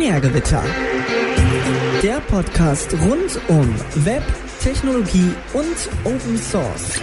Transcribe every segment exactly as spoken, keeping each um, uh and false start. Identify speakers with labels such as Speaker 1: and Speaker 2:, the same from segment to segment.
Speaker 1: Binärgewitter. Der Podcast rund um Web, Technologie und Open Source.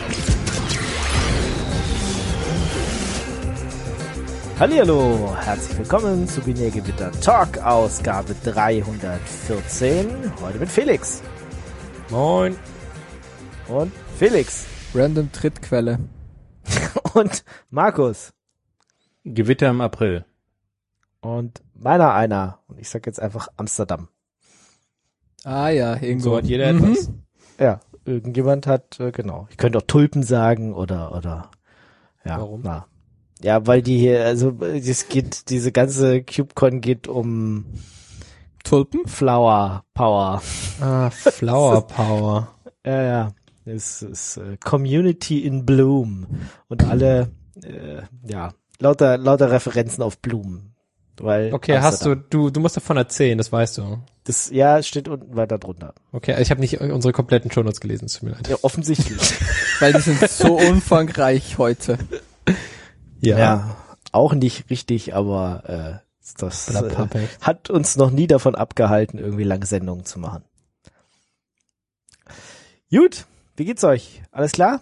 Speaker 2: Hallihallo, herzlich willkommen zu Binärgewitter Talk, Ausgabe dreihundertvierzehn. Heute mit Felix.
Speaker 3: Moin.
Speaker 2: Und Felix.
Speaker 3: Random Trittquelle.
Speaker 2: Und Markus.
Speaker 4: Gewitter im April.
Speaker 2: Und meiner einer. Und ich sag jetzt einfach Amsterdam.
Speaker 3: Ah ja, irgendwo.
Speaker 4: So hat jeder
Speaker 3: mhm.
Speaker 4: etwas.
Speaker 2: Ja, irgendjemand hat, äh, genau. Ich könnte auch Tulpen sagen oder, oder, ja.
Speaker 3: Warum?
Speaker 2: Na. Ja, weil die hier, also, es geht, diese ganze KubeCon geht um
Speaker 3: Tulpen?
Speaker 2: Flower Power.
Speaker 3: Ah, Flower Power.
Speaker 2: Ja, ja. Es ist äh, Community in Bloom. Und alle, äh, ja, lauter, lauter Referenzen auf Blumen. Weil
Speaker 3: Okay, hast du, du, du musst davon erzählen, das weißt du.
Speaker 2: Das, ja, es steht unten weiter drunter.
Speaker 3: Okay, also ich habe nicht unsere kompletten Shownotes gelesen, es tut mir leid.
Speaker 2: Ja, offensichtlich.
Speaker 5: Weil die sind so umfangreich heute.
Speaker 2: Ja. ja, auch nicht richtig, aber äh, das äh,
Speaker 3: Perfekt.
Speaker 2: hat uns noch nie davon abgehalten, irgendwie lange Sendungen zu machen. Gut, wie geht's euch? Alles klar?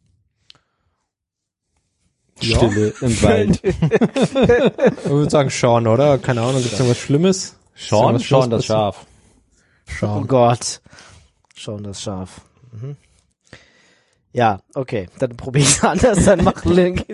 Speaker 3: Ja.
Speaker 4: Stille im Wald.
Speaker 3: Ich würde sagen Sean, oder? Keine Ahnung, gibt's irgendwas Schlimmes?
Speaker 4: Sean,
Speaker 3: Ist
Speaker 4: Sean
Speaker 3: irgendwas
Speaker 4: das Schaf.
Speaker 2: Oh
Speaker 3: Sean.
Speaker 2: Gott. Schon das Schaf. Mhm. Ja, okay, dann probiere ich anders, dann machen Link.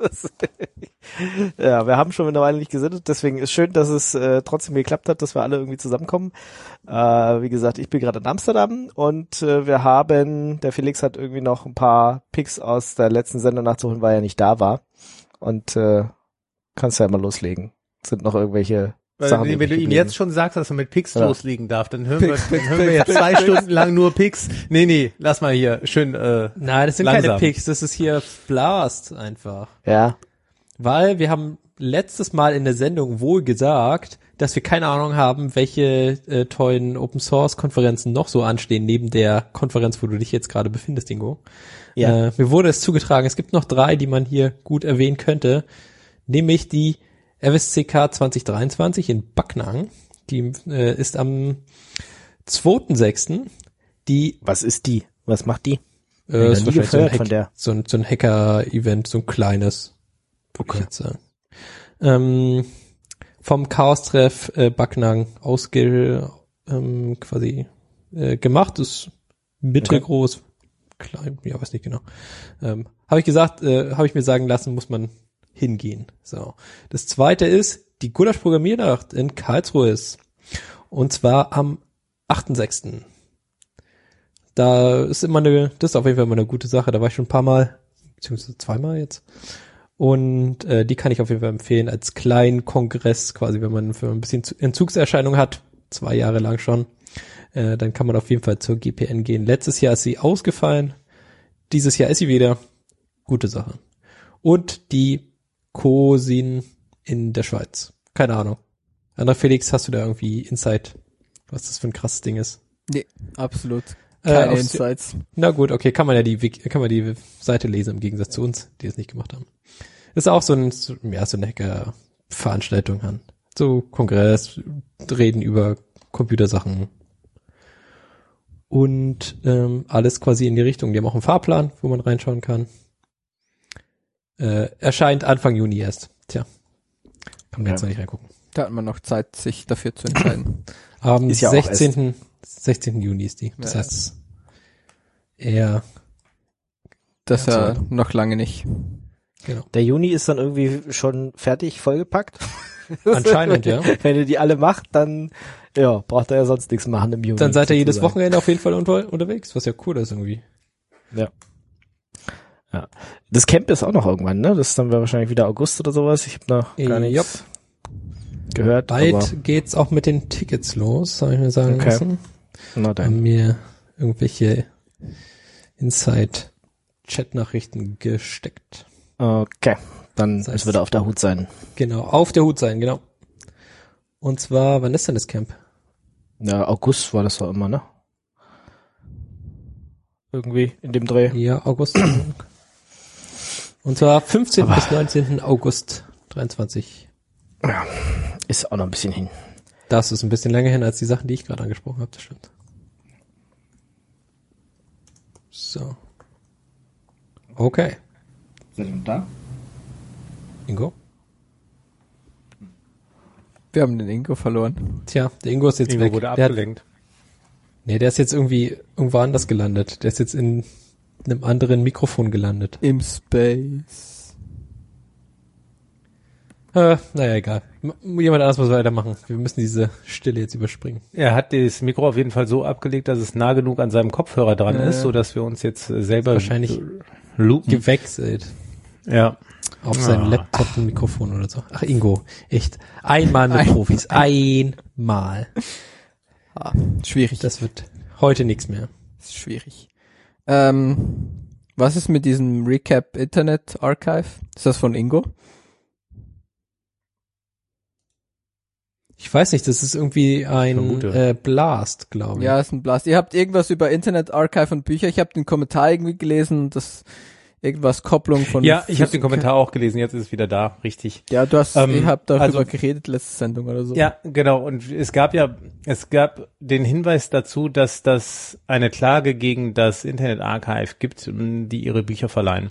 Speaker 2: Ja, wir haben schon eine Weile nicht gesendet, deswegen ist schön, dass es äh, trotzdem geklappt hat, dass wir alle irgendwie zusammenkommen. Äh, wie gesagt, ich bin gerade in Amsterdam und äh, wir haben, der Felix hat irgendwie noch ein paar Picks aus der letzten Sendung nachzuholen, weil er nicht da war. Und äh, kannst ja mal loslegen. Sind noch irgendwelche
Speaker 6: Weil,
Speaker 2: Sachen,
Speaker 6: wenn du ihm
Speaker 2: geblieben?
Speaker 6: jetzt schon sagst, dass er mit Picks
Speaker 2: Ja.
Speaker 6: loslegen darf, dann hören wir, dann hören wir jetzt zwei Stunden lang nur Picks. Nee, nee, lass mal hier schön äh,
Speaker 3: Nein, das sind
Speaker 6: langsam.
Speaker 3: keine Picks, das ist hier Blast einfach.
Speaker 2: Ja,
Speaker 3: Weil wir haben letztes Mal in der Sendung wohl gesagt, dass wir keine Ahnung haben, welche äh, tollen Open-Source-Konferenzen noch so anstehen, neben der Konferenz, wo du dich jetzt gerade befindest, Ingo.
Speaker 2: ja.
Speaker 3: Äh, mir wurde es zugetragen, es gibt noch drei, die man hier gut erwähnen könnte, nämlich die F S C K zwanzig dreiundzwanzig in Backnang. Die äh, ist am zweiten sechsten Die
Speaker 2: Was ist die? Was macht die?
Speaker 3: äh, ist
Speaker 2: noch nie
Speaker 3: wahrscheinlich so ein,
Speaker 2: gehört
Speaker 3: Hack,
Speaker 2: von der.
Speaker 3: so ein, so ein Hacker-Event, so ein kleines, würde ich jetzt sagen. Ähm, vom Chaos-Treff äh, Backnang ausge ähm, quasi äh, gemacht, ist mittelgroß, klein, ja, weiß nicht genau. Ähm, habe ich gesagt, äh, habe ich mir sagen lassen, muss man hingehen. So. Das zweite ist, die Gulasch Programmiernacht in Karlsruhe ist. Und zwar am achten sechsten Da ist immer eine, das ist auf jeden Fall immer eine gute Sache. Da war ich schon ein paar Mal, beziehungsweise zweimal jetzt. Und äh, die kann ich auf jeden Fall empfehlen als kleinen Kongress, quasi, wenn man für ein bisschen Entzugserscheinung hat, zwei Jahre lang schon, äh, dann kann man auf jeden Fall zur G P N gehen. Letztes Jahr ist sie ausgefallen, dieses Jahr ist sie wieder. Gute Sache. Und die Cosin in der Schweiz. Keine Ahnung. André Felix, hast du da irgendwie Insight, was das für ein krasses Ding ist?
Speaker 5: Nee, absolut.
Speaker 3: Äh,
Speaker 5: Keine
Speaker 3: aufs-
Speaker 5: Insights.
Speaker 3: Na gut, okay, kann man ja die Wiki- kann man die Seite lesen im Gegensatz zu uns, die es nicht gemacht haben. Ist auch so ein, so- ja, so eine Hacker-Veranstaltung an. So Kongress, reden über Computersachen und ähm, alles quasi in die Richtung. Die haben auch einen Fahrplan, wo man reinschauen kann. Äh, erscheint Anfang Juni erst. Tja, kann man
Speaker 2: Ja.
Speaker 3: jetzt noch nicht reingucken.
Speaker 5: Da hat man noch Zeit, sich dafür zu entscheiden.
Speaker 3: Am
Speaker 2: Ist ja auch
Speaker 3: sechzehnten sechzehnten Juni ist die. Das
Speaker 5: Ja.
Speaker 3: heißt, eher,
Speaker 5: Das
Speaker 3: Ja,
Speaker 5: ja
Speaker 3: so.
Speaker 5: noch lange nicht.
Speaker 3: genau.
Speaker 2: Der Juni ist dann irgendwie schon fertig, vollgepackt.
Speaker 3: Anscheinend, ja.
Speaker 2: Wenn ihr die alle macht, dann ja, braucht er ja sonst nichts machen im Juni.
Speaker 3: Dann seid ihr jedes
Speaker 2: sozusagen.
Speaker 3: Wochenende auf jeden Fall unter, unterwegs, was ja cool ist irgendwie.
Speaker 2: Ja. Ja. Das Camp ist auch noch irgendwann, ne? Das ist dann wahrscheinlich wieder August oder sowas. Ich habe noch gar
Speaker 3: Äh,
Speaker 2: nichts gehört.
Speaker 3: Bald
Speaker 2: aber,
Speaker 3: geht's auch mit den Tickets los, habe ich mir sagen
Speaker 2: Okay.
Speaker 3: lassen.
Speaker 2: na
Speaker 3: Haben
Speaker 2: dann.
Speaker 3: mir irgendwelche Inside-Chat-Nachrichten gesteckt.
Speaker 2: Okay. Dann
Speaker 3: Das heißt-
Speaker 2: müssen wir da auf der Hut sein.
Speaker 3: Genau, auf der Hut sein, genau. Und zwar, wann ist denn das Camp?
Speaker 2: Ja, August war das doch immer, ne? Irgendwie in dem Dreh.
Speaker 3: Ja, August. Und zwar fünfzehnten
Speaker 2: Aber-
Speaker 3: bis neunzehnten August dreiundzwanzig.
Speaker 2: Ja, ist auch noch ein bisschen hin.
Speaker 3: Das ist ein bisschen länger hin als die Sachen, die ich gerade angesprochen habe, das stimmt. So. Okay.
Speaker 2: Seid ihr noch da?
Speaker 3: Ingo?
Speaker 5: Wir haben den Ingo verloren.
Speaker 3: Tja, der Ingo ist jetzt
Speaker 4: Ingo
Speaker 3: weg.
Speaker 4: wurde
Speaker 3: Der hat,
Speaker 4: abgelenkt.
Speaker 3: nee, der ist jetzt irgendwie irgendwo anders gelandet. Der ist jetzt in einem anderen Mikrofon gelandet.
Speaker 5: Im Space.
Speaker 3: Äh, naja, egal. M- Jemand anders muss weitermachen. Wir müssen diese Stille jetzt überspringen.
Speaker 4: Er hat das Mikro auf jeden Fall so abgelegt, dass es nah genug an seinem Kopfhörer dran
Speaker 5: Äh.
Speaker 4: ist, so dass wir uns jetzt äh, selber
Speaker 3: Wahrscheinlich
Speaker 4: loopen.
Speaker 3: gewechselt.
Speaker 4: Ja.
Speaker 3: Auf sein
Speaker 4: Ah.
Speaker 3: Laptop ein Mikrofon oder so. Ach, Ingo, echt. Einmal mit Profis. Einmal.
Speaker 5: Ah, schwierig.
Speaker 3: Das wird heute nichts mehr.
Speaker 5: Das ist schwierig. Ähm, was ist mit diesem Recap Internet Archive? Ist das von Ingo?
Speaker 3: Ich weiß nicht, das ist irgendwie ein
Speaker 4: Vermute.
Speaker 3: äh, Blast, glaube ich.
Speaker 5: Ja, ist ein Blast. Ihr habt irgendwas über Internet Archive und Bücher. Ich habe den Kommentar irgendwie gelesen, das irgendwas Kopplung von.
Speaker 4: Ja, ich habe den
Speaker 5: Physik-
Speaker 4: Kommentar auch gelesen, jetzt ist es wieder da, richtig.
Speaker 5: Ja, du hast,
Speaker 4: Ähm,
Speaker 5: ihr habt darüber
Speaker 4: also-
Speaker 5: geredet letzte Sendung oder so.
Speaker 4: Ja, genau. Und es gab ja, es gab den Hinweis dazu, dass das eine Klage gegen das Internet Archive gibt, m, die ihre Bücher verleihen.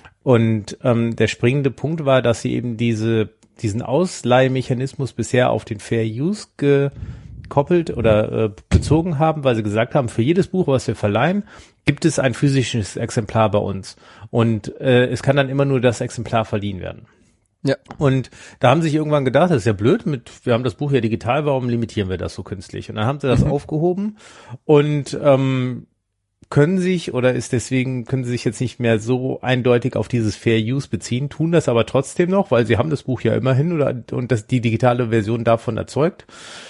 Speaker 4: Und ähm, der springende Punkt war, dass sie eben diese diesen Ausleihmechanismus bisher auf den Fair Use gekoppelt oder äh, bezogen haben, weil sie gesagt haben, für jedes Buch, was wir verleihen, gibt es ein physisches Exemplar bei uns. Und äh, es kann dann immer nur das Exemplar verliehen werden.
Speaker 5: Ja.
Speaker 4: Und da haben sie sich irgendwann gedacht, das ist ja blöd, mit, wir haben das Buch ja digital, warum limitieren wir das so künstlich? Und dann haben sie das
Speaker 5: Mhm.
Speaker 4: aufgehoben und ähm, können sich oder ist deswegen, können sie sich jetzt nicht mehr so eindeutig auf dieses Fair Use beziehen, tun das aber trotzdem noch, weil sie haben das Buch ja immerhin oder und das die digitale Version davon erzeugt.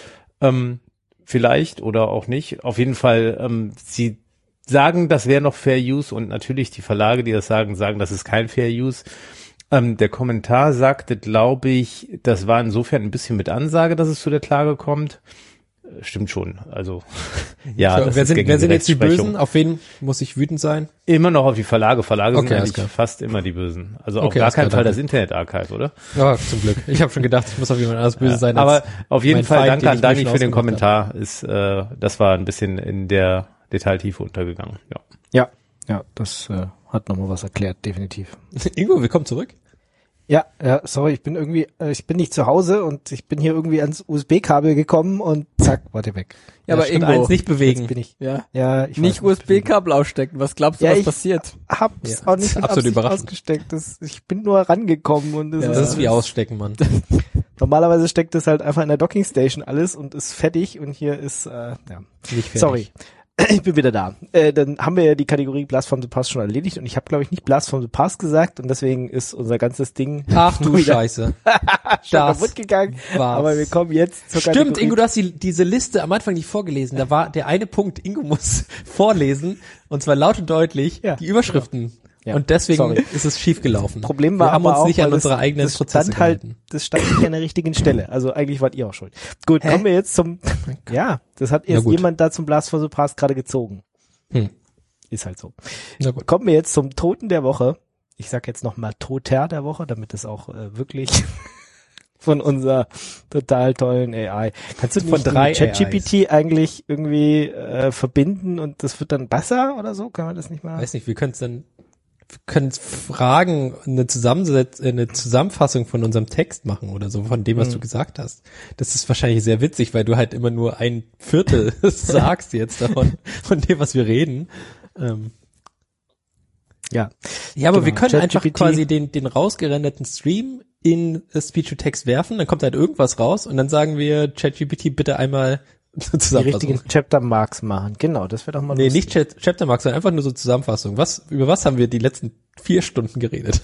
Speaker 4: Ähm, vielleicht oder auch nicht. Auf jeden Fall, ähm, sie sagen, das wäre noch Fair Use und natürlich die Verlage, die das sagen, sagen, das ist kein Fair Use. Ähm, der Kommentar sagte, glaube ich, das war insofern ein bisschen mit Ansage, dass es zu der Klage kommt. Äh, Stimmt schon. Also ja,
Speaker 3: So,
Speaker 4: das
Speaker 3: wer
Speaker 4: ist
Speaker 3: sind,
Speaker 4: gängige
Speaker 3: wer sind jetzt die
Speaker 4: Rechtsprechung.
Speaker 3: Bösen? Auf wen muss ich wütend sein?
Speaker 4: Immer noch auf die Verlage. Verlage
Speaker 3: Okay,
Speaker 4: sind
Speaker 3: alles
Speaker 4: eigentlich
Speaker 3: klar.
Speaker 4: fast immer die Bösen. Also auf
Speaker 3: Okay,
Speaker 4: gar
Speaker 3: alles
Speaker 4: keinen
Speaker 3: klar,
Speaker 4: Fall
Speaker 3: danke.
Speaker 4: das Internet-Archive, oder?
Speaker 3: Ja, zum Glück. Ich habe schon gedacht, ich muss auf jemand anders böse sein.
Speaker 4: Aber
Speaker 3: als
Speaker 4: auf jeden
Speaker 3: mein
Speaker 4: Fall
Speaker 3: Feind,
Speaker 4: danke
Speaker 3: den
Speaker 4: an
Speaker 3: ich mir
Speaker 4: Dani
Speaker 3: schon
Speaker 4: für den
Speaker 3: ausgemacht
Speaker 4: Kommentar. Ist, äh, das war ein bisschen in der Detailtiefe untergegangen. Ja.
Speaker 2: Ja, ja, das äh, hat nochmal was erklärt, definitiv.
Speaker 3: habe. Ingo, willkommen zurück.
Speaker 2: Ja, ja, sorry, ich bin irgendwie, äh, ich bin nicht zu Hause und ich bin hier irgendwie ans U S B-Kabel gekommen und zack, warte weg.
Speaker 5: Ja, aber
Speaker 3: Schritt
Speaker 5: Ingo.
Speaker 3: eins nicht bewegen.
Speaker 2: Jetzt bin ich,
Speaker 5: Ja.
Speaker 2: ja, ich
Speaker 5: Nicht
Speaker 2: weiß,
Speaker 5: U S B-Kabel ausstecken. Was glaubst du,
Speaker 2: Ja,
Speaker 5: was
Speaker 2: ich-
Speaker 5: passiert?
Speaker 2: Hab's
Speaker 3: Ja,
Speaker 2: auch nicht mit
Speaker 3: absolut
Speaker 2: Absicht
Speaker 3: überraschend.
Speaker 2: ausgesteckt. Das, ich bin nur rangekommen und das
Speaker 5: Ja.
Speaker 2: ist,
Speaker 3: Das ist wie ausstecken, Mann.
Speaker 2: normalerweise steckt das halt einfach in der Dockingstation alles und ist fertig und hier ist, äh, ja.
Speaker 3: Nicht fertig.
Speaker 2: Sorry. Ich bin wieder da. Äh, dann haben wir ja die Kategorie Blast from the Past schon erledigt und ich habe, glaube ich, nicht Blast from the Past gesagt und deswegen ist unser ganzes Ding
Speaker 3: Ach du
Speaker 2: wieder
Speaker 3: Scheiße.
Speaker 2: schon
Speaker 3: das
Speaker 2: kaputt gegangen.
Speaker 3: war's.
Speaker 2: Aber wir kommen jetzt zur
Speaker 3: Stimmt,
Speaker 2: Kategorie.
Speaker 3: Ingo, du hast die, diese Liste am Anfang nicht vorgelesen. Da war der eine Punkt, Ingo muss vorlesen, und zwar laut und deutlich,
Speaker 2: Ja,
Speaker 3: die Überschriften.
Speaker 2: Ja,
Speaker 3: Und deswegen
Speaker 2: sorry.
Speaker 3: ist es schief gelaufen.
Speaker 2: Problem war
Speaker 3: Wir haben
Speaker 2: aber
Speaker 3: uns
Speaker 2: auch,
Speaker 3: nicht an
Speaker 2: weil
Speaker 3: unsere
Speaker 2: das,
Speaker 3: eigenen
Speaker 2: das
Speaker 3: Prozesse
Speaker 2: stand halt,
Speaker 3: gehalten.
Speaker 2: das stand nicht an der richtigen Stelle. Also eigentlich wart ihr auch schuld. Gut,
Speaker 5: Hä?
Speaker 2: kommen wir jetzt zum, ja, das hat
Speaker 3: Na
Speaker 2: jetzt
Speaker 3: gut.
Speaker 2: jemand da zum Blast from the Past gerade gezogen.
Speaker 3: Hm.
Speaker 2: Ist halt so.
Speaker 3: Na gut.
Speaker 2: Kommen wir jetzt zum Toten der Woche. Ich sag jetzt nochmal Toter der Woche, damit es auch äh, wirklich von unserer total tollen A I. Kannst du
Speaker 3: Von
Speaker 2: nicht
Speaker 3: drei
Speaker 2: mit ChatGPT eigentlich irgendwie äh, verbinden und das wird dann besser oder so? Kann man das nicht mal?
Speaker 3: Weiß nicht, wir können es dann, wir können Fragen, eine Zusammensetz, äh, eine Zusammenfassung von unserem Text machen oder so, von dem, was
Speaker 2: Hm.
Speaker 3: du gesagt hast. Das ist wahrscheinlich sehr witzig, weil du halt immer nur ein Viertel sagst jetzt davon, von dem, was wir reden. Ähm,
Speaker 2: Ja.
Speaker 3: Ja, aber
Speaker 2: Genau.
Speaker 3: wir können einfach
Speaker 2: ChatGPT.
Speaker 3: quasi den, den rausgerenderten Stream in Speech-to-Text werfen, dann kommt halt irgendwas raus und dann sagen wir ChatGPT bitte einmal
Speaker 2: Die
Speaker 3: Zusammenfassung.
Speaker 2: richtigen Chapter-Marks machen. Genau, das wäre doch mal
Speaker 3: Nee,
Speaker 2: lustig.
Speaker 3: nicht Chat, Chaptermark, sondern einfach nur so Zusammenfassung. Was, über was haben wir die letzten vier Stunden geredet?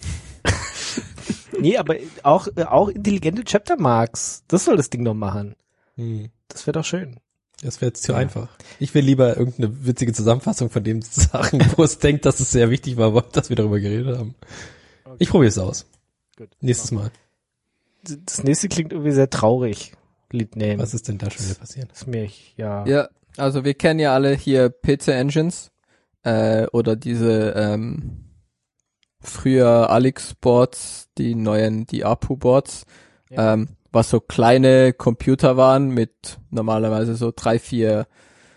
Speaker 2: Nee, aber auch, äh, auch intelligente Chapter-Marks. Das soll das Ding doch machen.
Speaker 3: Hm.
Speaker 2: Das wäre doch schön.
Speaker 3: Das wäre jetzt zu einfach. Ich will lieber irgendeine witzige Zusammenfassung von dem sagen, wo es denkt, dass es sehr wichtig war, dass wir darüber geredet haben. Ich probiere es aus.
Speaker 2: Gut.
Speaker 3: Nächstes Mal.
Speaker 2: Das nächste klingt irgendwie sehr traurig. Lead-Name.
Speaker 3: Was ist denn da schon wieder passiert?
Speaker 2: ist mir, ja.
Speaker 5: Ja, also wir kennen ja alle hier P C Engines äh, oder diese ähm, früher Alex Boards, die neuen, die A P U Boards.
Speaker 2: Ja.
Speaker 5: Ähm, was so kleine Computer waren mit normalerweise so drei, vier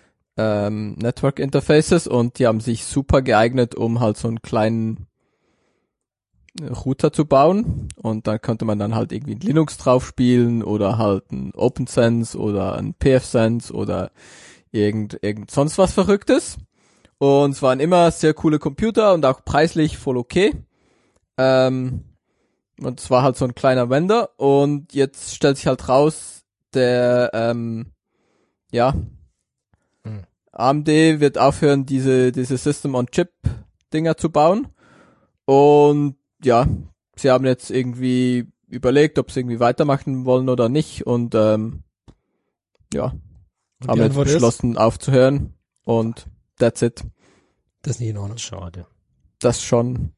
Speaker 5: ähm, Network Interfaces und die haben sich super geeignet, um halt so einen kleinen Router zu bauen und da konnte man dann halt irgendwie ein Linux drauf spielen oder halt ein OpenSense oder ein pfSense oder irgend, irgend sonst was Verrücktes. Und es waren immer sehr coole Computer und auch preislich voll okay. Ähm, und es war halt so ein kleiner Vendor und jetzt stellt sich halt raus, der, ähm, ja, hm. A M D wird aufhören, diese, diese System-on-Chip-Dinger zu bauen. Und ja, sie haben jetzt irgendwie überlegt, ob sie irgendwie weitermachen wollen oder nicht und ähm, ja, und haben jetzt beschlossen ist? aufzuhören und that's it.
Speaker 3: Das ist nicht in Ordnung.
Speaker 2: Schade.
Speaker 5: Das ist schon,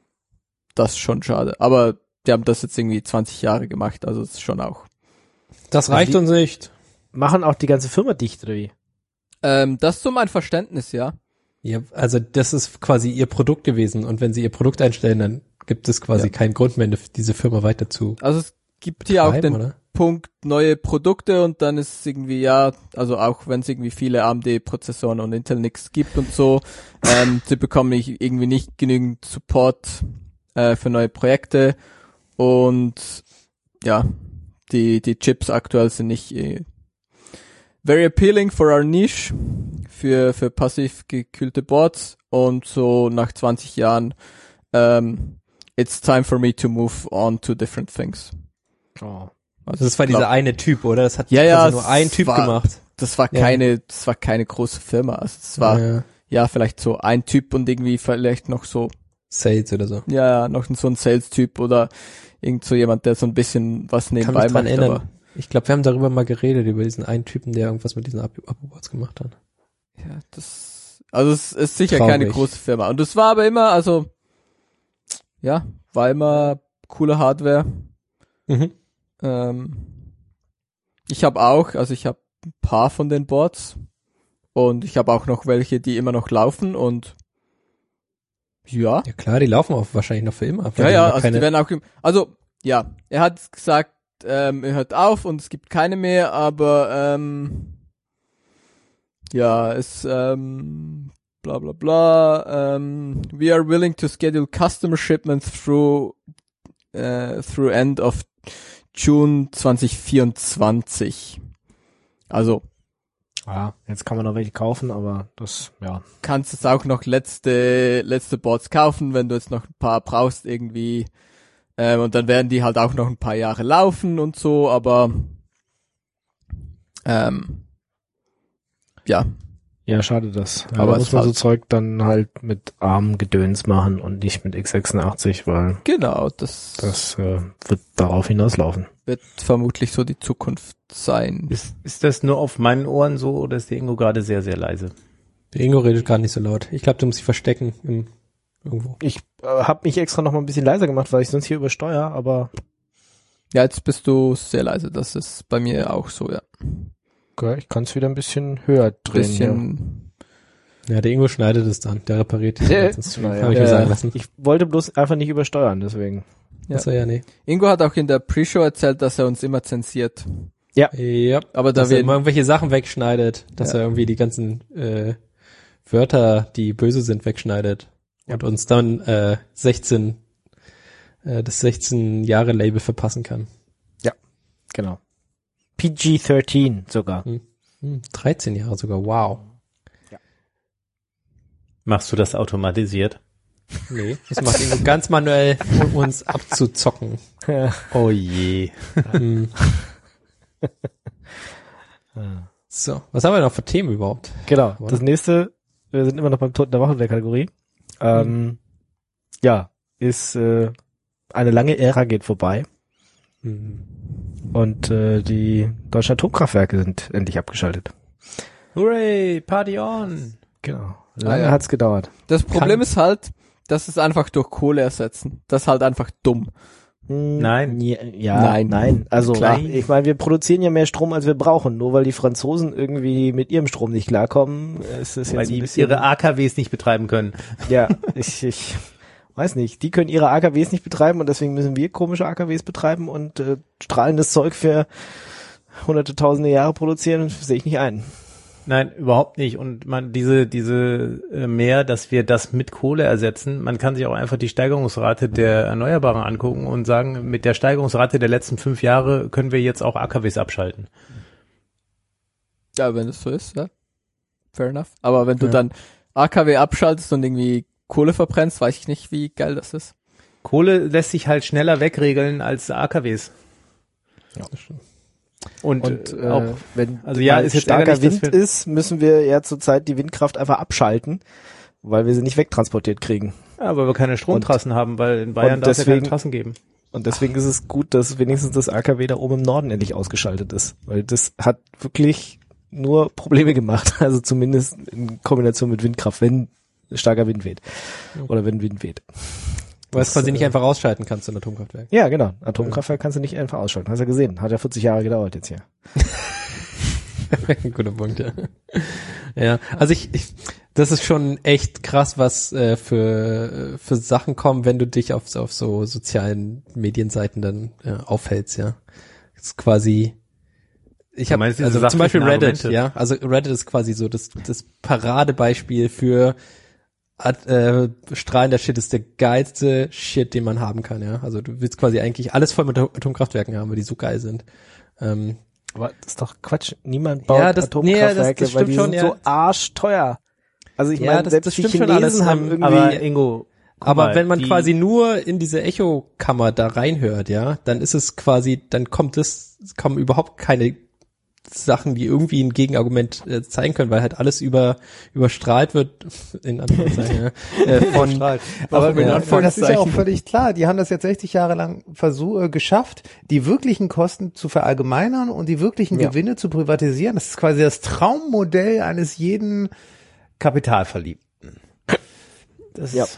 Speaker 5: das ist schon schade. Aber die haben das jetzt irgendwie zwanzig Jahre gemacht, also das ist schon auch.
Speaker 3: Das reicht uns nicht.
Speaker 2: Machen auch die ganze Firma dicht, oder wie?
Speaker 5: Ähm, das ist so mein Verständnis, ja.
Speaker 3: Ja, also das ist quasi ihr Produkt gewesen und wenn sie ihr Produkt einstellen, dann gibt es quasi ja. keinen Grund mehr, diese Firma weiter zu
Speaker 5: Also es gibt hier auch den oder? Punkt neue Produkte und dann ist es irgendwie, ja, also auch wenn es irgendwie viele A M D-Prozessoren und Intel nix gibt und so, ähm, sie bekommen nicht, irgendwie nicht genügend Support äh, für neue Projekte und ja, die die Chips aktuell sind nicht äh, very appealing for our niche für für passiv gekühlte Boards und so nach zwanzig Jahren ähm, it's time for me to move on to different things.
Speaker 3: Oh. Also das war glaub, dieser eine Typ, oder? Das hat
Speaker 5: ja, ja,
Speaker 3: nur ein Typ
Speaker 5: war,
Speaker 3: gemacht.
Speaker 5: Das war
Speaker 3: ja.
Speaker 5: keine, das war keine große Firma. Also es war
Speaker 3: ja, ja.
Speaker 5: ja vielleicht so ein Typ und irgendwie vielleicht noch so
Speaker 3: Sales oder so.
Speaker 5: Ja, noch so ein Sales-Typ oder irgend so jemand, der so ein bisschen was nebenbei
Speaker 3: Kann mich dran
Speaker 5: macht.
Speaker 3: Erinnern.
Speaker 5: Aber
Speaker 3: ich glaube, wir haben darüber mal geredet, über diesen einen Typen, der irgendwas mit diesen Abo-Boards gemacht hat.
Speaker 5: Ja, das, also es ist sicher
Speaker 3: Traurig.
Speaker 5: keine große Firma. Und es war aber immer, also ja, war immer coole Hardware.
Speaker 3: Mhm.
Speaker 5: Ähm, ich habe auch, also ich habe ein paar von den Boards und ich habe auch noch welche, die immer noch laufen und ja.
Speaker 3: Ja klar, die laufen auch wahrscheinlich noch für immer.
Speaker 5: Ja, ja, also die werden auch, also ja, er hat gesagt, ähm, er hört auf und es gibt keine mehr, aber ähm, ja, es ähm, bla bla bla. Um, we are willing to schedule customer shipments through uh, through end of June zwanzig vierundzwanzig. Also
Speaker 2: ja, jetzt kann man noch welche kaufen, aber das, ja.
Speaker 5: Kannst jetzt auch noch letzte letzte Boards kaufen, wenn du jetzt noch ein paar brauchst irgendwie. Ähm, und dann werden die halt auch noch ein paar Jahre laufen und so, aber ähm, ja.
Speaker 2: Ja, schade das.
Speaker 5: Ja,
Speaker 2: aber
Speaker 5: muss
Speaker 2: muss man
Speaker 5: halt
Speaker 2: so Zeug dann halt mit ARM-Gedöns machen und nicht mit x sechsundachtzig, weil
Speaker 5: genau, das,
Speaker 2: das äh, wird darauf hinauslaufen.
Speaker 5: Wird vermutlich so die Zukunft sein.
Speaker 4: Ist, ist das nur auf meinen Ohren so oder ist der Ingo gerade sehr, sehr leise?
Speaker 3: Der Ingo redet gerade nicht so laut. Ich glaube, du musst dich verstecken im, irgendwo.
Speaker 2: Ich äh, habe mich extra noch mal ein bisschen leiser gemacht, weil ich sonst hier übersteuere, aber
Speaker 5: ja, jetzt bist du sehr leise. Das ist bei mir auch so, ja.
Speaker 2: Okay, ich kann es wieder ein bisschen höher drehen.
Speaker 5: Bisschen.
Speaker 3: Ja. ja, der Ingo schneidet es dann. Der repariert es.
Speaker 2: Ja,
Speaker 3: das
Speaker 2: naja.
Speaker 3: habe ich mir sagen lassen.
Speaker 2: Ich wollte bloß einfach nicht übersteuern, deswegen.
Speaker 5: Ja.
Speaker 3: Achso, ja, nee.
Speaker 5: Ingo hat auch in der Pre-Show erzählt, dass er uns immer zensiert.
Speaker 2: Ja.
Speaker 3: Ja,
Speaker 5: aber da
Speaker 3: dass
Speaker 5: wir
Speaker 3: er immer irgendwelche Sachen wegschneidet, dass
Speaker 5: ja.
Speaker 3: er irgendwie die ganzen äh, Wörter, die böse sind, wegschneidet ja. und uns dann äh, sechzehn äh, das sechzehn Jahre Label verpassen kann.
Speaker 2: Ja, genau. P G dreizehn sogar.
Speaker 3: Hm. Hm, dreizehn Jahre sogar, wow.
Speaker 2: Ja.
Speaker 4: Machst du das automatisiert?
Speaker 3: Nee, das macht Ingo ganz manuell, um uns abzuzocken.
Speaker 4: Oh je.
Speaker 3: Hm. So, was haben wir noch für Themen überhaupt?
Speaker 2: Genau, das nächste, wir sind immer noch beim Toten der Woche der Kategorie. Ähm, mhm. Ja, ist äh, eine lange Ära geht vorbei.
Speaker 3: Mhm.
Speaker 2: Und äh, die deutschen Atomkraftwerke sind endlich abgeschaltet.
Speaker 4: Hooray, Party on!
Speaker 2: Genau. Lange
Speaker 5: ah, ja.
Speaker 2: hat's gedauert.
Speaker 5: Das Problem Kann ist halt, dass es einfach durch Kohle ersetzen. Das ist halt einfach dumm.
Speaker 4: Nein.
Speaker 2: Ja, ja
Speaker 5: nein.
Speaker 2: nein. Also
Speaker 5: Klein.
Speaker 2: ich meine, wir produzieren ja mehr Strom, als wir brauchen. Nur weil die Franzosen irgendwie mit ihrem Strom nicht klarkommen, ist es jetzt
Speaker 4: weil
Speaker 2: ein
Speaker 4: die
Speaker 2: bisschen,
Speaker 4: ihre A K Ws nicht betreiben können.
Speaker 2: Ja, ich, ich weiß nicht, die können ihre A K Ws nicht betreiben und deswegen müssen wir komische A K Ws betreiben und äh, strahlendes Zeug für hunderte, tausende Jahre produzieren, sehe ich nicht ein.
Speaker 4: Nein, überhaupt nicht. Und man diese diese äh, mehr, dass wir das mit Kohle ersetzen. Man kann sich auch einfach die Steigerungsrate der Erneuerbaren angucken und sagen, mit der Steigerungsrate der letzten fünf Jahre können wir jetzt auch A K Ws abschalten.
Speaker 5: Ja, wenn es so ist, ja. Fair enough. Aber wenn du
Speaker 4: Ja.
Speaker 5: dann A K W abschaltest und irgendwie Kohle verbrennst, weiß ich nicht, wie geil das ist.
Speaker 4: Kohle lässt sich halt schneller wegregeln als A K Ws.
Speaker 3: Ja, das stimmt.
Speaker 4: Und,
Speaker 2: Und
Speaker 4: äh,
Speaker 2: äh,
Speaker 4: auch,
Speaker 2: wenn
Speaker 4: also ja,
Speaker 2: mal
Speaker 4: ist jetzt
Speaker 2: starker
Speaker 4: ärgerlich, dass
Speaker 2: Wind
Speaker 4: wir-
Speaker 2: ist, müssen wir ja zurzeit die Windkraft einfach abschalten, weil wir sie nicht wegtransportiert kriegen.
Speaker 4: ja, weil wir keine Stromtrassen haben, weil in Bayern
Speaker 2: und
Speaker 4: darf es ja keine
Speaker 2: deswegen-
Speaker 4: Trassen geben.
Speaker 2: Und deswegen ist es gut, dass wenigstens das A K W da oben im Norden endlich ausgeschaltet ist, weil das hat wirklich nur Probleme gemacht, also zumindest in Kombination mit Windkraft, wenn starker Wind weht oder wenn Wind weht.
Speaker 3: Weil es
Speaker 2: Das,
Speaker 3: quasi
Speaker 2: äh,
Speaker 3: nicht einfach ausschalten kannst in Atomkraftwerk.
Speaker 2: Ja, genau. Atomkraftwerk kannst du nicht einfach ausschalten. Hast du ja gesehen. Hat ja vierzig Jahre gedauert jetzt hier.
Speaker 3: Guter Punkt, ja. Ja, also ich, ich das ist schon echt krass, was äh, für für Sachen kommen, wenn du dich auf, auf so sozialen Medienseiten dann äh, aufhältst, ja. Das ist quasi ich
Speaker 4: Du
Speaker 3: habe
Speaker 4: meinst diese
Speaker 3: also zum Beispiel
Speaker 4: sachlichen
Speaker 3: Reddit,
Speaker 4: Argumente?
Speaker 3: ja, also Reddit ist quasi so das das Paradebeispiel für äh, strahlender Shit ist der geilste Shit, den man haben kann, ja. Also du willst quasi eigentlich alles voll mit Atomkraftwerken haben, weil die so geil sind. Ähm,
Speaker 2: Aber das ist doch Quatsch. Niemand baut
Speaker 3: Ja, das-
Speaker 2: Atomkraftwerke,
Speaker 3: nee, das- das
Speaker 2: weil
Speaker 3: stimmt
Speaker 2: die
Speaker 3: schon,
Speaker 2: sind
Speaker 3: ja.
Speaker 2: so arschteuer. Also ich
Speaker 3: Ja,
Speaker 2: meine,
Speaker 3: das-
Speaker 2: selbst
Speaker 3: das
Speaker 2: die
Speaker 3: stimmt schon
Speaker 2: Chinesen
Speaker 3: alles,
Speaker 2: haben
Speaker 3: ähm,
Speaker 2: irgendwie...
Speaker 4: Aber Ingo, guck
Speaker 3: Aber
Speaker 4: mal,
Speaker 3: wenn man
Speaker 4: die,
Speaker 3: quasi nur in diese Echokammer da reinhört, ja, dann ist es quasi, dann kommt es, es kommen überhaupt keine Sachen, die irgendwie ein Gegenargument äh, zeigen können, weil halt alles über überstrahlt wird, in Anführungszeichen, ja, äh, von,
Speaker 4: Aber
Speaker 3: ja,
Speaker 4: ja, das ist ja auch völlig klar. Die haben das jetzt sechzig Jahre lang versuch, äh, geschafft, die wirklichen Kosten zu verallgemeinern und die wirklichen
Speaker 2: Ja.
Speaker 4: Gewinne zu privatisieren. Das ist quasi das Traummodell eines jeden Kapitalverliebten. Das
Speaker 2: Ja.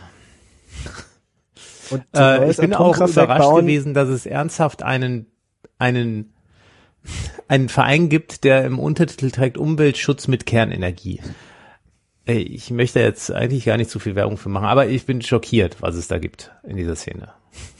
Speaker 2: Und ein
Speaker 4: Äh, ich
Speaker 2: neues
Speaker 4: bin auch
Speaker 2: Atomkraftwerk
Speaker 4: überrascht
Speaker 2: bauen,
Speaker 4: gewesen, dass es ernsthaft einen, einen, einen Verein gibt, der im Untertitel trägt Umweltschutz mit Kernenergie. Ey, ich möchte jetzt eigentlich gar nicht so viel Werbung für machen, aber ich bin schockiert, was es da gibt in dieser Szene.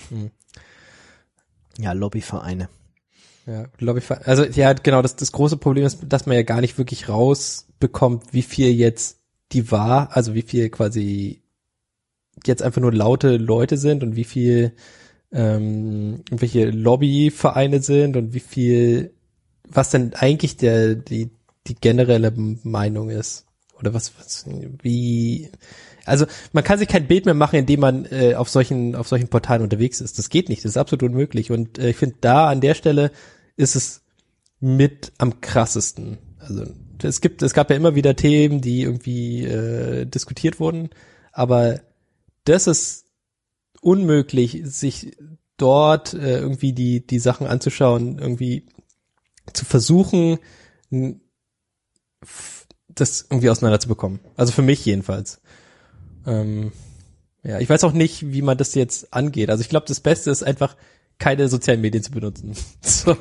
Speaker 2: Ja, Lobbyvereine.
Speaker 3: ja, glaube ich, also ja, genau, das, das große Problem ist, dass man ja gar nicht wirklich rausbekommt, wie viel jetzt die war, also wie viel quasi jetzt einfach nur laute Leute sind und wie viel ähm, welche Lobbyvereine sind und wie viel, was denn eigentlich der die die generelle Meinung ist oder was was wie, also man kann sich kein Bild mehr machen, indem man äh, auf solchen auf solchen Portalen unterwegs ist. Das geht nicht, das ist absolut unmöglich und äh, ich finde da an der Stelle ist es mit am krassesten. Also es gibt es gab ja immer wieder Themen, die irgendwie äh, diskutiert wurden, aber das ist unmöglich, sich dort äh, irgendwie die die Sachen anzuschauen, irgendwie zu versuchen, n- f- das irgendwie auseinanderzubekommen. Also für mich jedenfalls. Ähm, ja, ich weiß auch nicht, wie man das jetzt angeht. Also ich glaube, das Beste ist einfach, keine sozialen Medien zu benutzen. So.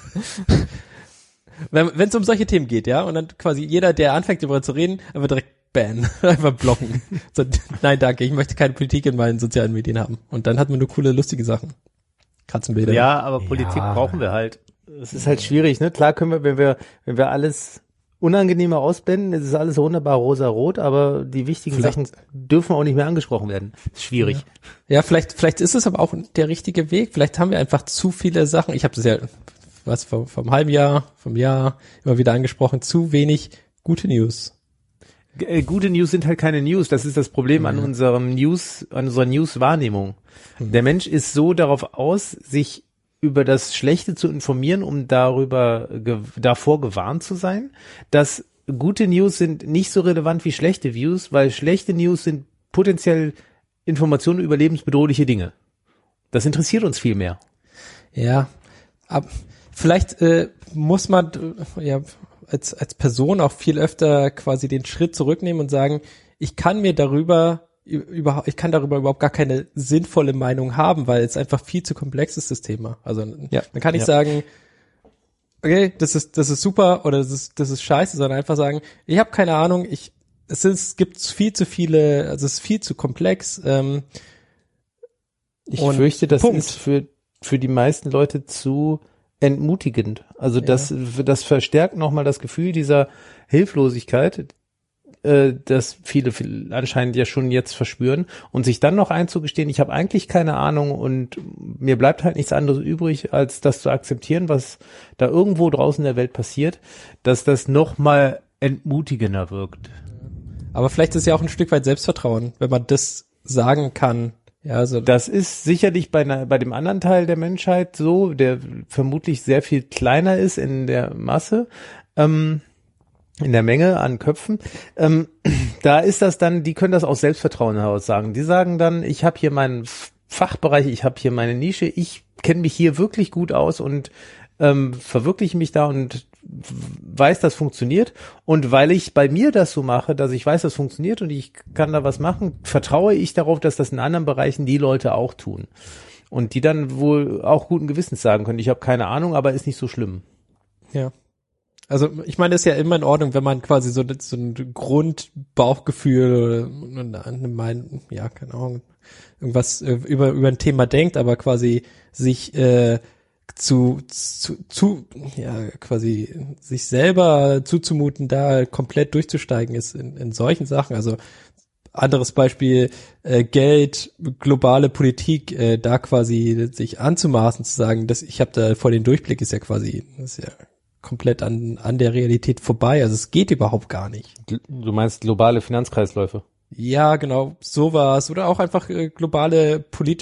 Speaker 3: Wenn es um solche Themen geht, ja, und dann quasi jeder, der anfängt, darüber zu reden, einfach direkt bannen, einfach blocken. So, nein, danke, ich möchte keine Politik in meinen sozialen Medien haben. Und dann hat man nur coole, lustige Sachen. Katzenbilder.
Speaker 4: Ja, aber Politik brauchen wir halt. Es ist halt schwierig, ne? Klar können wir, wenn wir, wenn wir alles Unangenehme ausblenden, ist es alles wunderbar rosa-rot, aber die wichtigen
Speaker 3: Vielleicht-
Speaker 4: Sachen dürfen auch nicht mehr angesprochen werden. Ist schwierig.
Speaker 3: Ja, vielleicht, vielleicht ist es aber auch der richtige Weg. Vielleicht haben wir einfach zu viele Sachen. Ich habe das ja, was, vom, vom halben Jahr, vom Jahr immer wieder angesprochen, zu wenig gute News.
Speaker 4: G- äh, Gute News sind halt keine News. Das ist das Problem an unserem News, an unserer News-Wahrnehmung. Der Mensch ist so darauf aus, sich über das Schlechte zu informieren, um darüber, ge davor gewarnt zu sein, dass gute News sind nicht so relevant wie schlechte News, weil schlechte News sind potenziell Informationen über lebensbedrohliche Dinge. Das interessiert uns viel mehr.
Speaker 3: Ja, aber vielleicht äh, muss man äh, ja als als Person auch viel öfter quasi den Schritt zurücknehmen und sagen, ich kann mir darüber überhaupt, ich kann darüber überhaupt gar keine sinnvolle Meinung haben, weil es einfach viel zu komplex ist, das Thema. Also
Speaker 4: Ja.
Speaker 3: man kann nicht
Speaker 4: Ja.
Speaker 3: sagen, okay, das ist das ist super oder das ist das ist scheiße, sondern einfach sagen, ich habe keine Ahnung, ich es ist, es gibt viel zu viele, also es ist viel zu komplex. Ähm,
Speaker 4: Ich
Speaker 3: Und
Speaker 4: fürchte, das
Speaker 3: Punkt.
Speaker 4: ist für, für die meisten Leute zu entmutigend. Also das, das verstärkt nochmal das Gefühl dieser Hilflosigkeit, äh, das viele, viele anscheinend ja schon jetzt verspüren, und sich dann noch einzugestehen, ich habe eigentlich keine Ahnung und mir bleibt halt nichts anderes übrig, als das zu akzeptieren, was da irgendwo draußen in der Welt passiert, dass das nochmal entmutigender wirkt.
Speaker 3: Aber vielleicht ist es ja auch ein Stück weit Selbstvertrauen, wenn man das sagen kann. Ja, also
Speaker 4: Das ist sicherlich bei, einer, bei dem anderen Teil der Menschheit so, der vermutlich sehr viel kleiner ist in der Masse, ähm, in der Menge an Köpfen. Ähm, da ist das dann, die können das aus Selbstvertrauen heraus sagen. Die sagen dann, ich habe hier meinen Fachbereich, ich habe hier meine Nische, ich kenne mich hier wirklich gut aus und ähm, verwirkliche mich da und weiß, das funktioniert, und weil ich bei mir das so mache, dass ich weiß, das funktioniert und ich kann da was machen, vertraue ich darauf, dass das in anderen Bereichen die Leute auch tun und die dann wohl auch guten Gewissens sagen können, ich habe keine Ahnung, aber ist nicht so schlimm.
Speaker 3: ja. Also ich meine, das ist ja immer in Ordnung, wenn man quasi so, so ein Grundbauchgefühl oder eine Meinung, ja, keine Ahnung, irgendwas äh, über über ein Thema denkt, aber quasi sich äh, zu, zu, zu, ja, quasi sich selber zuzumuten, da komplett durchzusteigen ist in, in solchen Sachen. Also anderes Beispiel, äh, Geld, globale Politik, äh, da quasi sich anzumaßen, zu sagen, dass ich habe da vor den Durchblick, ist ja quasi, das ist ja komplett an, an der Realität vorbei. Also es geht überhaupt gar nicht.
Speaker 4: Du meinst globale Finanzkreisläufe?
Speaker 3: Ja, genau, sowas. Oder auch einfach äh, globale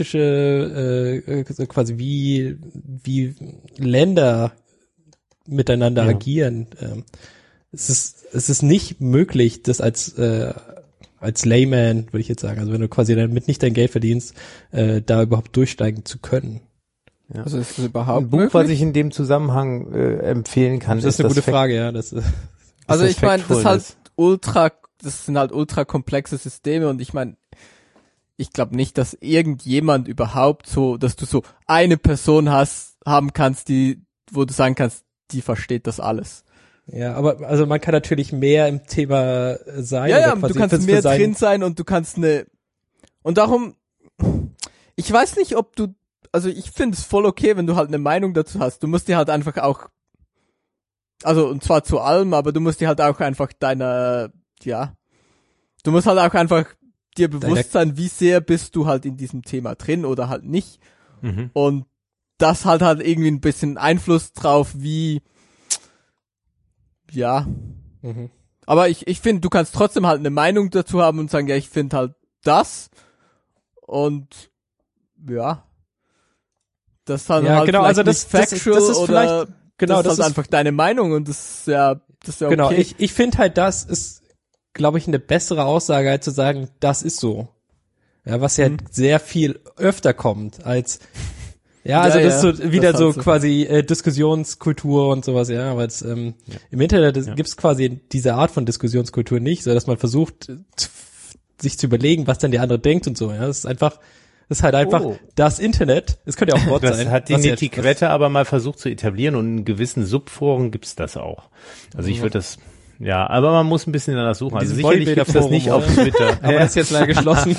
Speaker 3: politische, äh, äh, quasi wie, wie Länder miteinander
Speaker 4: Ja.
Speaker 3: agieren. Ähm, es ist, es ist nicht möglich, das als, äh, als Layman, würde ich jetzt sagen, also wenn du quasi damit nicht dein Geld verdienst, äh, da überhaupt durchsteigen zu können.
Speaker 4: Ja.
Speaker 5: Also ist das überhaupt
Speaker 4: Ein Buch,
Speaker 5: möglich?
Speaker 4: was ich in dem Zusammenhang äh, empfehlen kann,
Speaker 3: Das ist eine
Speaker 4: das
Speaker 3: gute
Speaker 4: Fact-
Speaker 3: Frage, ja. Das, äh,
Speaker 5: Also
Speaker 4: das
Speaker 5: ich meine, das ist halt
Speaker 4: Factfulness.
Speaker 5: ultra, das sind halt ultra komplexe Systeme, und ich meine, ich glaube nicht, dass irgendjemand überhaupt so, dass du so eine Person hast, haben kannst, die, wo du sagen kannst, die versteht das alles.
Speaker 3: ja, aber also man kann natürlich mehr im Thema sein.
Speaker 5: Ja,
Speaker 3: oder
Speaker 5: ja,
Speaker 3: quasi
Speaker 5: du kannst
Speaker 3: für- für
Speaker 5: mehr
Speaker 3: sein-
Speaker 5: drin sein und du kannst eine, und darum, ich weiß nicht, ob du, also ich finde es voll okay, wenn du halt eine Meinung dazu hast. Du musst dir halt einfach auch, also und zwar zu allem, aber du musst dir halt auch einfach deiner, ja, du musst halt auch einfach dir bewusst sein, wie sehr bist du halt in diesem Thema drin oder halt nicht.
Speaker 4: Mhm.
Speaker 5: Und das halt halt irgendwie ein bisschen Einfluss drauf, wie, ja.
Speaker 3: Mhm.
Speaker 5: Aber ich, ich finde, du kannst trotzdem halt eine Meinung dazu haben und sagen, ja, ich finde halt das. Und, ja. Das ist halt,
Speaker 3: Ja,
Speaker 5: halt
Speaker 3: genau,
Speaker 5: vielleicht
Speaker 3: also das-
Speaker 5: nicht
Speaker 3: das-
Speaker 5: factual
Speaker 3: das ist
Speaker 5: oder
Speaker 3: vielleicht- genau,
Speaker 5: das
Speaker 3: das
Speaker 5: ist halt
Speaker 3: ist-
Speaker 5: einfach deine Meinung und das ist ja, das ist ja okay.
Speaker 3: Genau, ich, ich finde halt, das ist, glaube ich, eine bessere Aussage, als zu sagen, das ist so. Ja, was ja
Speaker 5: Mhm.
Speaker 3: sehr viel öfter kommt als, ja, also
Speaker 5: Ja,
Speaker 3: das
Speaker 5: ja,
Speaker 3: ist so wieder
Speaker 5: das
Speaker 3: so
Speaker 5: halt so.
Speaker 3: quasi äh, Diskussionskultur und sowas, ja, aber es, ähm, im Internet
Speaker 4: Ja.
Speaker 3: gibt's quasi diese Art von Diskussionskultur nicht, so dass man versucht, äh, zu, sich zu überlegen, was dann der andere denkt und so, ja, das ist einfach, das ist halt einfach
Speaker 4: Oh.
Speaker 3: das Internet, es könnte ja auch Wort
Speaker 4: Das
Speaker 3: sein.
Speaker 4: hat die
Speaker 3: was ja-
Speaker 4: Netiquette aber mal versucht zu etablieren, und in gewissen Subforen gibt's das auch. Also ich würde das, ja, aber man muss ein bisschen danach suchen. Also
Speaker 3: Diesem
Speaker 4: sicherlich gibt's das
Speaker 3: Bodybuilder-Forum,
Speaker 4: nicht auf
Speaker 3: oder?
Speaker 4: Twitter.
Speaker 3: Aber
Speaker 4: Ja,
Speaker 3: das ist jetzt leider geschlossen.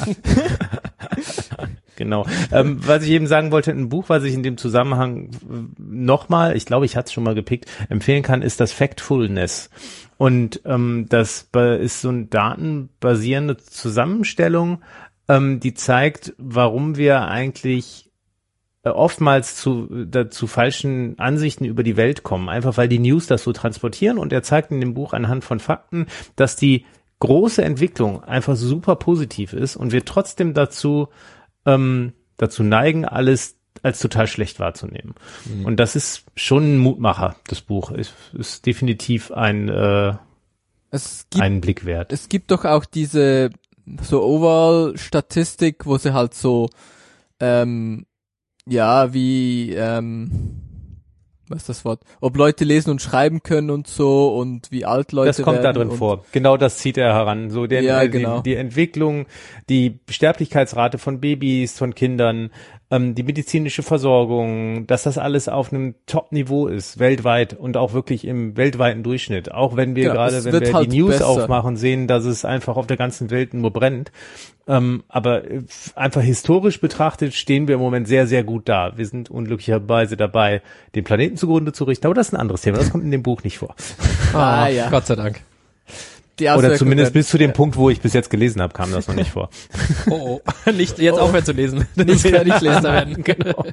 Speaker 4: genau. Ähm, was ich eben sagen wollte, ein Buch, was ich in dem Zusammenhang nochmal, ich glaube, ich hatte es schon mal gepickt, empfehlen kann, ist das Factfulness. Und ähm, das be- ist so eine datenbasierende Zusammenstellung, ähm, die zeigt, warum wir eigentlich äh, oftmals zu, da, zu falschen Ansichten über die Welt kommen, einfach weil die News das so transportieren. Und er zeigt in dem Buch anhand von Fakten, dass die große Entwicklung einfach super positiv ist und wir trotzdem dazu ähm, dazu neigen, alles als total schlecht wahrzunehmen. Mhm. Und das ist schon ein Mutmacher, das Buch. Ist, ist definitiv ein, äh,
Speaker 5: Es gibt,
Speaker 4: einen Blick wert.
Speaker 5: es gibt doch auch diese so Overall-Statistik, wo sie halt so, ähm, ja, wie, ähm, was ist das Wort? Ob Leute lesen und schreiben können und so und wie alt Leute
Speaker 4: Das kommt da
Speaker 5: werden
Speaker 4: drin
Speaker 5: und
Speaker 4: vor. Genau das zieht er heran. So der,
Speaker 5: Ja,
Speaker 4: äh,
Speaker 5: genau.
Speaker 4: die, die Entwicklung, die Sterblichkeitsrate von Babys, von Kindern, ähm, die medizinische Versorgung, dass das alles auf einem Top-Niveau ist, weltweit und auch wirklich im weltweiten Durchschnitt. Auch wenn wir
Speaker 5: Genau,
Speaker 4: gerade,
Speaker 5: es
Speaker 4: wenn
Speaker 5: wird
Speaker 4: wir
Speaker 5: halt
Speaker 4: die News
Speaker 5: besser.
Speaker 4: aufmachen, sehen, dass es einfach auf der ganzen Welt nur brennt. Ähm, aber äh, einfach historisch betrachtet stehen wir im Moment sehr, sehr gut da. Wir sind unglücklicherweise dabei, den Planeten zugrunde zu richten. Aber das ist ein anderes Thema. Das kommt in dem Buch nicht vor.
Speaker 5: Ah, ja.
Speaker 3: Gott sei Dank.
Speaker 5: Die
Speaker 4: Oder
Speaker 5: Auswirkungen
Speaker 4: zumindest
Speaker 5: werden-
Speaker 4: bis zu dem Punkt, wo ich bis jetzt gelesen habe, kam das noch nicht vor.
Speaker 3: Oh, oh. Nicht jetzt
Speaker 5: Oh.
Speaker 3: aufhören zu lesen.
Speaker 5: Nicht mehr nicht lesen.
Speaker 3: werden. Genau.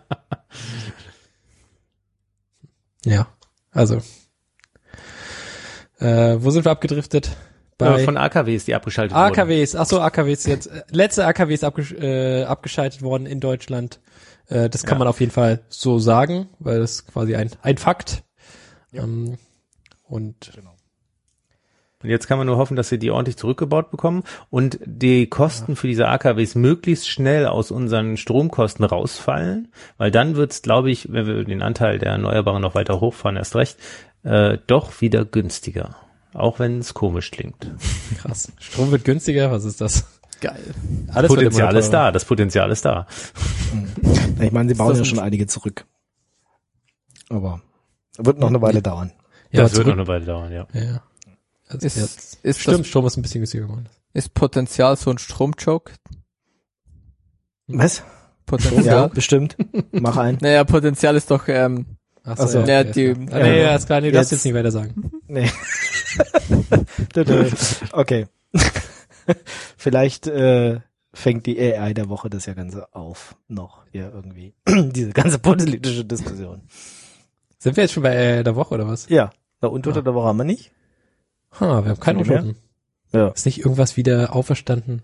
Speaker 3: Ja, also. Äh, wo sind wir abgedriftet? Bei
Speaker 4: Äh, Von A K Ws, die abgeschaltet wurden.
Speaker 3: A K Ws. Ach so, A K Ws jetzt. Äh, Letzte A K Ws abgesch äh, abgeschaltet worden in Deutschland. Äh, das kann
Speaker 4: Ja.
Speaker 3: man auf jeden Fall so sagen, weil das ist quasi ein, ein Fakt. Ähm, und
Speaker 4: Und jetzt kann man nur hoffen, dass wir die ordentlich zurückgebaut bekommen und die Kosten für diese A K Ws möglichst schnell aus unseren Stromkosten rausfallen, weil dann wird's, glaube ich, wenn wir den Anteil der Erneuerbaren noch weiter hochfahren, erst recht, äh, doch wieder günstiger. Auch wenn es komisch klingt.
Speaker 3: krass. Strom wird günstiger, was ist das?
Speaker 5: Geil.
Speaker 3: Alles wird
Speaker 4: Potenzial
Speaker 3: immer
Speaker 4: ist
Speaker 3: teurer.
Speaker 4: da, das Potenzial ist da.
Speaker 2: Ich meine, sie bauen
Speaker 5: das
Speaker 2: ja
Speaker 5: ein-
Speaker 2: schon einige zurück. Aber wird noch eine Weile dauern.
Speaker 3: Ja,
Speaker 4: das wird noch
Speaker 3: zurück.
Speaker 4: eine Weile dauern, ja.
Speaker 3: Ja, ja. Also,
Speaker 5: Ist,
Speaker 3: ja.
Speaker 5: ist,
Speaker 3: Stimmt,
Speaker 5: das,
Speaker 3: Strom ist ein bisschen günstiger geworden.
Speaker 5: ist Potenzial so ein Stromjoke?
Speaker 2: Was?
Speaker 5: Potenzial?
Speaker 2: Ja, bestimmt. Mach ein.
Speaker 5: Naja, Potenzial ist doch, ähm,
Speaker 3: Ach
Speaker 2: Ach so.
Speaker 5: Ja,
Speaker 3: okay,
Speaker 5: die-
Speaker 3: ja. Ah, nee,
Speaker 2: ja.
Speaker 3: ja, ist klar, nee, du darfst
Speaker 2: Jetzt-
Speaker 3: jetzt nicht weiter sagen.
Speaker 2: Nee. Dö, dö. Okay. Vielleicht äh, fängt die A I der Woche das ja Ganze auf. Noch hier irgendwie. Diese ganze politische Diskussion.
Speaker 3: Sind wir jetzt schon bei äh, der Woche oder was?
Speaker 2: Ja. Na, und unter der Woche haben wir nicht?
Speaker 3: Ha, wir haben keinen
Speaker 2: Noch mehr?
Speaker 3: Untoten.
Speaker 2: Ja.
Speaker 3: Ist nicht irgendwas wieder auferstanden?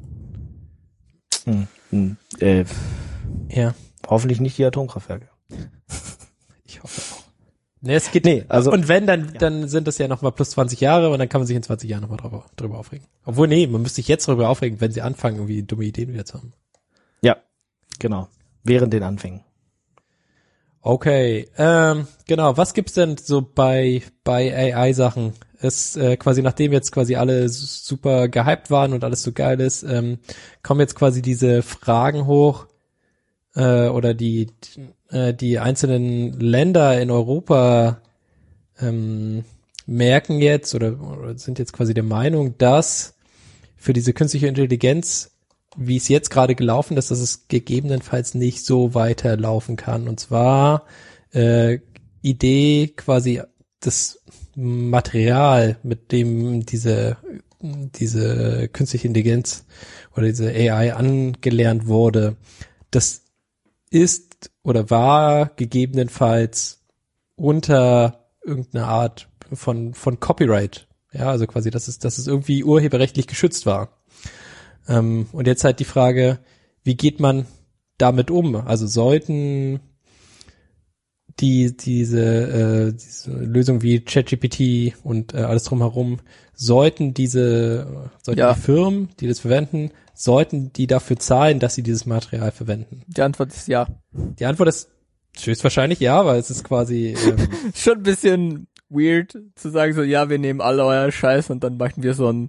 Speaker 2: Hm. Hm. Äh,
Speaker 3: Ja,
Speaker 2: hoffentlich nicht die Atomkraftwerke.
Speaker 3: ich hoffe auch. Nee, es geht
Speaker 2: Nee, also-
Speaker 3: und wenn, dann, dann sind das ja nochmal plus zwanzig Jahre und dann kann man sich in zwanzig Jahren nochmal drüber, drüber aufregen. Obwohl, nee, man müsste sich jetzt drüber aufregen, wenn sie anfangen, irgendwie dumme Ideen wieder zu haben.
Speaker 2: Ja, genau. Während den Anfängen.
Speaker 3: Okay, ähm, genau, was gibt's denn so bei, bei A I-Sachen? Ist äh, quasi, nachdem jetzt quasi alle s- super gehypt waren und alles so geil ist, ähm, kommen jetzt quasi diese Fragen hoch, äh, oder die, äh, die einzelnen Länder in Europa ähm, merken jetzt oder, oder sind jetzt quasi der Meinung, dass für diese künstliche Intelligenz, wie es jetzt gerade gelaufen ist, dass es gegebenenfalls nicht so weiterlaufen kann. Und zwar äh, Idee quasi das Material, mit dem diese diese künstliche Intelligenz oder diese A I angelernt wurde, das ist oder war gegebenenfalls unter irgendeiner Art von von Copyright. Ja, also quasi, dass es dass es irgendwie urheberrechtlich geschützt war. Ähm, und jetzt halt die Frage, wie geht man damit um? Also sollten die diese, äh, diese Lösung wie ChatGPT und äh, alles drumherum, sollten diese sollten
Speaker 5: Ja.
Speaker 3: die Firmen, die das verwenden, sollten die dafür zahlen, dass sie dieses Material verwenden?
Speaker 5: die Antwort ist ja.
Speaker 3: Die Antwort ist höchstwahrscheinlich ja, weil es ist quasi ähm,
Speaker 5: Schon ein bisschen weird zu sagen so, ja, wir nehmen alle euer Scheiß und dann machen wir so ein,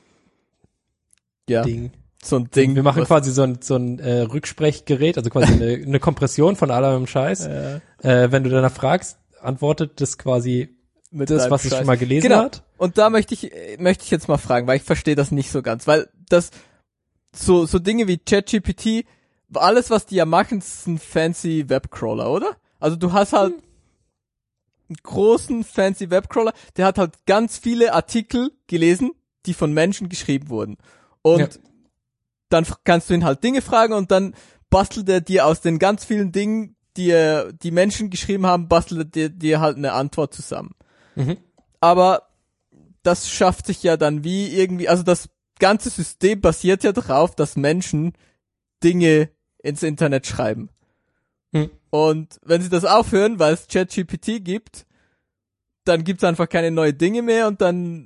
Speaker 5: ja,
Speaker 3: Ding.
Speaker 5: so ein Ding.
Speaker 3: Wir machen
Speaker 5: was-
Speaker 3: quasi so ein, so ein äh, Rücksprechgerät, also quasi eine, eine Kompression von allem Scheiß.
Speaker 5: äh,
Speaker 3: Äh, wenn du danach fragst, antwortet das quasi
Speaker 5: mit
Speaker 3: das,
Speaker 5: deinem
Speaker 3: was es
Speaker 5: Scheiß.
Speaker 3: schon mal gelesen
Speaker 5: Genau.
Speaker 3: hat.
Speaker 5: Und da möchte ich, äh, möchte ich jetzt mal fragen, weil ich verstehe das nicht so ganz, weil das, so, so Dinge wie ChatGPT, alles, was die ja machen, ist ein fancy Webcrawler, oder? Also du hast halt einen großen fancy Webcrawler, der hat halt ganz viele Artikel gelesen, die von Menschen geschrieben wurden. Und
Speaker 3: Ja.
Speaker 5: dann f- kannst du ihn halt Dinge fragen und dann bastelt er dir aus den ganz vielen Dingen, die er, die Menschen geschrieben haben, bastelt er dir, dir halt eine Antwort zusammen.
Speaker 3: Mhm.
Speaker 5: Aber das schafft sich ja dann wie irgendwie, also das ganze System basiert ja darauf, dass Menschen Dinge ins Internet schreiben.
Speaker 3: Hm.
Speaker 5: Und wenn sie das aufhören, weil es ChatGPT gibt, dann gibt's einfach keine neuen Dinge mehr und dann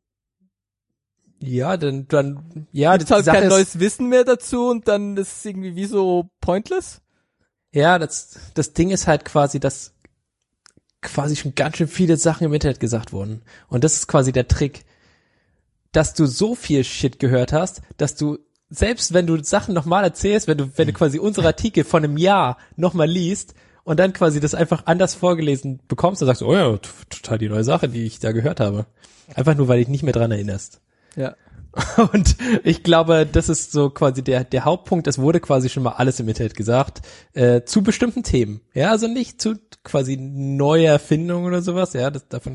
Speaker 3: Ja, dann, dann, ja,
Speaker 5: gibt's
Speaker 3: die
Speaker 5: halt
Speaker 3: Sache
Speaker 5: kein
Speaker 3: ist,
Speaker 5: neues Wissen mehr dazu und dann ist es irgendwie wie so pointless.
Speaker 3: ja, das, das Ding ist halt quasi, dass quasi schon ganz schön viele Sachen im Internet gesagt wurden. Und das ist quasi der Trick, dass du so viel Shit gehört hast, dass du selbst wenn du Sachen nochmal erzählst, wenn du, wenn du quasi unsere Artikel von einem Jahr nochmal liest und dann quasi das einfach anders vorgelesen bekommst, dann sagst du, oh ja, t- total die neue Sache, die ich da gehört habe. Einfach nur, weil dich nicht mehr dran erinnerst.
Speaker 5: Ja.
Speaker 3: Und ich glaube, das ist so quasi der der Hauptpunkt. Es wurde quasi schon mal alles im Internet gesagt, äh, zu bestimmten Themen. Ja, also nicht zu quasi neue Erfindungen oder sowas. Ja, das davon.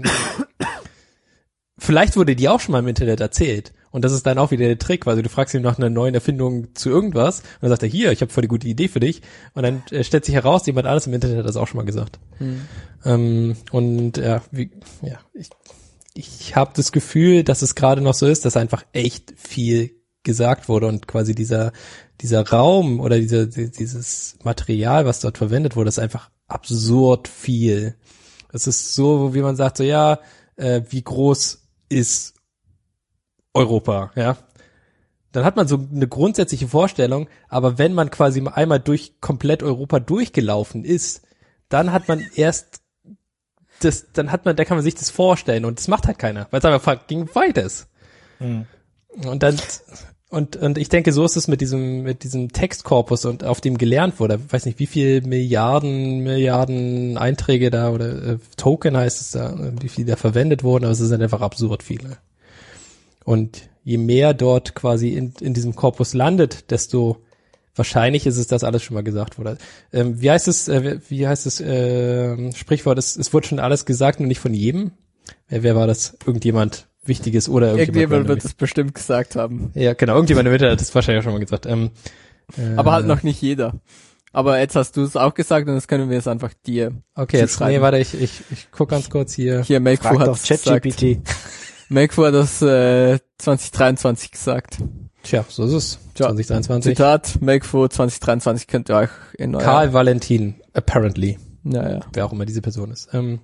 Speaker 3: Vielleicht wurde die auch schon mal im Internet erzählt. Und das ist dann auch wieder der Trick, weil du fragst ihn nach einer neuen Erfindung zu irgendwas und dann sagt er, hier, ich habe voll die gute Idee für dich. Und dann äh, stellt sich heraus, jemand alles im Internet hat das auch schon mal gesagt. Hm. Ähm, und ja, wie, ja, ich Ich habe das Gefühl, dass es gerade noch so ist, dass einfach echt viel gesagt wurde und quasi dieser dieser Raum oder dieser dieses Material, was dort verwendet wurde, ist einfach absurd viel. Es ist so, wie man sagt, so ja, äh, wie groß ist Europa, ja? Dann hat man so eine grundsätzliche Vorstellung, aber wenn man quasi einmal durch komplett Europa durchgelaufen ist, dann hat man erst das, dann hat man, da kann man sich das vorstellen und das macht halt keiner, weil es einfach fucking weit ist. Mhm. Und dann, und, und ich denke, so ist es mit diesem, mit diesem Textkorpus und auf dem gelernt wurde. Ich weiß nicht, wie viel Milliarden, Milliarden Einträge da oder äh, Token heißt es da, wie viel da verwendet wurden, aber es sind einfach absurd viele. Und je mehr dort quasi in, in diesem Korpus landet, desto wahrscheinlich ist es, dass alles schon mal gesagt wurde. Ähm, wie heißt es, äh, wie heißt es, äh, Sprichwort, es, es wurde schon alles gesagt, nur nicht von jedem. Wer, wer war das? Irgendjemand Wichtiges oder irgendjemand?
Speaker 5: Irgendjemand wird es bestimmt gesagt haben.
Speaker 3: Ja, genau, irgendjemand im Internet hat das wahrscheinlich auch schon mal gesagt. Ähm, äh,
Speaker 5: Aber halt noch nicht jeder. Aber jetzt hast du es auch gesagt und jetzt können wir es einfach dir
Speaker 3: Okay, jetzt, nee, warte, ich, ich, ich guck ganz kurz hier.
Speaker 5: Hier, Makefu hat es gesagt. Makefu hat das äh, zwanzig dreiundzwanzig gesagt.
Speaker 3: Tja, so ist es. zwanzig dreiundzwanzig.
Speaker 5: Zitat, Makefu zwanzig dreiundzwanzig könnt ihr euch in euer...
Speaker 3: Karl Valentin, apparently.
Speaker 5: Naja.
Speaker 3: Wer auch immer diese Person ist. Ähm,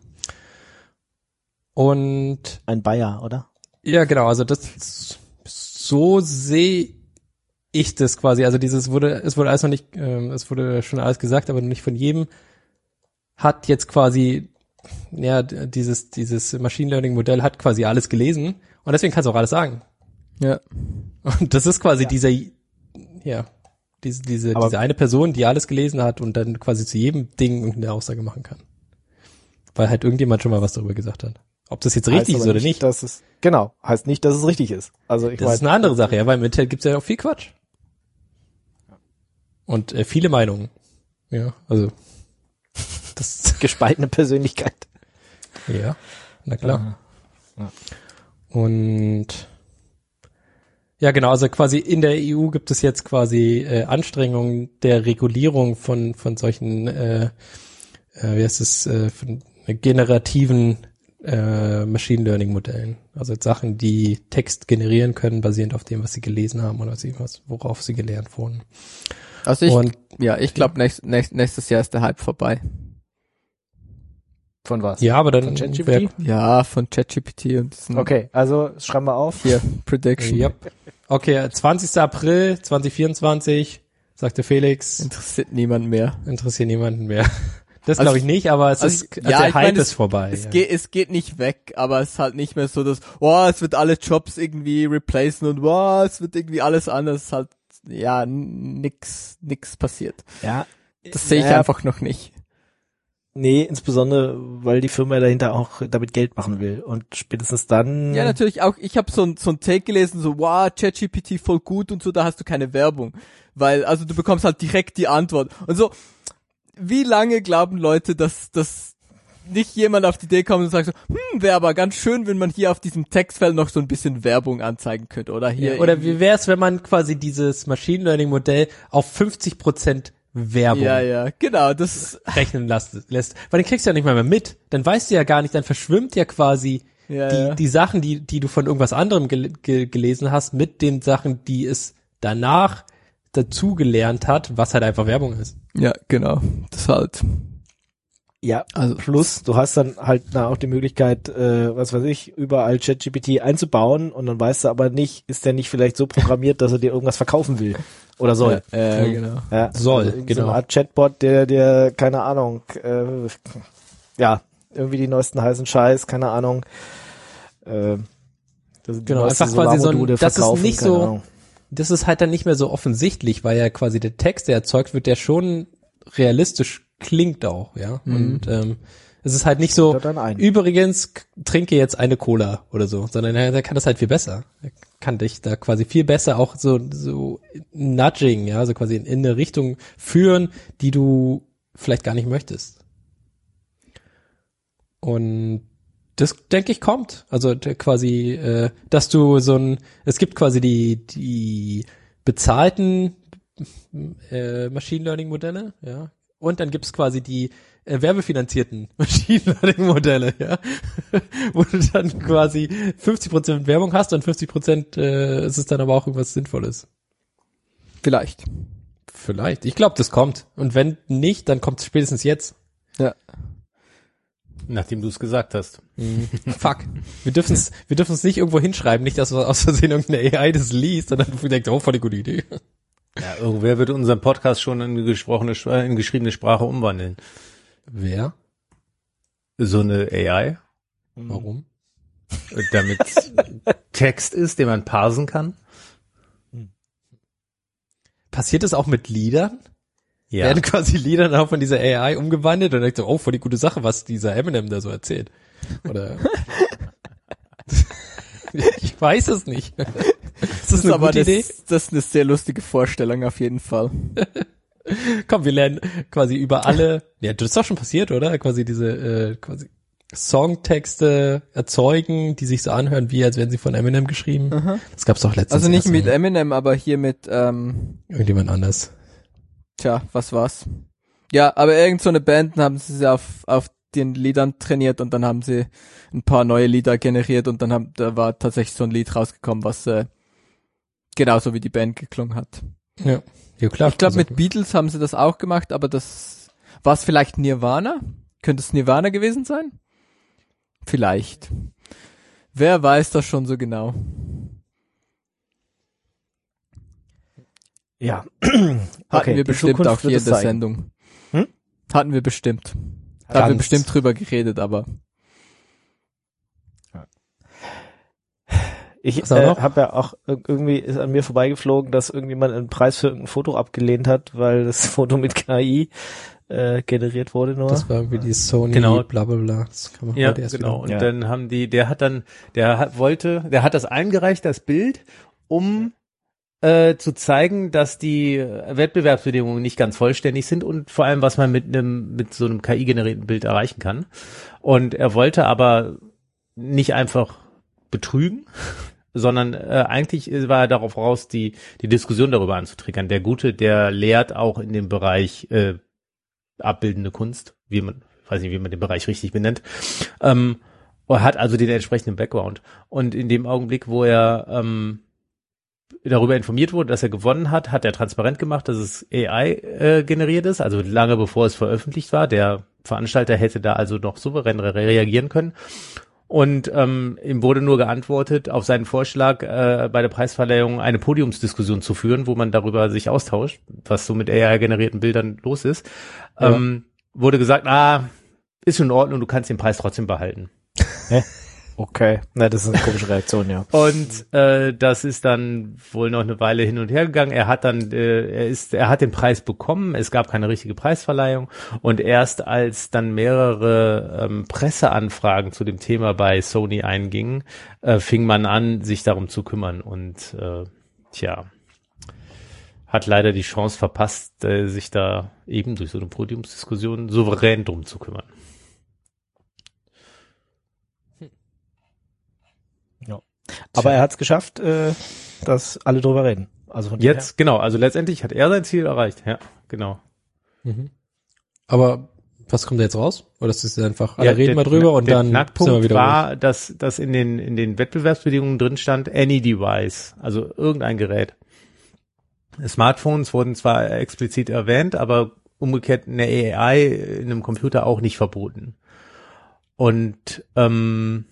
Speaker 3: und...
Speaker 2: Ein Bayer, oder?
Speaker 3: Ja, genau, also das, so sehe ich das quasi. Also dieses wurde, es wurde alles noch nicht, ähm, es wurde schon alles gesagt, aber nicht von jedem hat jetzt quasi, ja, dieses, dieses Machine Learning Modell hat quasi alles gelesen und deswegen kannst du auch alles sagen.
Speaker 5: Ja.
Speaker 3: Und das ist quasi ja. dieser, ja, diese, diese, diese eine Person, die alles gelesen hat und dann quasi zu jedem Ding eine Aussage machen kann. Weil halt irgendjemand schon mal was darüber gesagt hat. Ob das jetzt richtig ist oder nicht. nicht.
Speaker 2: Dass es, genau, heißt nicht, dass es richtig ist. Also ich
Speaker 3: Das
Speaker 2: weiß,
Speaker 3: ist eine andere Sache, ja, weil im Internet gibt's ja auch viel Quatsch. Und äh, viele Meinungen. Ja, also
Speaker 2: das gespaltene Persönlichkeit.
Speaker 3: Ja, na klar.
Speaker 2: Ja. Ja.
Speaker 3: Und ja, genau, also quasi in der E U gibt es jetzt quasi äh, Anstrengungen der Regulierung von von solchen, äh, äh, wie heißt es, äh, von generativen äh, Machine Learning Modellen. Also Sachen, die Text generieren können, basierend auf dem, was sie gelesen haben oder was, worauf sie gelernt wurden.
Speaker 5: Also ich,
Speaker 3: Und,
Speaker 5: ja, ich glaube, nächst, nächst, nächstes Jahr ist der Hype vorbei.
Speaker 2: Von was?
Speaker 3: Ja, aber dann
Speaker 2: von ChatGPT?
Speaker 3: Wär,
Speaker 5: ja, von ChatGPT und diesen,
Speaker 2: okay, also schreiben wir auf.
Speaker 5: Hier, Prediction.
Speaker 3: Ja. Okay, zwanzigster April zweitausendvierundzwanzig, sagte Felix.
Speaker 5: Interessiert niemand mehr.
Speaker 3: Interessiert niemanden mehr. Das
Speaker 5: Also
Speaker 3: glaube ich nicht, aber es
Speaker 5: also
Speaker 3: ist,
Speaker 5: ich,
Speaker 3: also
Speaker 5: ja,
Speaker 3: der
Speaker 5: ich
Speaker 3: Hype
Speaker 5: mein,
Speaker 3: ist
Speaker 5: es,
Speaker 3: vorbei.
Speaker 5: Es
Speaker 3: ja.
Speaker 5: geht, es geht nicht weg, aber es ist halt nicht mehr so, dass, oh, es wird alle Jobs irgendwie replacen und oh, es wird irgendwie alles anders. Es ist halt, ja, nix, nix passiert.
Speaker 2: Ja.
Speaker 5: Das sehe ich
Speaker 2: ja,
Speaker 5: einfach noch nicht.
Speaker 2: Nee, insbesondere, weil die Firma dahinter auch damit Geld machen will. Und spätestens dann...
Speaker 5: Ja, natürlich auch, ich habe so ein, so ein Take gelesen, so, wow, ChatGPT voll gut und so, da hast du keine Werbung. Weil, also du bekommst halt direkt die Antwort. Und so, wie lange glauben Leute, dass, dass nicht jemand auf die Idee kommt und sagt so, hm, wäre aber ganz schön, wenn man hier auf diesem Textfeld noch so ein bisschen Werbung anzeigen könnte, oder hier.
Speaker 3: Ja, oder wie wäre es, wenn man quasi dieses Machine Learning Modell auf fünfzig Prozent Werbung
Speaker 5: ja, ja, genau, das
Speaker 3: rechnen lässt, lässt. Weil den kriegst du ja nicht mal mehr mit. Dann weißt du ja gar nicht, dann verschwimmt ja quasi
Speaker 5: ja,
Speaker 3: die,
Speaker 5: ja.
Speaker 3: die Sachen, die, die du von irgendwas anderem gel ge gelesen hast, mit den Sachen, die es danach dazu gelernt hat, was halt einfach Werbung ist.
Speaker 5: Ja, genau, das halt.
Speaker 2: Ja,
Speaker 5: also
Speaker 2: plus du hast dann halt na, auch die Möglichkeit, äh, was weiß ich, überall ChatGPT einzubauen und dann weißt du aber nicht, ist der nicht vielleicht so programmiert, dass er dir irgendwas verkaufen will oder soll.
Speaker 5: Ja, äh,
Speaker 3: mhm.
Speaker 5: genau.
Speaker 2: Ja,
Speaker 3: Soll,
Speaker 2: also
Speaker 3: genau.
Speaker 2: So eine Art Chatbot, der der keine Ahnung, äh, ja, irgendwie die neuesten heißen Scheiß, keine Ahnung. Äh, das
Speaker 3: Genau, einfach quasi so ein, das ist nicht so,
Speaker 2: Ahnung.
Speaker 3: das ist halt dann nicht mehr so offensichtlich, weil ja quasi der Text, der erzeugt wird, der schon realistisch klingt auch, ja. Mhm. Und ähm, es ist halt nicht so, übrigens trinke jetzt eine Cola oder so, sondern er, er kann das halt viel besser. Er kann dich da quasi viel besser auch so so nudging, ja, so quasi in, in eine Richtung führen, die du vielleicht gar nicht möchtest. Und das, denke ich, kommt. Also der quasi, äh, dass du so ein, es gibt quasi die die bezahlten äh, Machine Learning Modelle, ja. Und dann gibt's quasi die äh, werbefinanzierten Machine Learning Modelle, ja, wo du dann quasi fünfzig Prozent Werbung hast und fünfzig Prozent äh, ist es dann aber auch irgendwas Sinnvolles.
Speaker 5: Vielleicht.
Speaker 3: Vielleicht. Ich glaube, das kommt. Und wenn nicht, dann kommt es spätestens jetzt.
Speaker 5: Ja.
Speaker 4: Nachdem du es gesagt hast.
Speaker 3: Mhm. Fuck. Wir dürfen es wir dürfen es nicht irgendwo hinschreiben, nicht, dass aus Versehen irgendeine A I das liest und dann denkt, oh, voll die gute Idee.
Speaker 4: Ja, irgendwer wird unseren Podcast schon in gesprochene, in geschriebene Sprache umwandeln.
Speaker 3: Wer?
Speaker 4: So eine A I.
Speaker 3: Warum?
Speaker 4: Damit Text ist, den man parsen kann.
Speaker 3: Passiert das auch mit Liedern?
Speaker 4: Ja.
Speaker 3: Werden quasi Lieder dann auch von dieser A I umgewandelt und denkt so, oh, voll die gute Sache, was dieser Eminem da so erzählt. Oder ich weiß es nicht. Ist das, das eine
Speaker 5: aber
Speaker 3: gute
Speaker 5: das,
Speaker 3: Idee?
Speaker 5: Das ist eine sehr lustige Vorstellung auf jeden Fall.
Speaker 3: Komm, wir lernen quasi über alle, ja, das ist doch schon passiert, oder? Quasi diese äh, quasi Songtexte erzeugen, die sich so anhören, wie als wären sie von Eminem geschrieben.
Speaker 5: Aha.
Speaker 3: Das gab's doch letztens.
Speaker 5: Also nicht
Speaker 3: erst,
Speaker 5: mit
Speaker 3: ne?
Speaker 5: Eminem, aber hier mit ähm,
Speaker 3: irgendjemand anders.
Speaker 5: Tja, was war's? Ja, aber irgend so eine Band haben sie auf auf den Liedern trainiert und dann haben sie ein paar neue Lieder generiert und dann haben, da war tatsächlich so ein Lied rausgekommen, was äh, genauso wie die Band geklungen hat.
Speaker 3: Ja, ja klar.
Speaker 5: Ich glaube,
Speaker 3: also,
Speaker 5: mit Beatles haben sie das auch gemacht, aber das war es vielleicht Nirvana? Könnte es Nirvana gewesen sein? Vielleicht. Wer weiß das schon so genau?
Speaker 2: Ja.
Speaker 5: Hatten
Speaker 2: Okay,
Speaker 5: wir
Speaker 2: die
Speaker 5: bestimmt
Speaker 2: Zukunft
Speaker 5: auch hier
Speaker 2: wird
Speaker 5: in
Speaker 2: es
Speaker 5: der
Speaker 2: zeigen.
Speaker 5: Sendung.
Speaker 2: Hm?
Speaker 5: Hatten wir bestimmt. Da haben wir
Speaker 2: Ganz.
Speaker 5: bestimmt drüber geredet, aber
Speaker 2: Ich
Speaker 3: Was auch
Speaker 2: äh,
Speaker 3: noch?
Speaker 2: habe ja auch ir- irgendwie ist an mir vorbeigeflogen, dass irgendjemand einen Preis für irgendein Foto abgelehnt hat, weil das Foto mit K I äh, generiert wurde nur.
Speaker 3: das war irgendwie die Sony,
Speaker 4: Genau.
Speaker 3: bla bla bla. Das kann man
Speaker 4: Ja,
Speaker 3: heute erst
Speaker 4: genau.
Speaker 3: wieder-
Speaker 4: Und
Speaker 2: Ja.
Speaker 4: dann haben die, der hat dann, der hat, wollte, der hat das eingereicht, das Bild, um äh, zu zeigen, dass die Wettbewerbsbedingungen nicht ganz vollständig sind und vor allem, was man mit einem, mit so einem K I-generierten Bild erreichen kann. Und er wollte aber nicht einfach betrügen, sondern äh, eigentlich war er darauf raus, die die Diskussion darüber anzutriggern. Der Gute, der lehrt auch in dem Bereich äh, abbildende Kunst, wie man, weiß nicht, wie man den Bereich richtig benennt, ähm, er hat also den entsprechenden Background. Und in dem Augenblick, wo er ähm, darüber informiert wurde, dass er gewonnen hat, hat er transparent gemacht, dass es A I äh, generiert ist, also lange bevor es veröffentlicht war. Der Veranstalter hätte da also noch souverän re- reagieren können. Und ähm, ihm wurde nur geantwortet auf seinen Vorschlag, äh, bei der Preisverleihung eine Podiumsdiskussion zu führen, wo man darüber sich austauscht, was so mit A I-generierten Bildern los ist.
Speaker 2: Ja.
Speaker 4: Ähm, wurde gesagt, ah, ist schon in Ordnung, du kannst den Preis trotzdem behalten.
Speaker 2: Okay, na, das ist eine komische Reaktion, ja.
Speaker 4: Und äh, das ist dann wohl noch eine Weile hin und her gegangen. Er hat dann, äh, er ist, er hat den Preis bekommen. Es gab keine richtige Preisverleihung. Und erst als dann mehrere ähm, Presseanfragen zu dem Thema bei Sony eingingen, äh, fing man an, sich darum zu kümmern. Und äh, tja, hat leider die Chance verpasst, äh, sich da eben durch so eine Podiumsdiskussion souverän drum zu kümmern.
Speaker 2: Aber er hat es geschafft, äh, dass alle drüber reden. Also von
Speaker 4: Jetzt, genau, also letztendlich hat er sein Ziel erreicht. Ja, genau.
Speaker 3: Mhm. Aber was kommt da jetzt raus? Oder ist das einfach, alle
Speaker 4: Ja,
Speaker 3: reden
Speaker 4: der-
Speaker 3: mal drüber und
Speaker 4: der
Speaker 3: dann
Speaker 4: Knackpunkt
Speaker 3: sind wir wieder
Speaker 4: war, dass, dass in den, in den Wettbewerbsbedingungen drin stand, any device, also irgendein Gerät. Smartphones wurden zwar explizit erwähnt, aber umgekehrt eine A I in einem Computer auch nicht verboten. Und ähm,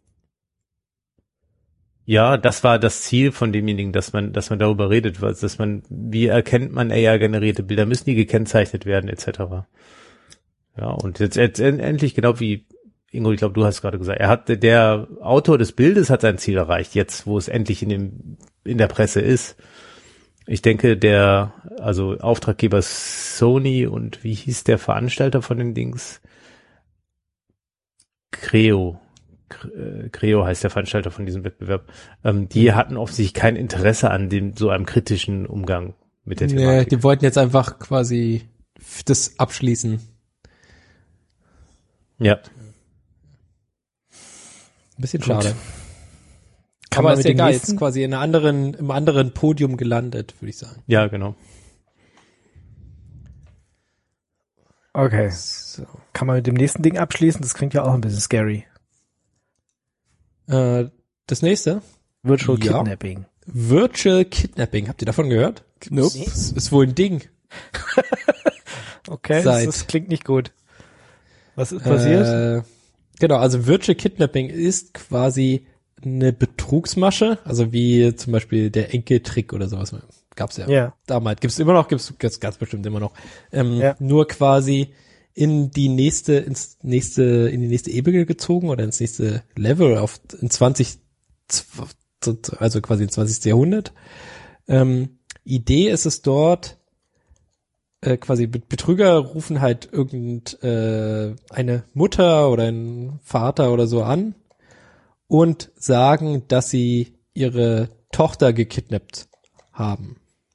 Speaker 4: ja, das war das Ziel von demjenigen, dass man, dass man darüber redet, was, dass man, wie erkennt man A I-generierte Bilder, müssen die gekennzeichnet werden, et cetera. Ja, und jetzt, jetzt endlich, genau wie Ingo, ich glaube, du hast gerade gesagt, er hat, der Autor des Bildes hat sein Ziel erreicht, jetzt, wo es endlich in dem, in der Presse ist. ich denke, der, also Auftraggeber Sony und wie hieß der Veranstalter von den Dings? Creo. Creo heißt der Veranstalter von diesem Wettbewerb. Ähm, die hatten offensichtlich kein Interesse an dem, so einem kritischen Umgang mit der Thematik.
Speaker 3: Nee, die wollten jetzt einfach quasi das abschließen.
Speaker 4: Ja.
Speaker 3: Ein bisschen
Speaker 2: Gut.
Speaker 3: schade.
Speaker 2: Kann
Speaker 3: Aber
Speaker 2: man
Speaker 3: ist
Speaker 2: mit
Speaker 3: ja
Speaker 2: dem
Speaker 3: egal,
Speaker 2: nächsten-
Speaker 3: jetzt quasi in einer anderen, im anderen Podium gelandet, würde ich sagen.
Speaker 4: Ja, genau.
Speaker 2: Okay.
Speaker 3: So.
Speaker 2: Kann man mit dem nächsten Ding abschließen? Das klingt ja auch ein bisschen scary.
Speaker 3: Äh, das nächste?
Speaker 2: Virtual
Speaker 3: Ja.
Speaker 2: Kidnapping.
Speaker 3: Virtual Kidnapping. Habt ihr davon gehört?
Speaker 5: Nope.
Speaker 3: Das ist wohl ein Ding.
Speaker 2: Okay, das,
Speaker 3: Seit-
Speaker 2: das klingt nicht gut. Was ist passiert?
Speaker 3: Äh, genau, also Virtual Kidnapping ist quasi eine Betrugsmasche, also wie zum Beispiel der Enkeltrick oder sowas. Gab's ja,
Speaker 2: Ja.
Speaker 3: damals. Gibt's immer noch, gibt's ganz, ganz bestimmt immer noch. Ähm,
Speaker 2: Ja.
Speaker 3: Nur quasi in die nächste, ins nächste, in die nächste Ebene gezogen oder ins nächste Level auf in zwanzig, also quasi im zwanzigsten Jahrhundert. Ähm, Idee ist es dort, äh, quasi Betrüger rufen halt irgend äh, eine Mutter oder einen Vater oder so an und sagen, dass sie ihre Tochter gekidnappt haben.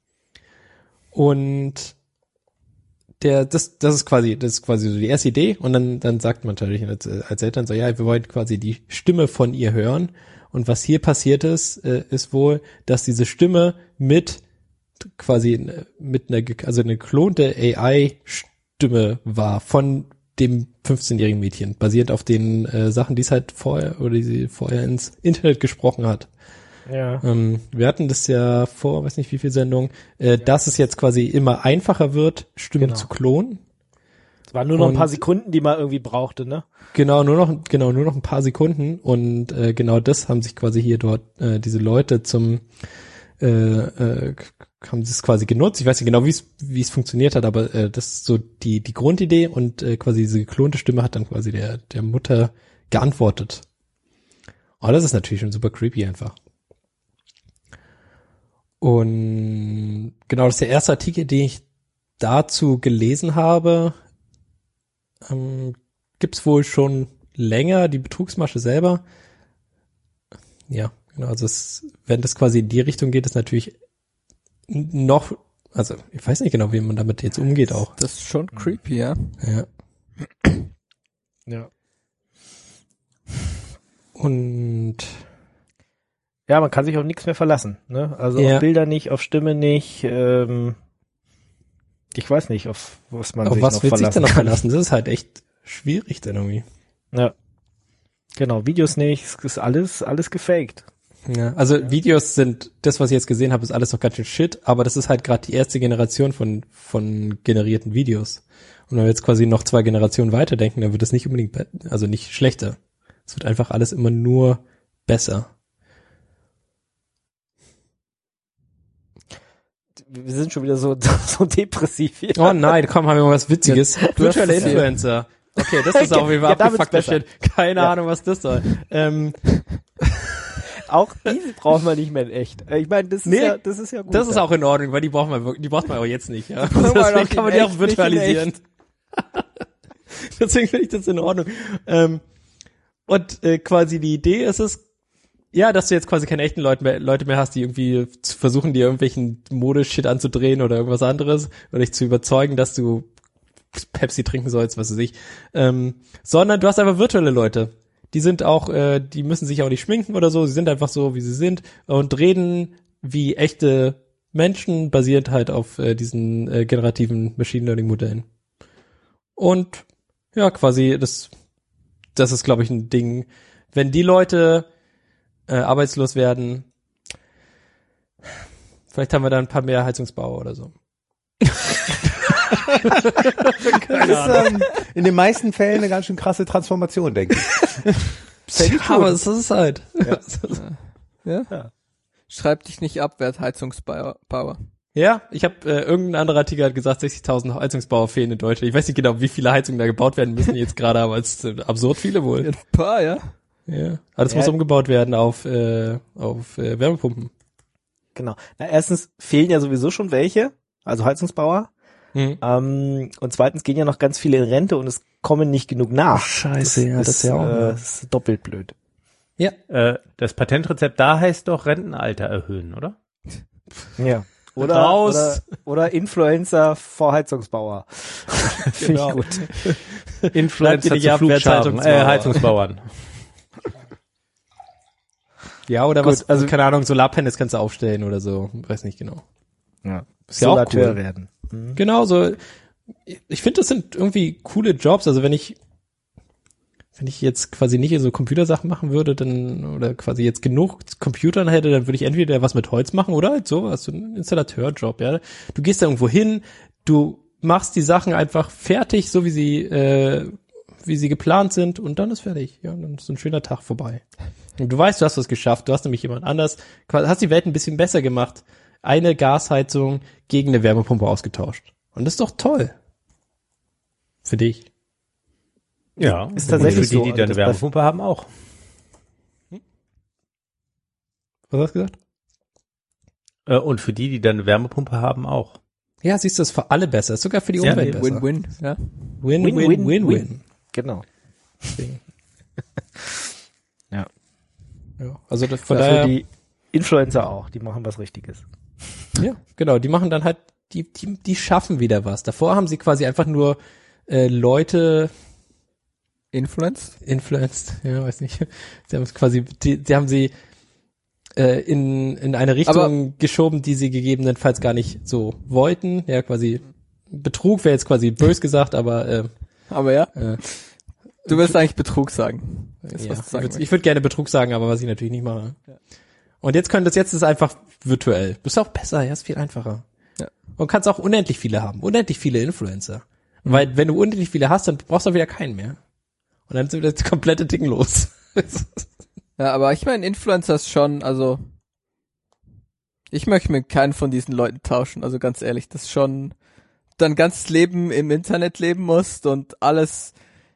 Speaker 3: Und der, das, das ist quasi, das ist quasi so die erste Idee. Und dann, dann sagt man natürlich als, als Eltern so, ja, wir wollen quasi die Stimme von ihr hören. Und was hier passiert ist, äh, ist wohl, dass diese Stimme mit quasi mit einer, also eine geklonte A I-Stimme war von dem fünfzehnjährigen Mädchen, basierend auf den äh, Sachen, die es halt vorher oder die sie vorher ins Internet gesprochen hat.
Speaker 2: Ja.
Speaker 3: Ähm, wir hatten das ja vor, weiß nicht wie viel Sendungen, äh, dass es jetzt quasi immer einfacher wird, Stimmen
Speaker 2: Genau.
Speaker 3: zu klonen.
Speaker 2: Es waren nur noch ein
Speaker 3: Und-
Speaker 2: paar Sekunden, die man irgendwie brauchte, ne?
Speaker 3: Genau, nur noch, genau, nur noch ein paar Sekunden und äh, genau das haben sich quasi hier dort äh, diese Leute zum äh, äh, haben sie es quasi genutzt. Ich weiß nicht genau, wie es wie es funktioniert hat, aber äh, das ist so die die Grundidee und äh, quasi diese geklonte Stimme hat dann quasi der der Mutter geantwortet. Oh, das ist natürlich schon super creepy einfach. Und genau, das ist der erste Artikel, den ich dazu gelesen habe. Ähm, gibt's wohl schon länger, die Betrugsmasche selber. Ja, genau, also es, wenn das quasi in die Richtung geht, ist natürlich noch, also ich weiß nicht genau, wie man damit jetzt umgeht auch.
Speaker 5: Das ist schon creepy, ja.
Speaker 3: Ja.
Speaker 2: Ja.
Speaker 3: Und
Speaker 2: Ja, man kann sich auf nichts mehr verlassen, ne? Also
Speaker 3: Ja.
Speaker 2: auf Bilder nicht, auf Stimme nicht, ähm, ich weiß nicht, auf was man
Speaker 3: auf
Speaker 2: sich
Speaker 3: was
Speaker 2: noch
Speaker 3: wird sich
Speaker 2: verlassen
Speaker 3: denn noch
Speaker 2: kann.
Speaker 3: verlassen? Das ist halt echt schwierig dann irgendwie.
Speaker 2: Ja. Genau, Videos nicht, es ist alles, alles gefaked.
Speaker 3: Ja, also Videos sind, das, was ich jetzt gesehen habe, ist alles noch ganz schön shit, aber das ist halt gerade die erste Generation von von generierten Videos. Und wenn wir jetzt quasi noch zwei Generationen weiterdenken, dann wird es nicht unbedingt, be- also nicht schlechter. Es wird einfach alles immer nur besser.
Speaker 2: Wir sind schon wieder so, so depressiv hier.
Speaker 3: Oh nein, komm, haben wir mal was Witziges. Virtuelle
Speaker 5: hast es hier.
Speaker 3: Influencer. Okay, das ist auf jeden Fall
Speaker 2: Ja, da wird's
Speaker 3: abgefuckter
Speaker 2: besser.
Speaker 3: Shit. Keine
Speaker 2: Ja.
Speaker 3: Ahnung, was das soll. Ähm,
Speaker 2: Auch diese braucht man nicht mehr in echt. Äh, Ich meine, das ist
Speaker 3: Nee,
Speaker 2: ja, das ist ja gut.
Speaker 3: das ist
Speaker 2: ja.
Speaker 3: auch in Ordnung, weil die braucht man wirklich, die braucht man auch jetzt nicht. Ja.
Speaker 5: braucht man auch
Speaker 3: Deswegen kann man die
Speaker 5: in
Speaker 3: auch
Speaker 5: echt, nicht in
Speaker 3: virtualisieren. Deswegen finde ich das in Ordnung. Ähm, und äh, quasi die Idee ist es, ja, dass du jetzt quasi keine echten Leute mehr, Leute mehr hast, die irgendwie zu versuchen, dir irgendwelchen Modeshit anzudrehen oder irgendwas anderes oder dich zu überzeugen, dass du Pepsi trinken sollst, was weiß ich. Ähm, sondern du hast einfach virtuelle Leute. Die sind auch, äh, die müssen sich auch nicht schminken oder so, sie sind einfach so, wie sie sind und reden wie echte Menschen, basierend halt auf äh, diesen äh, generativen Machine Learning Modellen. Und ja, quasi das, das ist, glaube ich, ein Ding. Wenn die Leute äh, arbeitslos werden, vielleicht haben wir da ein paar mehr Heizungsbauer oder so.
Speaker 4: Das ist ähm, in den meisten Fällen eine ganz schön krasse Transformation, denke ich.
Speaker 3: Ja, aber das ist halt.
Speaker 5: Ja?
Speaker 2: Ja.
Speaker 5: Schreib dich nicht ab, wer hat Heizungsbauer.
Speaker 3: Ja, ich habe äh, irgendein anderer Artikel hat gesagt, sechzigtausend Heizungsbauer fehlen in Deutschland. Ich weiß nicht genau, wie viele Heizungen da gebaut werden müssen jetzt gerade, aber es sind absurd viele wohl.
Speaker 5: Ein paar, ja.
Speaker 3: Ja, aber das
Speaker 2: Ja.
Speaker 3: muss umgebaut werden auf äh, auf äh, Wärmepumpen.
Speaker 2: Genau. Na, erstens fehlen ja sowieso schon welche, also Heizungsbauer.
Speaker 3: Mhm.
Speaker 2: Ähm, und zweitens gehen ja noch ganz viele in Rente und es kommen nicht genug nach.
Speaker 3: Ach, scheiße, ja, das ist ja auch,
Speaker 2: äh,
Speaker 3: ne?
Speaker 2: das ist doppelt blöd.
Speaker 3: Ja.
Speaker 4: Äh, das Patentrezept da heißt doch Rentenalter erhöhen, oder?
Speaker 2: Ja. Oder,
Speaker 3: Raus.
Speaker 2: oder, oder Influencer vor Heizungsbauer. Finde
Speaker 3: Genau.
Speaker 2: ich gut.
Speaker 4: Influencer
Speaker 3: nicht
Speaker 4: zu
Speaker 3: ab, wer
Speaker 4: Flugscharen, äh, Heizungsbauern.
Speaker 3: Ja, oder
Speaker 2: Gut,
Speaker 3: was,
Speaker 2: also-
Speaker 3: also keine Ahnung, Solarpanels kannst du aufstellen oder so, weiß nicht genau.
Speaker 2: Ja.
Speaker 3: Ist ja auch
Speaker 2: Solateur
Speaker 3: cool.
Speaker 2: werden. Mhm.
Speaker 3: Genau, so, ich finde, das sind irgendwie coole Jobs, also wenn ich, wenn ich jetzt quasi nicht so Computersachen machen würde, dann, oder quasi jetzt genug Computern hätte, dann würde ich entweder was mit Holz machen oder halt sowas, so ein Installateurjob, ja. Du gehst da irgendwo hin, du machst die Sachen einfach fertig, so wie sie, äh, wie sie geplant sind und dann ist fertig, ja, dann ist so ein schöner Tag vorbei. Und du weißt, du hast was geschafft, du hast nämlich jemand anders, hast die Welt ein bisschen besser gemacht, eine Gasheizung gegen eine Wärmepumpe ausgetauscht. Und das ist doch toll. Für dich.
Speaker 4: Ja,
Speaker 2: Ist tatsächlich
Speaker 4: und für die,
Speaker 2: so,
Speaker 4: die
Speaker 2: also
Speaker 4: da eine
Speaker 2: das
Speaker 4: Wärmepumpe haben, auch.
Speaker 3: Was hast du gesagt?
Speaker 4: Äh, und für die, die da eine Wärmepumpe haben, auch.
Speaker 3: Ja, siehst du, das ist für alle besser. Ist sogar für die
Speaker 4: Ja,
Speaker 3: Umwelt besser.
Speaker 5: Win-win, ja.
Speaker 3: Win,
Speaker 2: Win,
Speaker 3: win,
Speaker 2: win,
Speaker 3: win,
Speaker 2: win.
Speaker 3: win.
Speaker 2: Genau.
Speaker 3: Deswegen.
Speaker 2: Ja.
Speaker 3: Ja, also das, von
Speaker 2: Dafür
Speaker 3: daher,
Speaker 2: die Influencer auch, die machen was Richtiges.
Speaker 3: ja, genau, die machen dann halt, die, die, die schaffen wieder was. Davor haben sie quasi einfach nur äh, Leute
Speaker 5: Influenced?
Speaker 3: influenced, ja, weiß nicht. Sie haben es quasi, die, die haben sie äh, in in eine Richtung
Speaker 5: Aber
Speaker 3: geschoben, die sie gegebenenfalls gar nicht so wollten. Ja, quasi Betrug wäre jetzt quasi bös gesagt, aber äh,
Speaker 5: Aber ja,
Speaker 3: äh,
Speaker 5: du willst eigentlich Betrug sagen. Das ist,
Speaker 3: ja,
Speaker 5: was du
Speaker 3: ich
Speaker 5: sagen
Speaker 3: würde ich würd gerne Betrug sagen, aber was ich natürlich nicht mache.
Speaker 5: Ja.
Speaker 3: Und jetzt können das jetzt ist einfach virtuell. Das ist auch besser, ja, ist viel einfacher.
Speaker 5: Ja.
Speaker 3: Und kannst auch unendlich viele haben, unendlich viele Influencer. Mhm. Weil wenn du unendlich viele hast, dann brauchst du auch wieder keinen mehr. Und dann sind wieder das komplette Ding los.
Speaker 5: Ja, aber ich meine, Influencer ist schon, also ich möchte mit keinen von diesen Leuten tauschen, also ganz ehrlich, das ist schon dein ganzes Leben im Internet leben musst und alles,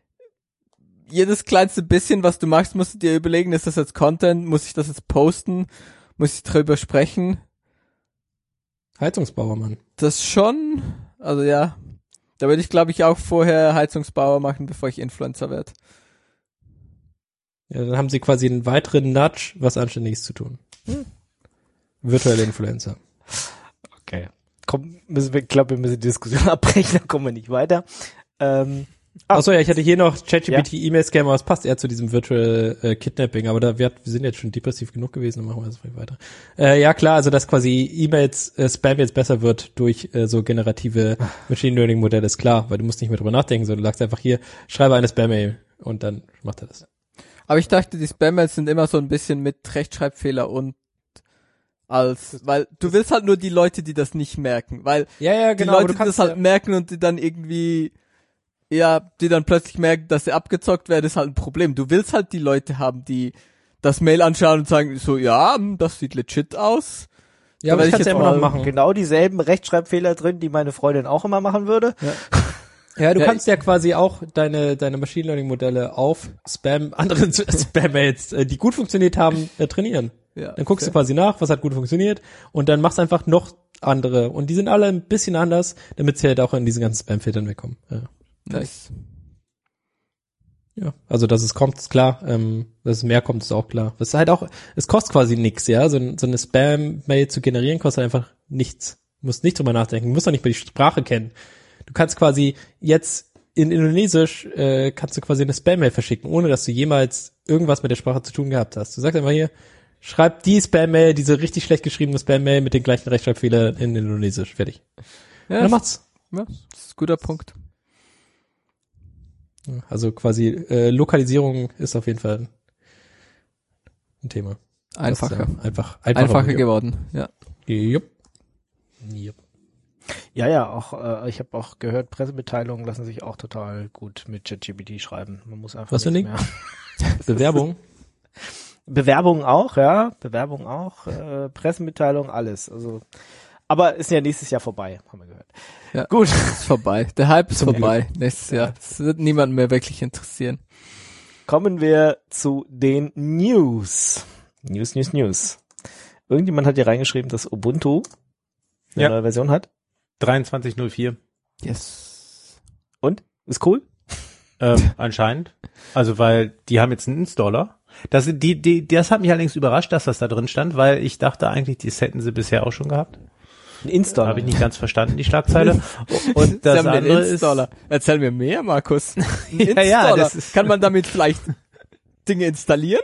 Speaker 5: jedes kleinste bisschen, was du machst, musst du dir überlegen, ist das jetzt Content, muss ich das jetzt posten, muss ich drüber sprechen,
Speaker 3: Heizungsbauer, Mann.
Speaker 5: das schon, also ja, da würde ich glaube ich auch vorher Heizungsbauer machen, bevor ich Influencer werde.
Speaker 3: Ja, dann haben sie quasi einen weiteren Nudge, was Anständiges zu tun. Hm. Virtuelle Influencer.
Speaker 2: Okay. Komm, müssen wir, ich glaube, wir müssen die Diskussion abbrechen, dann kommen wir nicht weiter. Ähm, ah,
Speaker 3: Achso, ja, ich hatte hier noch ChatGPT
Speaker 2: Ja.
Speaker 3: E-Mail-Scam, aber es passt eher zu diesem Virtual äh, Kidnapping, aber da wir, wir sind jetzt schon depressiv genug gewesen, dann machen wir das vielleicht weiter. Äh, ja, klar, also dass quasi E-Mails, äh, Spam jetzt besser wird durch äh, so generative Machine Learning Modelle ist klar, weil du musst nicht mehr drüber nachdenken, sondern du sagst einfach hier, schreibe eine Spam-Mail und dann macht er das.
Speaker 5: Aber ich dachte, die Spam-Mails sind immer so ein bisschen mit Rechtschreibfehler und als, weil du willst halt nur die Leute, die das nicht merken, weil
Speaker 3: Ja, ja,
Speaker 5: die Leute, die das halt merken und die dann irgendwie, ja, die dann plötzlich merken, dass sie abgezockt werden, ist halt ein Problem. Du willst halt die Leute haben, die das Mail anschauen und sagen so, ja, das sieht legit aus.
Speaker 3: ja,
Speaker 5: da
Speaker 3: aber
Speaker 5: werd
Speaker 3: ich kann es
Speaker 5: ich
Speaker 3: ja
Speaker 5: jetzt
Speaker 3: immer noch
Speaker 5: mal
Speaker 3: machen.
Speaker 2: genau dieselben Rechtschreibfehler drin, die meine Freundin auch immer machen würde.
Speaker 5: Ja.
Speaker 3: Ja, du
Speaker 5: Ja,
Speaker 3: kannst ja quasi auch deine deine Machine Learning Modelle auf Spam, andere Spam-Mails, äh, die gut funktioniert haben, äh, trainieren.
Speaker 5: Ja,
Speaker 3: Dann guckst
Speaker 5: okay.
Speaker 3: du quasi nach, was hat gut funktioniert und dann machst einfach noch andere und die sind alle ein bisschen anders, damit sie halt auch in diesen ganzen Spam-Filtern wegkommen. Ja.
Speaker 5: Nice.
Speaker 3: Ja, also dass es kommt, ist klar. Ähm, dass es mehr kommt, ist auch klar. Es ist halt auch, es kostet quasi nichts, ja. So, ein, so eine Spam-Mail zu generieren kostet einfach nichts. Du musst nicht drüber nachdenken, du musst doch nicht mal die Sprache kennen. Du kannst quasi jetzt in Indonesisch äh, kannst du quasi eine Spam-Mail verschicken, ohne dass du jemals irgendwas mit der Sprache zu tun gehabt hast. Du sagst einfach hier, schreib die Spam-Mail, diese richtig schlecht geschriebene Spam-Mail mit den gleichen Rechtschreibfehlern in Indonesisch. Fertig.
Speaker 5: Ja,
Speaker 3: Und dann macht's.
Speaker 5: ja, das ist ein guter Punkt.
Speaker 3: Also quasi äh, Lokalisierung ist auf jeden Fall ein Thema.
Speaker 5: Einfacher.
Speaker 3: Das ist, ja, einfach
Speaker 5: Einfacher,
Speaker 3: einfacher
Speaker 5: geworden, ja.
Speaker 3: Jupp. Jupp.
Speaker 2: Ja, ja, auch äh, ich habe auch gehört, Pressemitteilungen lassen sich auch total gut mit ChatGPT schreiben. Man muss einfach
Speaker 3: Was für ein
Speaker 2: nichts mehr.
Speaker 3: Bewerbung.
Speaker 2: Bewerbungen auch, ja, Bewerbungen auch, äh, Pressemitteilungen, alles. Also, aber ist ja nächstes Jahr vorbei, haben wir gehört.
Speaker 5: Ja.
Speaker 2: Gut.
Speaker 5: Ist vorbei. Der Hype ist
Speaker 3: Zum
Speaker 5: vorbei. Nächstes Jahr. Das wird niemanden mehr wirklich interessieren.
Speaker 2: Kommen wir zu den News. News, News, News. Irgendjemand hat hier reingeschrieben, dass Ubuntu eine
Speaker 4: Ja.
Speaker 2: neue Version hat.
Speaker 4: dreiundzwanzig null vier.
Speaker 5: Yes.
Speaker 2: Und? Ist cool?
Speaker 4: Ähm, anscheinend. Also, weil die haben jetzt einen Installer. Das, die, die, das hat mich allerdings überrascht, dass das da drin stand, weil ich dachte eigentlich, das hätten sie bisher auch schon gehabt.
Speaker 2: Ein Installer.
Speaker 4: Habe ich nicht ganz verstanden, die Schlagzeile. Und das
Speaker 5: Sie haben den
Speaker 4: andere ist,
Speaker 5: Installer. Erzähl mir mehr, Markus. Ein
Speaker 4: Ja, ja,
Speaker 5: Installer.
Speaker 4: das ist-
Speaker 5: Kann man damit vielleicht Dinge installieren?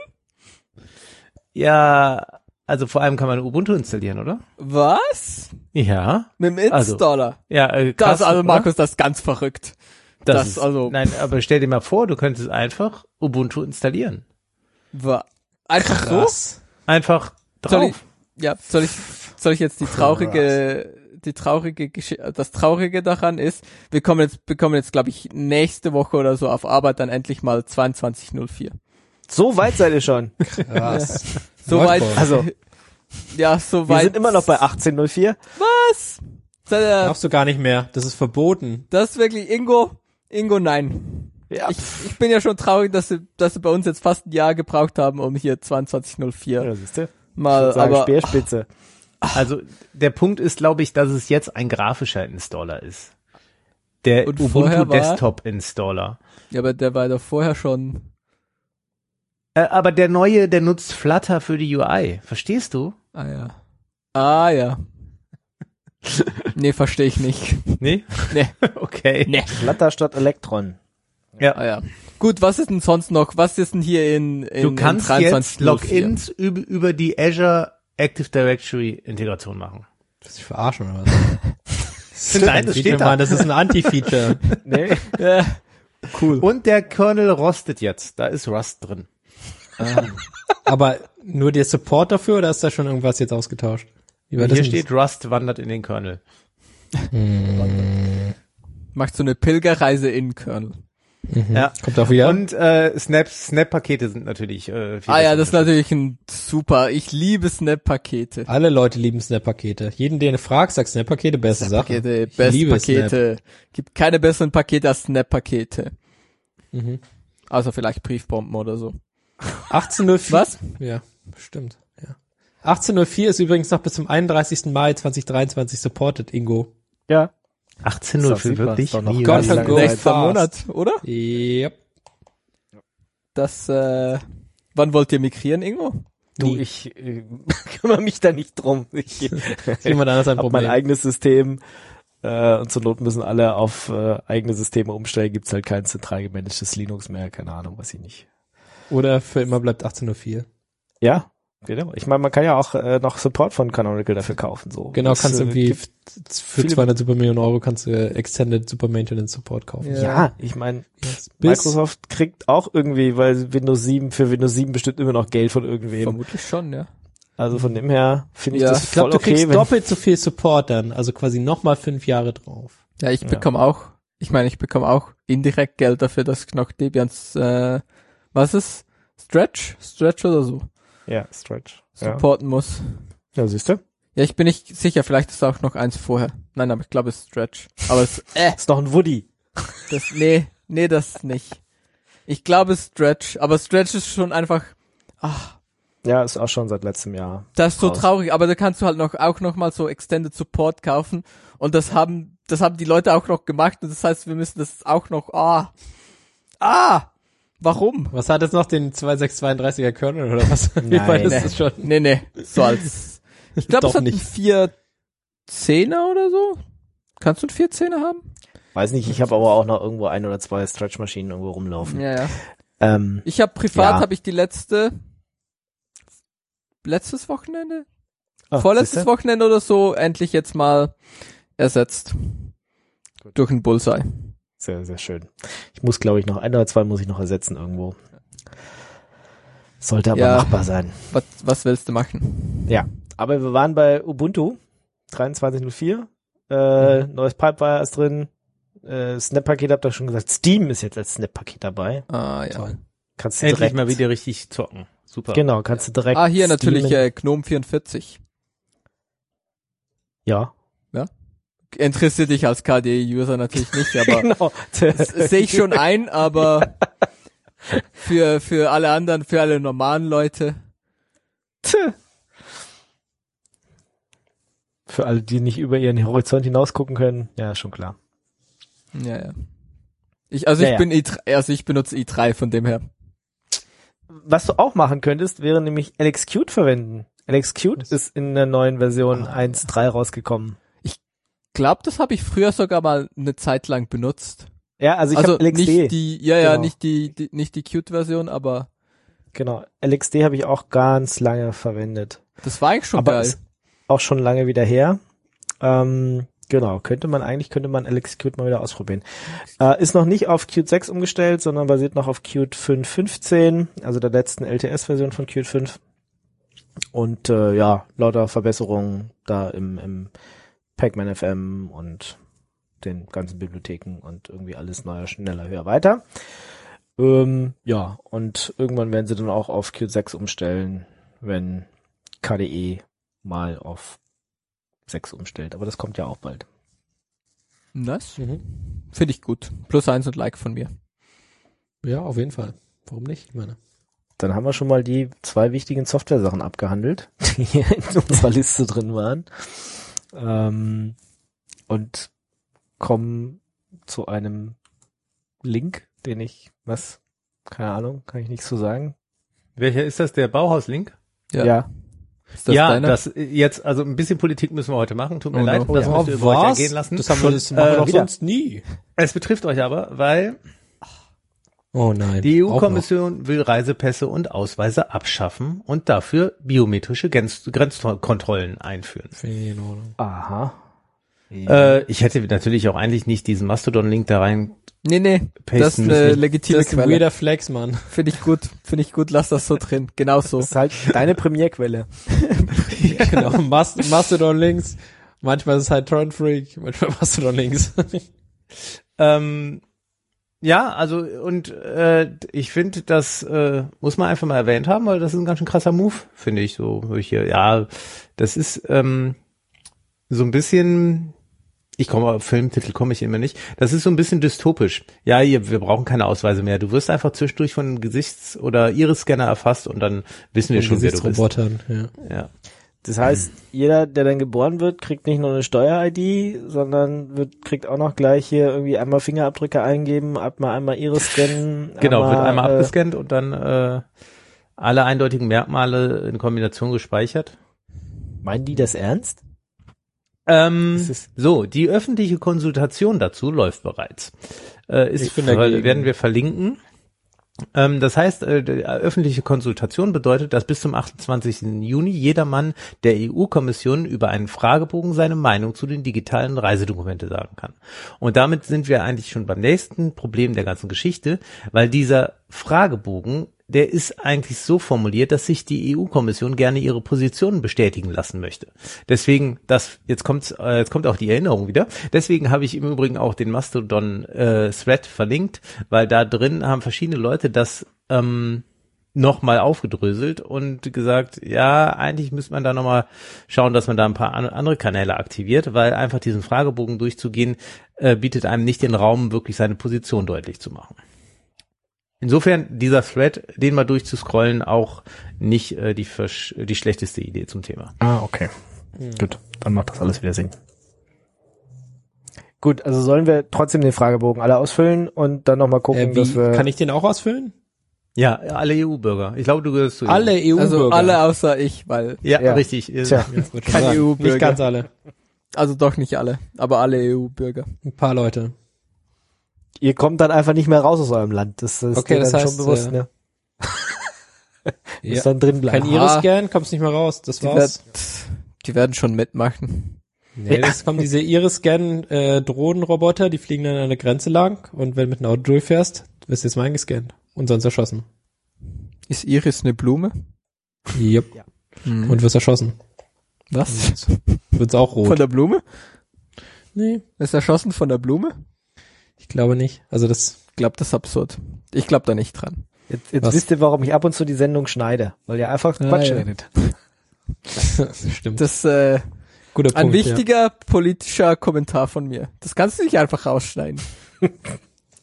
Speaker 4: ja, also vor allem kann man Ubuntu installieren, oder?
Speaker 5: Was?
Speaker 4: Ja.
Speaker 5: Mit dem
Speaker 4: Also,
Speaker 5: Installer?
Speaker 4: Ja, äh,
Speaker 5: Das,
Speaker 4: krass,
Speaker 5: also
Speaker 4: oder?
Speaker 5: Markus, das ist ganz verrückt.
Speaker 4: Das,
Speaker 5: das
Speaker 4: ist,
Speaker 5: also-
Speaker 4: nein, aber stell dir mal vor, du könntest einfach Ubuntu installieren.
Speaker 5: Wa- Einfach
Speaker 3: Krass.
Speaker 4: Einfach
Speaker 5: Soll
Speaker 4: drauf.
Speaker 5: ich, ja, soll ich, soll ich jetzt die traurige, die traurige Geschichte, das Traurige daran ist, wir kommen jetzt, bekommen jetzt, glaube ich, nächste Woche oder so auf Arbeit dann endlich mal zweiundzwanzig null vier.
Speaker 2: So weit seid ihr schon.
Speaker 3: Krass.
Speaker 5: Soweit,
Speaker 3: Nordpol.
Speaker 2: Also,
Speaker 5: ja,
Speaker 2: wir
Speaker 5: soweit.
Speaker 2: sind immer noch bei achtzehn null vier.
Speaker 5: Was? Das, äh,
Speaker 3: Darfst du gar nicht mehr. Das ist verboten.
Speaker 5: das ist wirklich, Ingo, Ingo, nein.
Speaker 2: Ja.
Speaker 5: Ich, ich bin ja schon traurig, dass sie, dass sie bei uns jetzt fast ein Jahr gebraucht haben, um hier zweiundzwanzig null vier
Speaker 2: Ja, siehst du?
Speaker 5: mal,
Speaker 2: Sagen,
Speaker 5: aber,
Speaker 2: Speerspitze.
Speaker 4: Also der Punkt ist, glaube ich, dass es jetzt ein grafischer Installer ist. Der
Speaker 5: Und
Speaker 4: Ubuntu
Speaker 5: vorher war-
Speaker 4: Desktop Installer.
Speaker 5: ja, aber der war doch vorher schon,
Speaker 4: Äh, aber der neue, der nutzt Flutter für die U I. Verstehst du?
Speaker 5: ah ja. Ah ja. Nee, verstehe ich nicht.
Speaker 4: Nee?
Speaker 5: Nee.
Speaker 4: Okay.
Speaker 5: Nee.
Speaker 2: Flutter statt Elektron.
Speaker 4: Ja.
Speaker 5: Ah ja. Gut, was ist denn sonst noch? Was ist denn hier in, in
Speaker 4: Du kannst
Speaker 5: in
Speaker 4: jetzt
Speaker 5: dreiundzwanzig null vier?
Speaker 4: Logins über, über die Azure Active Directory Integration machen.
Speaker 3: Willst du dich verarschen oder was?
Speaker 4: Nein, das steht da.
Speaker 3: Mann, das ist ein Anti-Feature.
Speaker 2: Nee.
Speaker 5: Ja, cool.
Speaker 4: Und der Kernel rostet jetzt. Da ist Rust drin.
Speaker 3: Aber nur der Support dafür oder ist da schon irgendwas jetzt ausgetauscht? Wie war das
Speaker 4: Hier
Speaker 3: denn?
Speaker 4: steht, Rust wandert in den Kernel.
Speaker 5: Macht so eine Pilgerreise in Kernel.
Speaker 3: Mhm.
Speaker 4: Ja.
Speaker 3: Kommt auch wieder.
Speaker 4: Und äh, Snap, Snap-Pakete sind natürlich äh, viel
Speaker 5: Ah ja,
Speaker 4: besser
Speaker 5: das ist natürlich ein super. Ich liebe Snap-Pakete.
Speaker 3: Alle Leute lieben Snap-Pakete. Jeden, den du fragst, sagt Snap-Pakete, beste Sache.
Speaker 5: Pakete,
Speaker 3: Ich
Speaker 5: beste
Speaker 3: liebe
Speaker 5: Pakete. Gibt keine besseren Pakete als Snap-Pakete.
Speaker 3: Mhm.
Speaker 5: Außer vielleicht Briefbomben oder so.
Speaker 3: achtzehn null vier.
Speaker 5: Was?
Speaker 3: Ja, stimmt. Ja. achtzehn null vier ist übrigens noch bis zum einunddreißigsten Mai zweitausenddreiundzwanzig supported, Ingo.
Speaker 2: Ja.
Speaker 4: achtzehn null
Speaker 2: Das
Speaker 4: vier
Speaker 2: sieht man,
Speaker 4: wirklich?
Speaker 2: ist doch noch
Speaker 4: Wie
Speaker 2: ganz
Speaker 4: lange
Speaker 2: lange
Speaker 4: Zeit?
Speaker 2: Zeit.
Speaker 5: Nächster
Speaker 3: fast.
Speaker 5: Monat, oder?
Speaker 3: Yep.
Speaker 5: Das, äh, wann wollt ihr migrieren, Ingo?
Speaker 2: Du,
Speaker 3: Nie.
Speaker 2: ich äh, kümmere mich da nicht drum. Ich
Speaker 3: Jemand anderes ein
Speaker 2: habe mein
Speaker 3: Problem.
Speaker 2: eigenes System äh, und zur Not müssen alle auf äh, eigene Systeme umstellen. Gibt's halt kein zentral gemanagtes Linux mehr. Keine Ahnung, weiß ich nicht.
Speaker 3: Oder für immer bleibt achtzehn null vier.
Speaker 2: Ja, genau. Ich meine, man kann ja auch äh, noch Support von Canonical dafür kaufen. So.
Speaker 3: Genau,
Speaker 2: Das,
Speaker 3: kannst
Speaker 2: äh,
Speaker 3: irgendwie
Speaker 2: gibt-
Speaker 3: f- für
Speaker 2: viele-
Speaker 3: zweihundert Super Millionen Euro kannst du äh, Extended Super Maintenance Support kaufen.
Speaker 5: Ja.
Speaker 2: Ja, ich meine,
Speaker 3: Yes. Bis,
Speaker 2: Microsoft kriegt auch irgendwie, weil Windows sieben für Windows sieben bestimmt immer noch Geld von irgendwem.
Speaker 5: Vermutlich schon, ja.
Speaker 2: Also von dem her finde ich
Speaker 5: Ja,
Speaker 2: das
Speaker 3: ich glaube,
Speaker 2: voll
Speaker 3: du kriegst
Speaker 2: okay. wenn-
Speaker 3: doppelt so viel Support dann, also quasi nochmal fünf Jahre drauf.
Speaker 5: Ja, ich
Speaker 2: Ja.
Speaker 5: bekomme auch, ich meine, ich bekomme auch indirekt Geld dafür, dass ich noch Debians, äh, was ist? Stretch? Stretch oder so?
Speaker 2: Ja, Stretch. Ja,
Speaker 5: Supporten muss.
Speaker 2: ja siehst du?
Speaker 5: Ja, ich bin nicht sicher, vielleicht ist auch noch eins vorher. Nein, aber ich glaube, es ist Stretch. Aber es, äh,
Speaker 2: Ist noch ein Woody.
Speaker 5: das, nee, nee, das nicht. Ich glaube, es ist Stretch, aber Stretch ist schon einfach, ach,
Speaker 2: Ja, ist auch schon seit letztem Jahr.
Speaker 5: das ist so
Speaker 2: Raus.
Speaker 5: traurig, aber da kannst du halt noch, auch noch mal so Extended Support kaufen und das haben, das haben die Leute auch noch gemacht und das heißt, wir müssen das auch noch, ah, ah, warum?
Speaker 3: Was hat jetzt noch den zweiundsechzig zweiunddreißiger Kernel oder was? Wie
Speaker 2: Nein.
Speaker 3: weit ist
Speaker 5: Nee.
Speaker 3: das schon?
Speaker 5: Nee, nee, so als, ich glaube, es
Speaker 3: Doch
Speaker 5: hat einen
Speaker 3: nicht.
Speaker 5: vier Zehner oder so. Kannst du einen vier Zehner haben?
Speaker 2: Weiß nicht, ich habe aber auch noch irgendwo ein oder zwei Stretch-Maschinen irgendwo rumlaufen.
Speaker 5: Ja, ja.
Speaker 2: Ähm,
Speaker 5: Ich habe privat,
Speaker 2: Ja.
Speaker 5: habe ich die letzte, letztes Wochenende?
Speaker 2: ah,
Speaker 5: Vorletztes
Speaker 2: siehste?
Speaker 5: Wochenende oder so endlich jetzt mal ersetzt. Durch einen Bullseye.
Speaker 2: Sehr, sehr schön. Ich muss, glaube ich, noch ein oder zwei muss ich noch ersetzen irgendwo. Sollte aber
Speaker 5: Ja.
Speaker 2: machbar sein.
Speaker 5: Was, was willst du machen?
Speaker 2: Ja, aber wir waren bei Ubuntu dreiundzwanzig null vier. Äh,
Speaker 5: Mhm.
Speaker 2: neues Pipewire ist drin. Äh, Snap-Paket habt ihr schon gesagt. Steam ist jetzt als Snap-Paket dabei.
Speaker 5: Ah, ja.
Speaker 3: Toll.
Speaker 2: Kannst du
Speaker 4: Endlich
Speaker 2: direkt,
Speaker 4: mal wieder richtig zocken. Super.
Speaker 2: Genau, kannst du direkt.
Speaker 5: Ah, hier natürlich
Speaker 2: streamen.
Speaker 5: äh, Gnome vierundvierzig.
Speaker 2: Ja.
Speaker 5: Interessiert dich als K D E-User natürlich nicht, aber
Speaker 2: Genau.
Speaker 5: das sehe ich schon ein, aber für, für alle anderen, für alle normalen Leute.
Speaker 2: Für alle, die nicht über ihren Horizont hinaus gucken können, ja, schon klar.
Speaker 5: Ja, ja. Ich, also
Speaker 2: Ja,
Speaker 5: ich
Speaker 2: ja.
Speaker 5: bin i drei, also ich benutze i drei von dem her.
Speaker 2: Was du auch machen könntest, wäre nämlich Lxqt verwenden. Lxqt ist in der neuen Version eins Punkt drei rausgekommen.
Speaker 5: Ich glaube, das habe ich früher sogar mal eine Zeit lang benutzt.
Speaker 2: Ja, also ich
Speaker 5: also
Speaker 2: habe L X D.
Speaker 5: nicht die, ja, ja,
Speaker 2: Genau.
Speaker 5: nicht die, die nicht die Qt-Version, aber
Speaker 2: Genau, L X D habe ich auch ganz lange verwendet.
Speaker 5: das war eigentlich schon
Speaker 2: Aber
Speaker 5: geil.
Speaker 2: ist auch schon lange wieder her. Ähm, genau, könnte man eigentlich, könnte man Lxqt mal wieder ausprobieren. Äh, ist noch nicht auf Qt sechs umgestellt, sondern basiert noch auf Qt fünf Punkt fünfzehn, also der letzten L T S-Version von Qt fünf. Und äh, ja, lauter Verbesserungen da im, im Pacman F M und den ganzen Bibliotheken und irgendwie alles neuer, schneller, höher, weiter. Ähm, ja, und irgendwann werden sie dann auch auf Qt sechs umstellen, wenn K D E mal auf sechs umstellt. Aber das kommt ja auch bald.
Speaker 5: Nice.
Speaker 3: Mhm.
Speaker 5: Finde ich gut. Plus eins und Like von mir.
Speaker 3: Ja, auf jeden Fall. Warum nicht? Ich meine.
Speaker 2: Dann haben wir schon mal die zwei wichtigen Software-Sachen abgehandelt, die hier in unserer Liste drin waren. Ähm, und kommen zu einem Link, den ich, was, keine Ahnung, kann ich nichts zu sagen.
Speaker 4: Welcher ist das? Der Bauhaus-Link?
Speaker 5: Ja.
Speaker 2: ja.
Speaker 5: Ist das
Speaker 4: ja,
Speaker 5: deiner?
Speaker 4: das jetzt, also ein bisschen Politik müssen wir heute machen. Tut mir
Speaker 5: Oh no.
Speaker 4: leid, das
Speaker 2: Oh,
Speaker 4: müsst ihr über euch ergehen lassen.
Speaker 3: Das haben wir, das machen wir
Speaker 4: Äh,
Speaker 3: doch
Speaker 2: wieder.
Speaker 3: sonst nie.
Speaker 4: Es betrifft euch aber, weil
Speaker 3: Oh nein.
Speaker 4: die E
Speaker 3: auch noch.
Speaker 4: U-Kommission will Reisepässe und Ausweise abschaffen und dafür biometrische Grenz- Grenzkontrollen einführen.
Speaker 3: Finde ich in Ordnung.
Speaker 2: Aha.
Speaker 4: Äh, ich hätte natürlich auch eigentlich nicht diesen Mastodon-Link da rein.
Speaker 5: Nee, nee,
Speaker 4: Pasten
Speaker 5: das ist eine
Speaker 4: müssen.
Speaker 5: legitime
Speaker 3: Das ist ein
Speaker 5: Quelle.
Speaker 3: weirder Flex, Mann.
Speaker 5: Finde ich gut, finde ich gut, lass das so drin. Genau so.
Speaker 2: Das ist halt deine Premierquelle.
Speaker 3: Genau, Mast Mastodon-Links. Manchmal ist es halt Torrent-Freak, manchmal Mastodon-Links.
Speaker 4: Ähm, ja, also und äh, ich finde, das äh, muss man einfach mal erwähnt haben, weil das ist ein ganz schön krasser Move, finde ich so. Wo ich hier, ja, das ist ähm, so ein bisschen, ich komme auf Filmtitel komme ich immer nicht. Das ist so ein bisschen dystopisch. Ja, hier, wir brauchen keine Ausweise mehr. Du wirst einfach zwischendurch von einem Gesichts- oder Iris-Scanner erfasst und dann wissen wir schon, wer du bist.
Speaker 3: Robotern, ja.
Speaker 4: Ja.
Speaker 2: Das heißt, jeder, der dann geboren wird, kriegt nicht nur eine Steuer-I D, sondern wird, kriegt auch noch gleich hier irgendwie einmal Fingerabdrücke eingeben, einmal, einmal Iris scannen.
Speaker 4: Genau,
Speaker 2: einmal,
Speaker 4: wird einmal
Speaker 2: äh,
Speaker 4: abgescannt und dann äh, alle eindeutigen Merkmale in Kombination gespeichert.
Speaker 2: Meinen die das ernst?
Speaker 4: Ähm,
Speaker 2: Das ist-
Speaker 4: so, die öffentliche Konsultation dazu läuft bereits. Äh, ist,
Speaker 3: Ich bin dagegen.
Speaker 4: werden wir verlinken. Ähm, das heißt, äh, die öffentliche Konsultation bedeutet, dass bis zum achtundzwanzigsten Juni jedermann der E U-Kommission über einen Fragebogen seine Meinung zu den digitalen Reisedokumente sagen kann. Und damit sind wir eigentlich schon beim nächsten Problem der ganzen Geschichte, weil dieser Fragebogen, der ist eigentlich so formuliert, dass sich die E U-Kommission gerne ihre Positionen bestätigen lassen möchte. Deswegen, das jetzt kommt äh, jetzt kommt auch die Erinnerung wieder. Deswegen habe ich im Übrigen auch den Mastodon-Thread verlinkt, weil da drin haben verschiedene Leute das ähm, nochmal aufgedröselt und gesagt, ja, eigentlich müsste man da nochmal schauen, dass man da ein paar an, andere Kanäle aktiviert, weil einfach diesen Fragebogen durchzugehen, äh, bietet einem nicht den Raum, wirklich seine Position deutlich zu machen. Insofern dieser Thread, den mal durchzuscrollen, auch nicht äh, die, versch- die schlechteste Idee zum Thema.
Speaker 2: Ah, okay. Gut, dann macht das alles wieder Sinn. Gut, also sollen wir trotzdem den Fragebogen alle ausfüllen und dann nochmal gucken,
Speaker 3: Äh,
Speaker 2: dass
Speaker 3: wie,
Speaker 2: wir...
Speaker 3: kann ich den auch ausfüllen?
Speaker 4: Ja, alle E U-Bürger. Ich glaube, du gehörst zu
Speaker 3: Alle E U-Bürger.
Speaker 5: Also alle außer ich, weil,
Speaker 4: Ja,
Speaker 2: Ja.
Speaker 4: richtig.
Speaker 2: Tja.
Speaker 3: Ja, wollte schon
Speaker 5: Kein
Speaker 3: sagen.
Speaker 5: E U-Bürger.
Speaker 3: Nicht ganz alle.
Speaker 5: also doch nicht alle, aber alle E U-Bürger.
Speaker 3: Ein paar Leute.
Speaker 2: Ihr kommt dann einfach nicht mehr raus aus eurem Land. Das, das
Speaker 3: Okay,
Speaker 2: ist dir
Speaker 3: das
Speaker 2: dann
Speaker 3: heißt,
Speaker 2: schon bewusst,
Speaker 3: äh,
Speaker 2: ne?
Speaker 3: Ja.
Speaker 2: Muss dann drin bleiben.
Speaker 3: Kein Iris-Scan, kommst nicht mehr raus. Das
Speaker 5: Die,
Speaker 3: war's.
Speaker 5: werd, die werden schon mitmachen.
Speaker 3: Nee, das kommen diese Iris-Scan-Drohnenroboter, die fliegen dann an der Grenze lang und wenn du mit einem Auto durchfährst, wirst du jetzt mal eingescannt und sonst erschossen.
Speaker 5: Ist Iris eine Blume?
Speaker 3: Yep.
Speaker 5: Hm.
Speaker 3: Und wirst erschossen.
Speaker 5: Was?
Speaker 3: Wird's auch rot.
Speaker 5: Von der Blume?
Speaker 3: Nee,
Speaker 5: Ist erschossen von der Blume?
Speaker 3: ich glaube nicht. Also das,
Speaker 5: Ich glaube, das ist absurd. Ich glaube da nicht dran.
Speaker 2: Jetzt, jetzt
Speaker 3: Was?
Speaker 2: wisst ihr, warum ich ab und zu die Sendung schneide. Weil ihr einfach
Speaker 5: Ah,
Speaker 2: Quatsch
Speaker 5: ja.
Speaker 2: redet.
Speaker 3: das stimmt.
Speaker 5: Das ist äh,
Speaker 3: Guter
Speaker 5: ein
Speaker 3: Punkt,
Speaker 5: wichtiger politischer Kommentar von mir. Das kannst du nicht einfach rausschneiden.
Speaker 3: ja.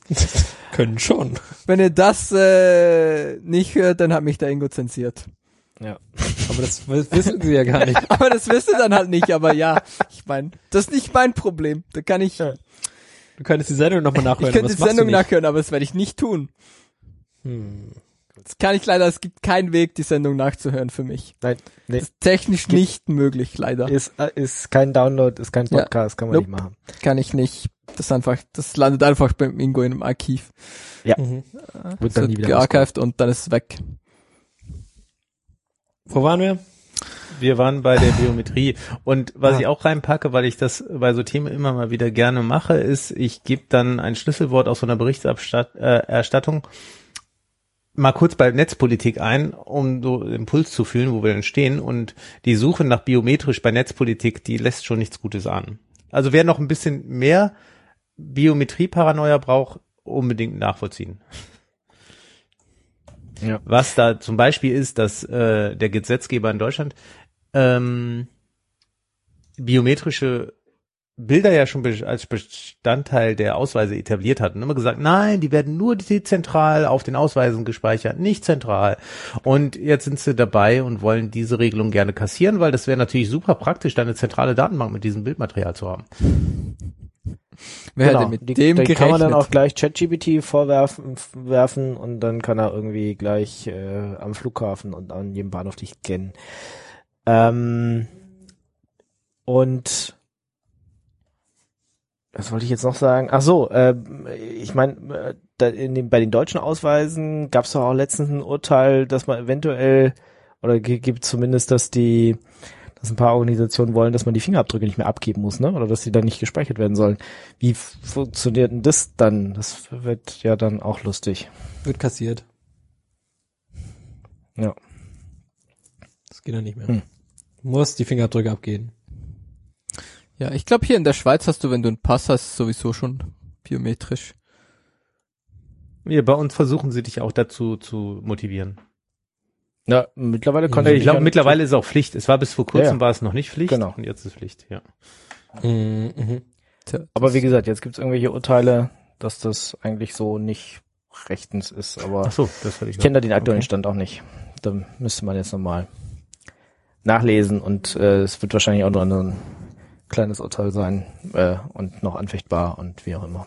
Speaker 3: Können schon.
Speaker 5: Wenn ihr das äh, nicht hört, dann hat mich der Ingo zensiert.
Speaker 2: Ja.
Speaker 3: Aber das wissen sie ja gar nicht.
Speaker 5: Aber das wisst ihr dann halt nicht, aber ja, ich meine, das ist nicht mein Problem. Da kann ich,
Speaker 3: Du könntest die Sendung nochmal nachhören.
Speaker 5: ich könnte
Speaker 3: aber
Speaker 5: die
Speaker 3: das machst du
Speaker 5: Sendung
Speaker 3: nicht.
Speaker 5: nachhören, aber das werde ich nicht tun.
Speaker 3: Hm.
Speaker 5: Das kann ich leider, es gibt keinen Weg, die Sendung nachzuhören für mich.
Speaker 2: Nein, nee.
Speaker 5: Das ist technisch
Speaker 2: Gibt-
Speaker 5: nicht möglich, leider.
Speaker 2: Ist, äh, ist kein Download, ist kein
Speaker 5: Ja.
Speaker 2: Podcast, kann man
Speaker 5: Nope.
Speaker 2: nicht machen.
Speaker 5: Kann ich nicht. Das ist einfach, das landet einfach beim Ingo in einem Archiv.
Speaker 3: Mhm.
Speaker 2: Wird
Speaker 5: So
Speaker 2: dann nie wieder
Speaker 5: gearchived und dann ist es weg.
Speaker 3: Wo waren wir?
Speaker 4: Wir waren bei der Biometrie und was
Speaker 3: Ah.
Speaker 4: ich auch reinpacke, weil ich das bei so Themen immer mal wieder gerne mache, ist, ich gebe dann ein Schlüsselwort aus so einer Berichterstattung mal kurz bei Netzpolitik ein, um so den Impuls zu fühlen, wo wir denn stehen, und die Suche nach biometrisch bei Netzpolitik, die lässt schon nichts Gutes ahnen. Also wer noch ein bisschen mehr Biometrie-Paranoia braucht, unbedingt nachvollziehen.
Speaker 2: Ja.
Speaker 4: Was da zum Beispiel ist, dass äh, der Gesetzgeber in Deutschland ähm, biometrische Bilder ja schon be- als Bestandteil der Ausweise etabliert hat und immer gesagt, nein, die werden nur dezentral auf den Ausweisen gespeichert, nicht zentral. Und jetzt sind sie dabei und wollen diese Regelung gerne kassieren, weil das wäre natürlich super praktisch, da eine zentrale Datenbank mit diesem Bildmaterial zu haben.
Speaker 5: Wer
Speaker 2: Genau.
Speaker 5: hätte mit
Speaker 2: Die,
Speaker 5: dem
Speaker 2: den
Speaker 5: gerechnet?
Speaker 2: kann man dann auch gleich ChatGPT vorwerfen f- werfen und dann kann er irgendwie gleich äh, am Flughafen und an jedem Bahnhof dich kennen. Ähm, und was wollte ich jetzt noch sagen? Ach so, äh, ich meine, äh, in den, bei den deutschen Ausweisen gab es doch auch letztens ein Urteil, dass man eventuell, oder g- gibt zumindest, dass die, dass ein paar Organisationen wollen, dass man die Fingerabdrücke nicht mehr abgeben muss, ne? Oder dass die dann nicht gespeichert werden sollen. Wie f- funktioniert denn das dann? Das wird ja dann auch lustig.
Speaker 3: Wird kassiert.
Speaker 2: Ja.
Speaker 3: Das geht dann nicht mehr.
Speaker 2: Hm.
Speaker 3: Muss die Fingerabdrücke abgehen.
Speaker 5: Ja, ich glaube hier in der Schweiz hast du, wenn du einen Pass hast, sowieso schon biometrisch.
Speaker 4: Ja, bei uns versuchen sie dich auch dazu zu motivieren.
Speaker 2: Ja, mittlerweile konnte
Speaker 4: Ich glaube, mittlerweile ist es auch Pflicht. Es war bis vor kurzem
Speaker 2: Ja, ja.
Speaker 4: war es noch nicht Pflicht,
Speaker 2: Genau.
Speaker 4: und jetzt ist Pflicht, ja.
Speaker 3: Mhm. Mhm.
Speaker 5: Tja,
Speaker 2: Aber wie gesagt, jetzt gibt's irgendwelche Urteile, dass das eigentlich so nicht rechtens ist. Aber
Speaker 4: Ach so, das hatte ich
Speaker 2: ich kenne da den aktuellen
Speaker 4: Okay.
Speaker 2: Stand auch nicht. Da müsste man jetzt nochmal nachlesen und äh, es wird wahrscheinlich auch nur ein kleines Urteil sein äh, und noch anfechtbar und wie auch immer.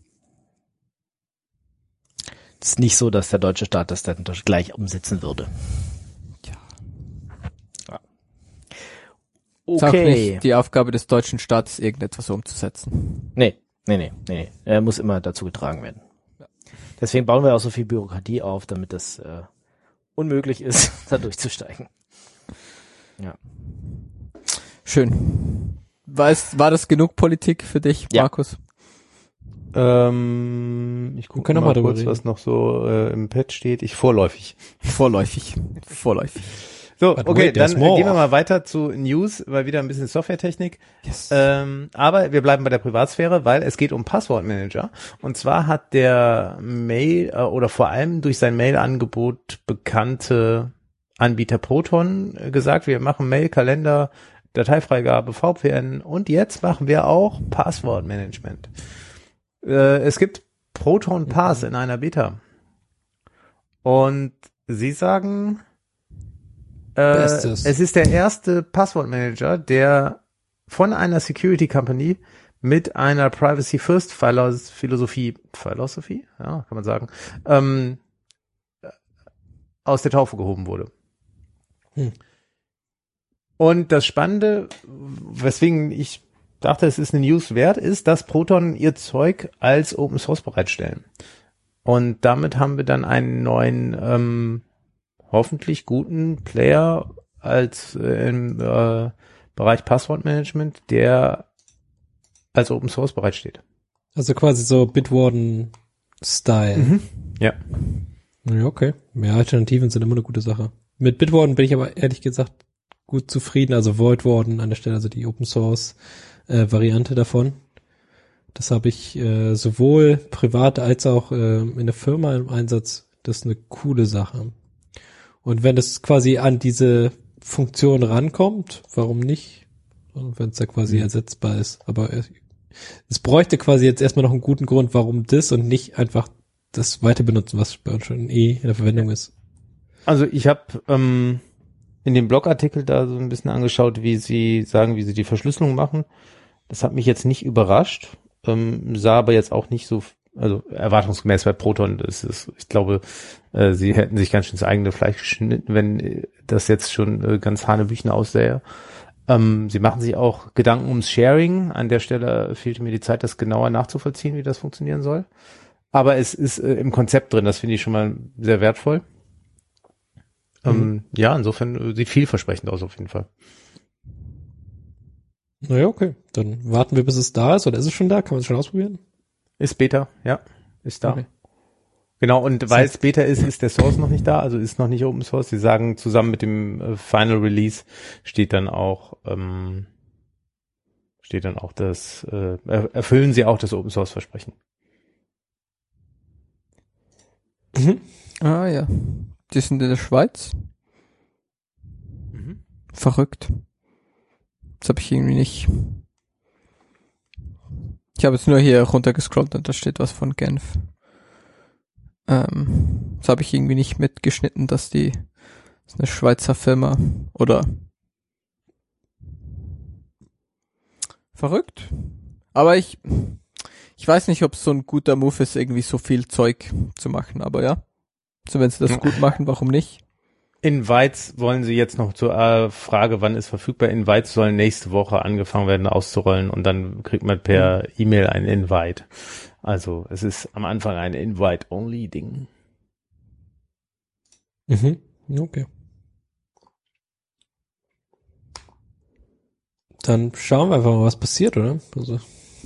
Speaker 2: Es ist nicht so, dass der deutsche Staat das dann gleich umsetzen würde.
Speaker 5: Ja.
Speaker 2: Ja.
Speaker 5: Ist auch
Speaker 2: Okay.
Speaker 5: nicht die Aufgabe des deutschen Staates, irgendetwas umzusetzen.
Speaker 2: Nee, nee, nee, nee, nee. Er muss immer dazu getragen werden. Deswegen bauen wir auch so viel Bürokratie auf, damit das äh, unmöglich ist, da durchzusteigen. Ja.
Speaker 5: Schön. War, es, war das genug Politik für dich,
Speaker 2: Ja.
Speaker 5: Markus?
Speaker 4: Ähm, ich gucke
Speaker 3: können
Speaker 4: mal
Speaker 3: noch mal drüber
Speaker 4: kurz,
Speaker 3: reden.
Speaker 4: was noch so äh, im Pad steht. Ich vorläufig.
Speaker 5: Vorläufig. Vorläufig.
Speaker 4: So,
Speaker 3: But
Speaker 4: okay,
Speaker 3: wait,
Speaker 4: dann
Speaker 3: there's
Speaker 4: äh,
Speaker 3: more.
Speaker 4: gehen wir mal weiter zu News, weil wieder ein bisschen Softwaretechnik.
Speaker 5: Yes.
Speaker 4: Ähm, aber wir bleiben bei der Privatsphäre, weil es geht um Passwortmanager. Und zwar hat der Mail äh, oder vor allem durch sein Mail-Angebot bekannte Anbieter Proton äh, gesagt, wir machen Mail, Kalender, Dateifreigabe, V P N und jetzt machen wir auch Passwortmanagement. Äh, es gibt Proton Pass in einer Beta. Und sie sagen, äh,
Speaker 3: Bestes.
Speaker 4: es ist der erste Passwortmanager, der von einer Security Company mit einer Privacy First Philosophie, Philosophie, ja, kann man sagen, ähm, aus der Taufe gehoben wurde.
Speaker 3: Hm.
Speaker 4: Und das Spannende, weswegen ich dachte, es ist eine News wert, ist, dass Proton ihr Zeug als Open Source bereitstellen. Und damit haben wir dann einen neuen, ähm, hoffentlich guten Player als äh, im äh, Bereich Passwortmanagement, der als Open Source bereitsteht.
Speaker 3: Also quasi so Bitwarden-Style.
Speaker 4: Ja.
Speaker 3: Ja, okay. Mehr Alternativen sind immer eine gute Sache. Mit Bitwarden bin ich aber ehrlich gesagt gut zufrieden. Also Voidwarden an der Stelle, also die Open Source äh, Variante davon. Das habe ich äh, sowohl privat als auch äh, in der Firma im Einsatz. Das ist eine coole Sache. Und wenn es quasi an diese Funktion rankommt, warum nicht? Wenn es da quasi
Speaker 4: Mhm.
Speaker 3: ersetzbar ist. Aber es, es bräuchte quasi jetzt erstmal noch einen guten Grund, warum das und nicht einfach das weiter benutzen, was bei uns schon eh in der Verwendung ist.
Speaker 4: Also ich habe ähm, in dem Blogartikel da so ein bisschen angeschaut, wie sie sagen, wie sie die Verschlüsselung machen. Das hat mich jetzt nicht überrascht, ähm, sah aber jetzt auch nicht so, also erwartungsgemäß bei Proton, das ist, ich glaube, äh, sie hätten sich ganz schön ins eigene Fleisch geschnitten, wenn das jetzt schon äh, ganz hanebüchen aussähe. Ähm, sie machen sich auch Gedanken ums Sharing. An der Stelle fehlte mir die Zeit, das genauer nachzuvollziehen, wie das funktionieren soll. Aber es ist äh, im Konzept drin, das finde ich schon mal sehr wertvoll. Mhm. Ähm, ja, insofern äh, sieht vielversprechend aus auf jeden Fall.
Speaker 3: Naja, okay. Dann warten wir, bis es da ist. Oder ist es schon da? Kann man es schon ausprobieren?
Speaker 4: Ist Beta, ja. Ist da.
Speaker 3: Okay.
Speaker 4: Genau, und weil es Beta ist, ist der Source noch nicht da, also ist noch nicht Open Source. Sie sagen, zusammen mit dem äh, Final Release steht dann auch, ähm, steht dann auch das, äh, erfüllen sie auch das Open Source Versprechen.
Speaker 5: Mhm. Ah ja. Die sind in der Schweiz.
Speaker 4: Mhm.
Speaker 5: Verrückt. Das habe ich irgendwie nicht. Ich habe jetzt nur hier runtergescrollt und da steht was von Genf. Ähm, das habe ich irgendwie nicht mitgeschnitten, dass die das ist eine Schweizer Firma oder verrückt. Aber ich ich weiß nicht, ob es so ein guter Move ist, irgendwie so viel Zeug zu machen, aber ja. So, wenn sie das gut machen, warum nicht?
Speaker 4: Invites wollen sie jetzt noch zur äh, Frage, wann ist verfügbar. Invites sollen nächste Woche angefangen werden auszurollen und dann kriegt man per mhm. E-Mail ein Invite. Also es ist am Anfang ein Invite-Only-Ding.
Speaker 3: Mhm. Okay. Dann schauen wir einfach mal, was passiert, oder? Also,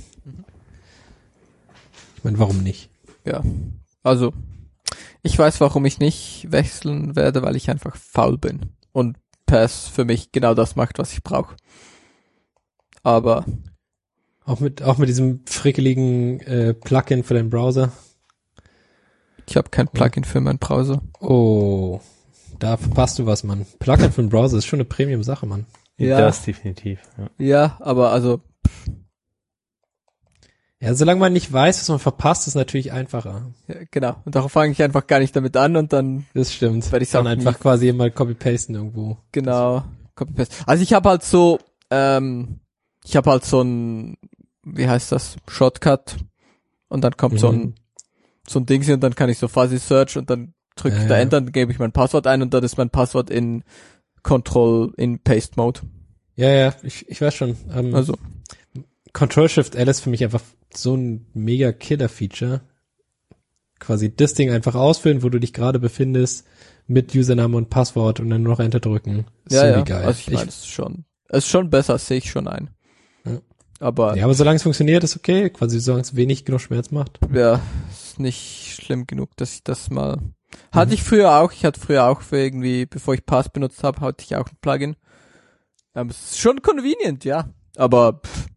Speaker 3: ich meine, warum nicht?
Speaker 5: Ja, also ich weiß, warum ich nicht wechseln werde, weil ich einfach faul bin und Pass für mich genau das macht, was ich brauche. Aber
Speaker 3: auch mit auch mit diesem frickeligen äh, Plugin für den Browser.
Speaker 5: Ich habe kein Plugin für meinen Browser.
Speaker 3: Oh, da verpasst du was, Mann. Plugin für den Browser ist schon eine Premium-Sache, Mann.
Speaker 5: Ja,
Speaker 4: das definitiv. Ja.
Speaker 5: ja, aber also
Speaker 3: ja, solange man nicht weiß, was man verpasst, ist natürlich einfacher.
Speaker 5: ja, genau. Und darauf fange ich einfach gar nicht damit an und dann
Speaker 3: das stimmt.
Speaker 5: werde ich
Speaker 3: dann
Speaker 5: auch
Speaker 3: einfach
Speaker 5: nie,
Speaker 3: quasi mal copy-pasten irgendwo.
Speaker 5: Genau, copy-paste. Also ich habe halt so, ähm, ich habe halt so ein, wie heißt das, Shortcut und dann kommt mhm. so ein so ein Ding und dann kann ich so Fuzzy Search und dann drücke ich ja, da ja. Enter, dann gebe ich mein Passwort ein und dann ist mein Passwort in Control in Paste Mode.
Speaker 3: Ja, ja, ich ich weiß schon. Ähm,
Speaker 5: also
Speaker 3: Control-Shift-L ist für mich einfach so ein mega Killer-Feature. Quasi das Ding einfach ausfüllen, wo du dich gerade befindest, mit Username und Passwort und dann nur noch Enter drücken.
Speaker 5: Ja,
Speaker 3: so
Speaker 5: ja.
Speaker 3: wie geil.
Speaker 5: Also ich meine, es ist schon, es ist schon besser, sehe ich schon ein.
Speaker 3: Ja.
Speaker 5: Aber
Speaker 3: ja, aber solange es funktioniert, ist okay. Quasi solange es wenig genug Schmerz macht.
Speaker 5: Ja, ist nicht schlimm genug, dass ich das mal hatte mhm. ich früher auch. Ich hatte früher auch für irgendwie, bevor ich Pass benutzt habe, hatte ich auch ein Plugin. Ähm, es ist schon convenient, ja. Aber pff,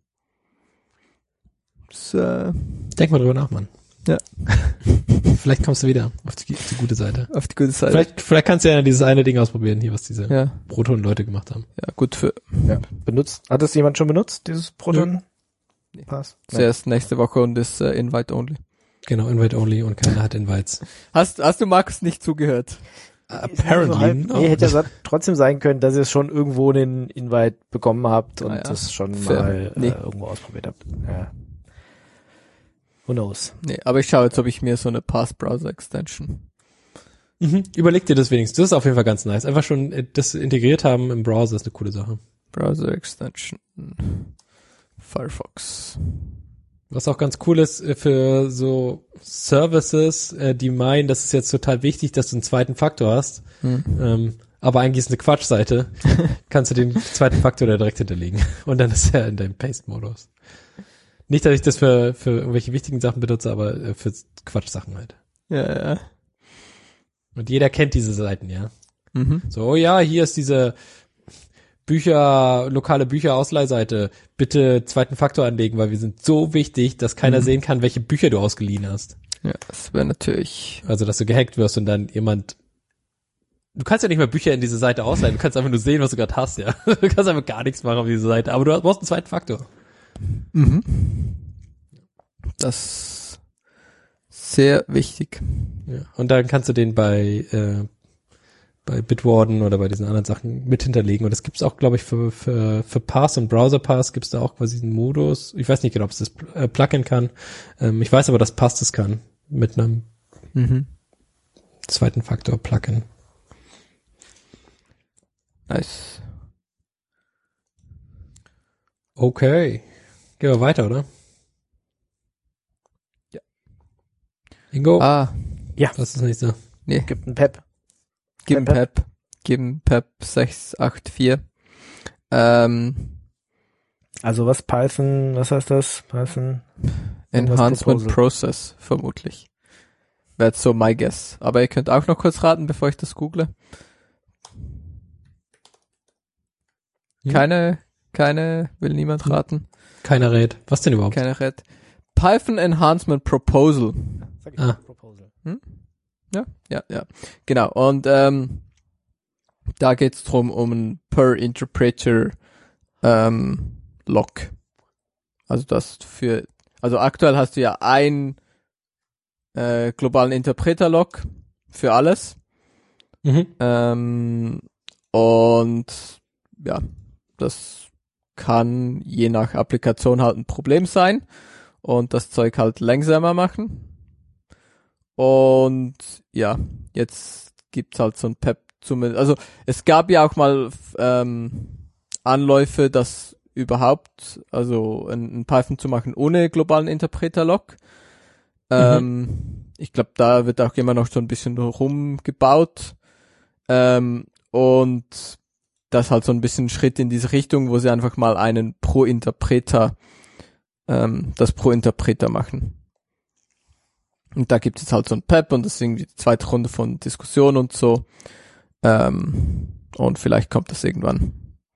Speaker 5: ist, äh,
Speaker 3: denk mal drüber nach, Mann.
Speaker 5: Ja.
Speaker 3: Vielleicht kommst du wieder auf die, auf die gute Seite.
Speaker 5: Auf die gute Seite.
Speaker 3: Vielleicht, vielleicht kannst du ja dieses eine Ding ausprobieren, hier, was diese
Speaker 5: ja.
Speaker 3: Proton-Leute gemacht haben.
Speaker 5: Ja, gut für.
Speaker 2: Ja. Benutzt. Hat es jemand schon benutzt, dieses Proton?
Speaker 5: Nee.
Speaker 2: Pass?
Speaker 5: Zuerst nächste Woche und ist äh, Invite Only.
Speaker 3: Genau, Invite Only und keiner hat Invites.
Speaker 5: Hast, hast du Markus nicht zugehört?
Speaker 3: Apparently.
Speaker 2: So halb, nee, hätte ja trotzdem sein können, dass ihr es schon irgendwo einen Invite bekommen habt und ah, ja. das schon Fair. mal nee. äh, irgendwo ausprobiert habt. Ja. Who knows?
Speaker 5: Nee, aber ich schaue jetzt, ob ich mir so eine Pass-Browser-Extension.
Speaker 3: Mhm. Überleg dir das wenigstens. Das ist auf jeden Fall ganz nice. Einfach schon äh, das integriert haben im Browser ist eine coole Sache.
Speaker 5: Browser-Extension. Firefox.
Speaker 3: Was auch ganz cool ist für so Services, äh, die meinen, das ist jetzt total wichtig, dass du einen zweiten Faktor hast. Hm. Ähm, aber eigentlich ist eine Quatschseite. Kannst du den zweiten Faktor da direkt hinterlegen. Und dann ist er in deinem Paste-Modus. Nicht, dass ich das für, für irgendwelche wichtigen Sachen benutze, aber für Quatschsachen halt.
Speaker 5: Ja, ja.
Speaker 3: Und jeder kennt diese Seiten, ja.
Speaker 5: Mhm.
Speaker 3: So, oh ja, hier ist diese Bücher, lokale Bücherausleihseite. Bitte zweiten Faktor anlegen, weil wir sind so wichtig, dass keiner mhm. sehen kann, welche Bücher du ausgeliehen hast.
Speaker 5: Ja, das wäre natürlich.
Speaker 3: Also, dass du gehackt wirst und dann jemand. Du kannst ja nicht mehr Bücher in diese Seite ausleihen. Du kannst einfach nur sehen, was du gerade hast, ja. Du kannst einfach gar nichts machen auf diese Seite. Aber du brauchst einen zweiten Faktor.
Speaker 5: Mhm. Das ist sehr wichtig.
Speaker 3: Ja. Und dann kannst du den bei äh, bei Bitwarden oder bei diesen anderen Sachen mit hinterlegen. Und das gibt's auch, glaube ich, für, für, für Pass und Browser Pass gibt's da auch quasi einen Modus. Ich weiß nicht genau, ob es das äh, Plugin kann. Ähm, ich weiß aber, dass Pass das kann. Mit einem
Speaker 5: Mhm.
Speaker 3: zweiten Faktor Plugin.
Speaker 5: Nice.
Speaker 3: Okay. Gehen wir weiter, oder?
Speaker 5: Ja.
Speaker 3: Ingo?
Speaker 5: Ah,
Speaker 2: Ja.
Speaker 3: Was ist das nächste?
Speaker 5: nee.
Speaker 2: Gibt ein Pep.
Speaker 5: Gib
Speaker 2: Pep.
Speaker 5: Pep. Gib Pep sechs acht vier. Ähm,
Speaker 2: Also was Python, was heißt das? Python Irgendwas
Speaker 5: Enhancement
Speaker 2: Proposal.
Speaker 5: Process, vermutlich. Wäre jetzt so my guess. Aber ihr könnt auch noch kurz raten, bevor ich das google.
Speaker 3: Hm.
Speaker 5: Keine, keine, will niemand
Speaker 3: Hm.
Speaker 5: raten.
Speaker 3: Keiner rät. Was denn überhaupt?
Speaker 5: Keine Red. Python Enhancement Proposal.
Speaker 2: Sag ich
Speaker 3: Ah.
Speaker 2: mal, Proposal.
Speaker 5: Ja, ja, ja. Genau. Und ähm, da geht's drum um ein Per Interpreter ähm, Lock. Also das für, also aktuell hast du ja ein äh, globalen Interpreter Lock für alles.
Speaker 3: Mhm.
Speaker 5: Ähm, und ja, das kann je nach Applikation halt ein Problem sein und das Zeug halt langsamer machen. Und ja, jetzt gibt's halt so ein Pep zumindest. Also es gab ja auch mal ähm, Anläufe, das überhaupt, also ein, ein Python zu machen ohne globalen Interpreter-Lock. Ähm, ich glaube, da wird auch immer noch so ein bisschen rumgebaut. Ähm, und das ist halt so ein bisschen ein Schritt in diese Richtung, wo sie einfach mal einen Pro-Interpreter, ähm, das Pro-Interpreter machen. Und da gibt es jetzt halt so ein Pep und das ist irgendwie die zweite Runde von Diskussion und so. Ähm, und vielleicht kommt das irgendwann.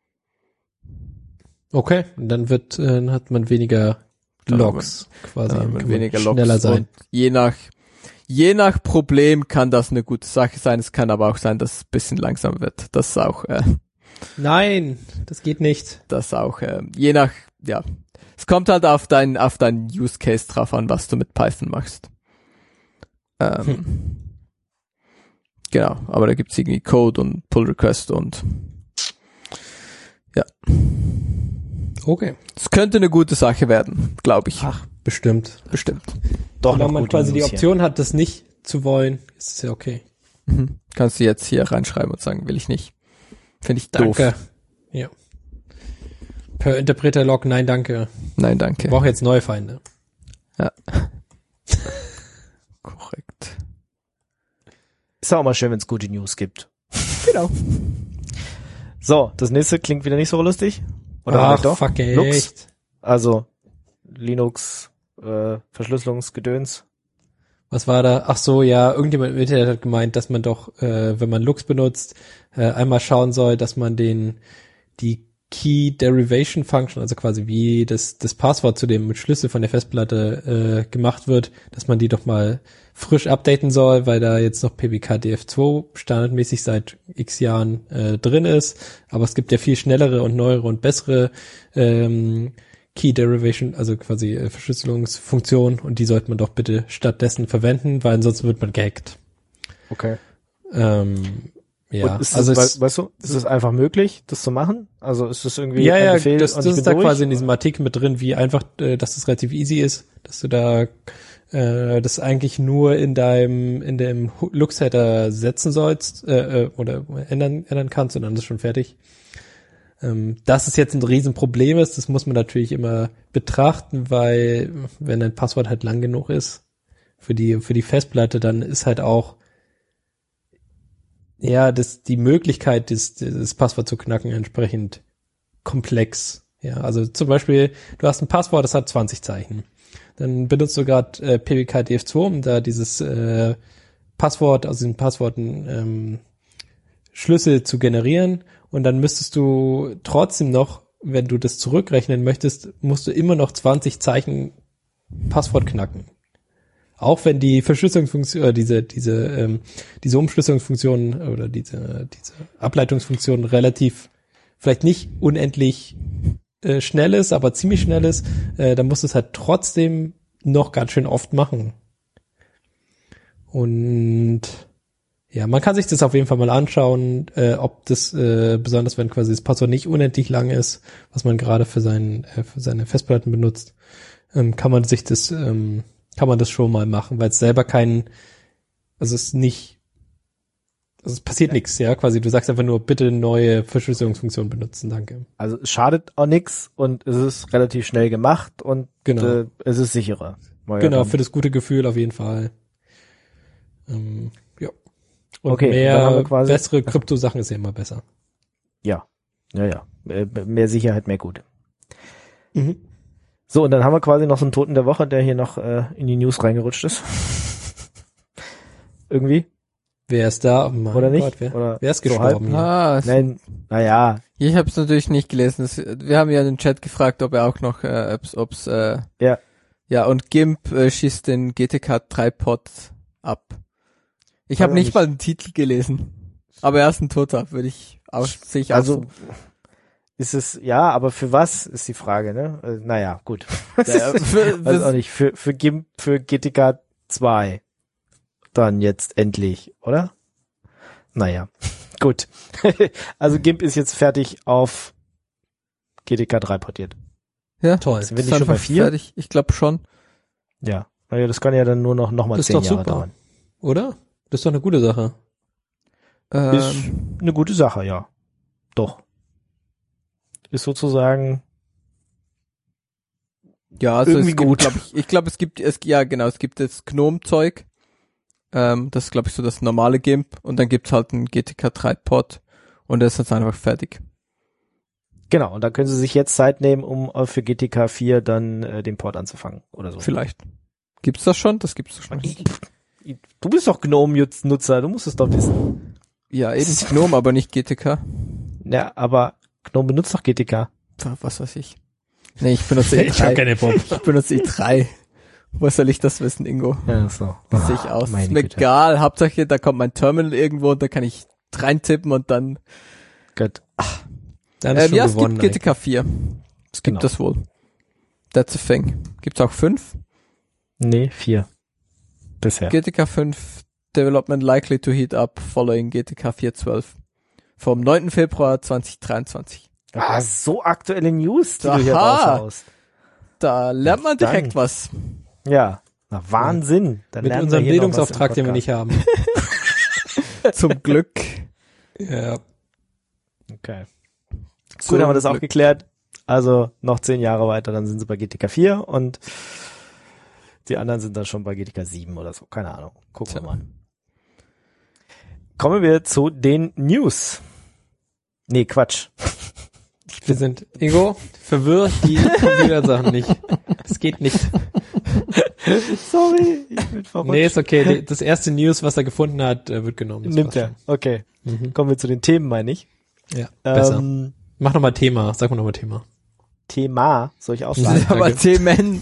Speaker 3: Okay, und dann wird, äh, dann hat man weniger
Speaker 5: Dann hat
Speaker 3: Logs quasi.
Speaker 5: Dann hat
Speaker 3: und
Speaker 5: man
Speaker 3: kann
Speaker 5: weniger
Speaker 3: schneller
Speaker 5: Logs
Speaker 3: sein.
Speaker 5: und je nach, je nach Problem kann das eine gute Sache sein. Es kann aber auch sein, dass es ein bisschen langsam wird. Das ist auch, äh,
Speaker 3: Nein, das geht nicht.
Speaker 5: das ist auch, äh, je nach, ja. Es kommt halt auf dein, auf dein Use Case drauf an, was du mit Python machst. Ähm,
Speaker 3: Hm.
Speaker 5: Genau, aber da gibt's irgendwie Code und Pull Request und ja.
Speaker 3: Okay.
Speaker 5: Es könnte eine gute Sache werden, glaube ich.
Speaker 3: Ach, bestimmt.
Speaker 5: Bestimmt.
Speaker 2: Doch
Speaker 3: Und
Speaker 2: noch
Speaker 3: wenn man
Speaker 2: gute
Speaker 3: quasi die
Speaker 2: News hier.
Speaker 3: Option hat, das nicht zu wollen, ist es ja okay.
Speaker 5: Mhm. Kannst du jetzt hier reinschreiben und sagen, will ich nicht. Finde ich
Speaker 3: Danke.
Speaker 5: doof.
Speaker 3: Ja. Per Interpreter-Log, nein, danke.
Speaker 5: Nein,
Speaker 3: Ich
Speaker 5: danke.
Speaker 3: brauche jetzt neue Feinde.
Speaker 5: Ja. Korrekt.
Speaker 2: Ist auch mal schön, wenn es gute News gibt.
Speaker 5: Genau.
Speaker 2: So, das nächste klingt wieder nicht so lustig. Oder
Speaker 3: Ach,
Speaker 2: vielleicht doch?
Speaker 3: fuck,
Speaker 2: Lux?
Speaker 3: echt.
Speaker 2: Also Linux, äh, Verschlüsselungsgedöns.
Speaker 3: Was war da? Ach so, ja, irgendjemand im Internet hat gemeint, dass man doch, äh, wenn man Lux benutzt, äh, einmal schauen soll, dass man den, die Key Derivation Function, also quasi wie das, das Passwort zu dem Schlüssel von der Festplatte äh, gemacht wird, dass man die doch mal frisch updaten soll, weil da jetzt noch P W K D F zwei standardmäßig seit x Jahren äh, drin ist. Aber es gibt ja viel schnellere und neuere und bessere ähm, Key Derivation, also quasi äh, Verschlüsselungsfunktionen, und die sollte man doch bitte stattdessen verwenden, weil ansonsten wird man gehackt.
Speaker 2: Okay.
Speaker 3: Ähm, ja,
Speaker 2: Und ist
Speaker 3: also
Speaker 2: das,
Speaker 3: es,
Speaker 2: we weißt du, ist es einfach möglich, das zu machen? Also ist das irgendwie
Speaker 3: ja,
Speaker 2: ein
Speaker 3: ja,
Speaker 2: Befehl
Speaker 3: das,
Speaker 2: und
Speaker 3: das
Speaker 2: ich
Speaker 3: ist
Speaker 2: bin
Speaker 3: da
Speaker 2: durch?
Speaker 3: quasi in diesem Artikel mit drin, wie einfach, äh, dass das relativ easy ist, dass du da äh, das eigentlich nur in deinem in dem Lux-Header setzen sollst äh, äh, oder ändern ändern kannst und dann ist es schon fertig. Ähm, dass es jetzt ein Riesenproblem ist, das muss man natürlich immer betrachten, weil wenn dein Passwort halt lang genug ist für die für die Festplatte, dann ist halt auch ja, das, die Möglichkeit, das, das Passwort zu knacken, entsprechend komplex. Ja, also zum Beispiel, du hast ein Passwort, das hat zwanzig Zeichen. Dann benutzt du gerade äh, P W K D F zwei, um da dieses äh, Passwort, also den Passworten ähm, Schlüssel zu generieren. Und dann müsstest du trotzdem noch, wenn du das zurückrechnen möchtest, musst du immer noch zwanzig Zeichen Passwort knacken. Auch wenn die Verschlüsselungsfunktion, äh, diese, diese, ähm, diese Umschlüsselungsfunktion oder diese, diese Ableitungsfunktion relativ, vielleicht nicht unendlich äh, schnell ist, aber ziemlich schnell ist, äh, dann musst du es halt trotzdem noch ganz schön oft machen. Und Ja, man kann sich das auf jeden Fall mal anschauen, äh, ob das, äh, besonders wenn quasi das Passwort nicht unendlich lang ist, was man gerade für, seinen, äh, für seine Festplatten benutzt, ähm, kann man sich das, ähm, kann man das schon mal machen, weil es selber kein, also es ist nicht, also es passiert ja. nichts, ja, quasi. Du sagst einfach nur, bitte neue Verschlüsselungsfunktion benutzen, danke.
Speaker 2: Also es schadet auch nichts und es ist relativ schnell gemacht und
Speaker 3: genau.
Speaker 2: äh, es ist sicherer.
Speaker 3: Mal genau, ja für das gute Gefühl auf jeden Fall. Ähm, ja. Und
Speaker 2: okay,
Speaker 3: mehr quasi, bessere Krypto-Sachen ist ja immer besser.
Speaker 2: Ja, ja, ja. Mehr Sicherheit, mehr gut.
Speaker 3: Mhm.
Speaker 2: So, und dann haben wir quasi noch so einen Toten der Woche, der hier noch äh, in die News reingerutscht ist. Irgendwie.
Speaker 3: Wer ist da? Mein
Speaker 2: Oder nicht?
Speaker 3: Gott, wer,
Speaker 2: Oder
Speaker 3: wer ist
Speaker 2: so
Speaker 3: gestorben?
Speaker 2: Halb?
Speaker 5: Ah,
Speaker 2: Nein, naja.
Speaker 5: Ich habe es natürlich nicht gelesen. Das, wir haben ja in den Chat gefragt, ob er auch noch, äh, ob's, ob's äh,
Speaker 2: ja.
Speaker 5: Ja, und GIMP äh, schießt den G T K drei Pod ab. Ich habe nicht, nicht mal den Titel gelesen. Aber er ist ein Toter, würde ich auch, sehe ich
Speaker 2: also,
Speaker 5: auch so.
Speaker 2: Ist es, ja, aber für was, ist die Frage, ne? Äh, naja, gut.
Speaker 5: Ja, für,
Speaker 2: weiß auch nicht, für, für GIMP, für G T K zwei. Dann jetzt endlich, oder? Naja, gut. Also GIMP ist jetzt fertig auf G T K drei portiert.
Speaker 5: Ja,
Speaker 2: toll. Sind wir nicht schon bei vier?
Speaker 5: Fertig? Ich glaube schon.
Speaker 2: Ja, naja, das kann ja dann nur noch, noch mal zehn Jahre dauern.
Speaker 3: Oder? Das ist doch eine gute Sache.
Speaker 5: Ähm,
Speaker 2: ist eine gute Sache, ja. Doch. Ist sozusagen
Speaker 5: ja, also
Speaker 2: irgendwie
Speaker 5: es gibt,
Speaker 2: gut.
Speaker 5: Glaub ich ich glaube, es gibt, es, ja genau, es gibt das Gnome-Zeug. Ähm, das ist, glaube ich, so das normale GIMP. Und dann gibt's halt einen G T K drei Pod. Und der ist jetzt einfach fertig.
Speaker 2: Genau, und dann können Sie sich jetzt Zeit nehmen, um für G T K vier dann äh, den Port anzufangen oder so.
Speaker 5: Vielleicht. Gibt's das schon? Das gibt's doch schon.
Speaker 2: Ich, ich, du bist doch GNOME-Nutzer, du musst es doch wissen.
Speaker 5: Ja, eben GNOME, aber nicht G T K.
Speaker 2: Ja, aber GNOME benutzt doch G T K.
Speaker 5: Was weiß ich. Nee, ich benutze E drei.
Speaker 3: Ich hab keine Bock.
Speaker 5: Ich benutze E drei. Wo soll ich das wissen, Ingo?
Speaker 2: Ja, so.
Speaker 5: Das sehe ich aus.
Speaker 2: Meine
Speaker 5: Ist mir
Speaker 2: Güte.
Speaker 5: egal. Hauptsache, da kommt mein Terminal irgendwo und da kann ich reintippen und dann...
Speaker 2: Gut.
Speaker 3: Dann ist
Speaker 5: Ähm,
Speaker 3: schon
Speaker 5: ja, es
Speaker 3: gewonnen,
Speaker 5: gibt G T K vier. Es gibt
Speaker 2: Genau.
Speaker 5: das wohl. That's a thing. Gibt's auch fünf?
Speaker 2: Nee, vier. Bisher.
Speaker 5: G T K fünf Development likely to heat up following G T K vier Punkt zwölf. Vom neunten Februar zweitausenddreiundzwanzig.
Speaker 2: Ah, so aktuelle News, die
Speaker 5: Aha.
Speaker 2: du hier raushaust.
Speaker 5: Da lernt man
Speaker 2: Dann.
Speaker 5: direkt was.
Speaker 2: Ja, na Wahnsinn. Dann
Speaker 3: Mit
Speaker 2: lernen
Speaker 3: unserem
Speaker 2: wir hier noch was im
Speaker 3: Bildungsauftrag, den wir nicht
Speaker 2: Podcast.
Speaker 3: haben.
Speaker 5: Zum Glück.
Speaker 3: Ja.
Speaker 2: Okay.
Speaker 5: Zum
Speaker 2: Gut, haben wir das auch
Speaker 5: Glück.
Speaker 2: geklärt. Also noch zehn Jahre weiter, dann sind sie bei G T K vier und die anderen sind dann schon bei G T K sieben oder so. Keine Ahnung. Gucken
Speaker 5: Tja.
Speaker 2: wir mal. Kommen wir zu den News. Nee, Quatsch.
Speaker 3: Wir sind, Ingo, verwirrt die Computersachen nicht. Das geht nicht.
Speaker 2: Sorry, ich bin verrückt.
Speaker 3: Nee, ist okay. Die- Das erste News, was er gefunden hat, äh, wird genommen. Das
Speaker 2: Nimmt
Speaker 3: passt
Speaker 2: er. Okay.
Speaker 3: schon. Mhm.
Speaker 2: Kommen wir zu den Themen, meine ich.
Speaker 3: Ja, besser.
Speaker 2: Ähm,
Speaker 3: Mach nochmal Thema. Sag mal nochmal Thema.
Speaker 2: Thema, soll ich auch
Speaker 3: Nein.
Speaker 2: sagen?
Speaker 5: Aber
Speaker 3: danke.
Speaker 5: Themen.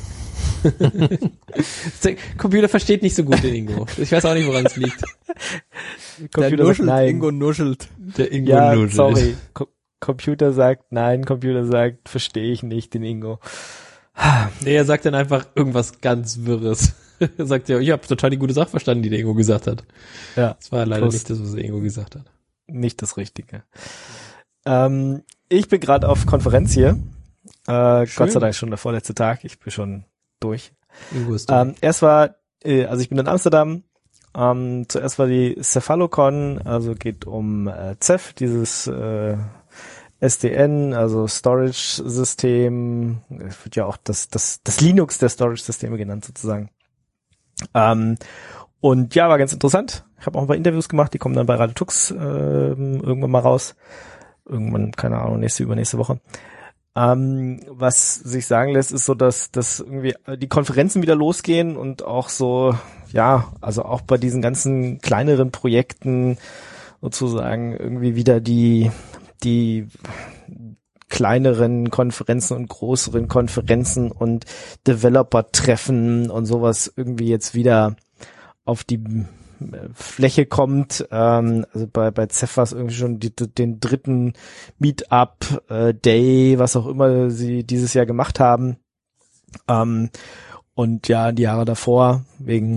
Speaker 3: Der Computer versteht nicht so gut den Ingo. Ich weiß auch nicht, woran es liegt.
Speaker 5: Der
Speaker 2: Computer sagt
Speaker 5: nuschelt,
Speaker 2: nein.
Speaker 5: Ingo nuschelt.
Speaker 3: Der Ingo
Speaker 2: Ja,
Speaker 3: nuschelt.
Speaker 2: sorry. Co- Computer sagt nein, Computer sagt, verstehe ich nicht, den Ingo.
Speaker 3: Nee, er sagt dann einfach irgendwas ganz Wirres. Er sagt ja, ich habe total die gute Sache verstanden, die der Ingo gesagt hat.
Speaker 2: Ja,
Speaker 3: Das war leider
Speaker 2: Plus.
Speaker 3: nicht das, was der Ingo gesagt hat.
Speaker 2: nicht das Richtige. Ähm, ich bin gerade auf Konferenz hier. Äh,
Speaker 3: Schön.
Speaker 2: Gott sei Dank schon der vorletzte Tag. Ich bin schon durch.
Speaker 3: Ingo ist da.
Speaker 2: Ähm, erst war, äh, also ich bin in Amsterdam. Ähm, zuerst war die Cephalocon, also geht um äh, C E F, dieses äh, S D N, also Storage-System. Es wird ja auch das, das, das Linux der Storage-Systeme genannt sozusagen. Ähm, und ja, war ganz interessant. Ich habe auch ein paar Interviews gemacht, die kommen dann bei Radio Tux ähm, irgendwann mal raus. Irgendwann, keine Ahnung, nächste, übernächste Woche. Ähm, was sich sagen lässt, ist so, dass, dass irgendwie die Konferenzen wieder losgehen und auch so, ja, also auch bei diesen ganzen kleineren Projekten sozusagen irgendwie wieder die, die kleineren Konferenzen und größeren Konferenzen und Developer-Treffen und sowas irgendwie jetzt wieder auf die Fläche kommt. Ähm, also bei bei C E F war es irgendwie schon die, den dritten Meetup äh, Day, was auch immer sie dieses Jahr gemacht haben. Ähm, und ja, die Jahre davor wegen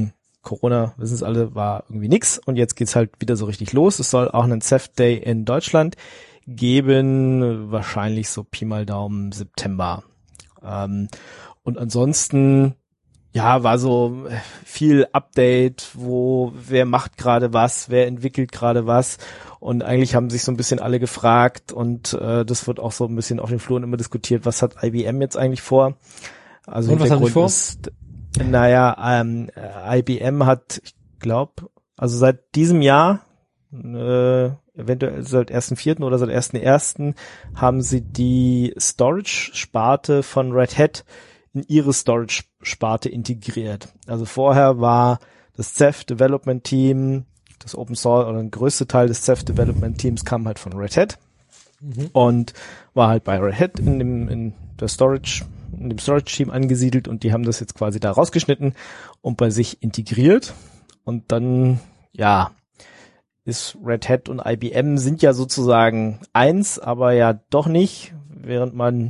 Speaker 2: Corona, wissen es alle, war irgendwie nix und jetzt geht's halt wieder so richtig los. Es soll auch einen C E F Day in Deutschland geben, wahrscheinlich so Pi mal Daumen September. Ähm, und ansonsten, ja, war so viel Update, wo, wer macht gerade was, wer entwickelt gerade was und eigentlich haben sich so ein bisschen alle gefragt und äh, das wird auch so ein bisschen auf den Fluren immer diskutiert, was hat I B M jetzt eigentlich vor? Also
Speaker 3: und was haben die vor?
Speaker 2: Ist, naja, ähm, I B M hat, ich glaube, also seit diesem Jahr, äh, eventuell seit ersten Vierten oder seit ersten Ersten haben sie die Storage-Sparte von Red Hat in ihre Storage-Sparte integriert. Also vorher war das C E F Development Team, das Open Source oder der größte Teil des C E F Development Teams kam halt von Red Hat mhm. und war halt bei Red Hat in dem in der Storage in dem Storage-Team angesiedelt und die haben das jetzt quasi da rausgeschnitten und bei sich integriert und dann, ja, ist Red Hat und I B M sind ja sozusagen eins, aber ja doch nicht, während man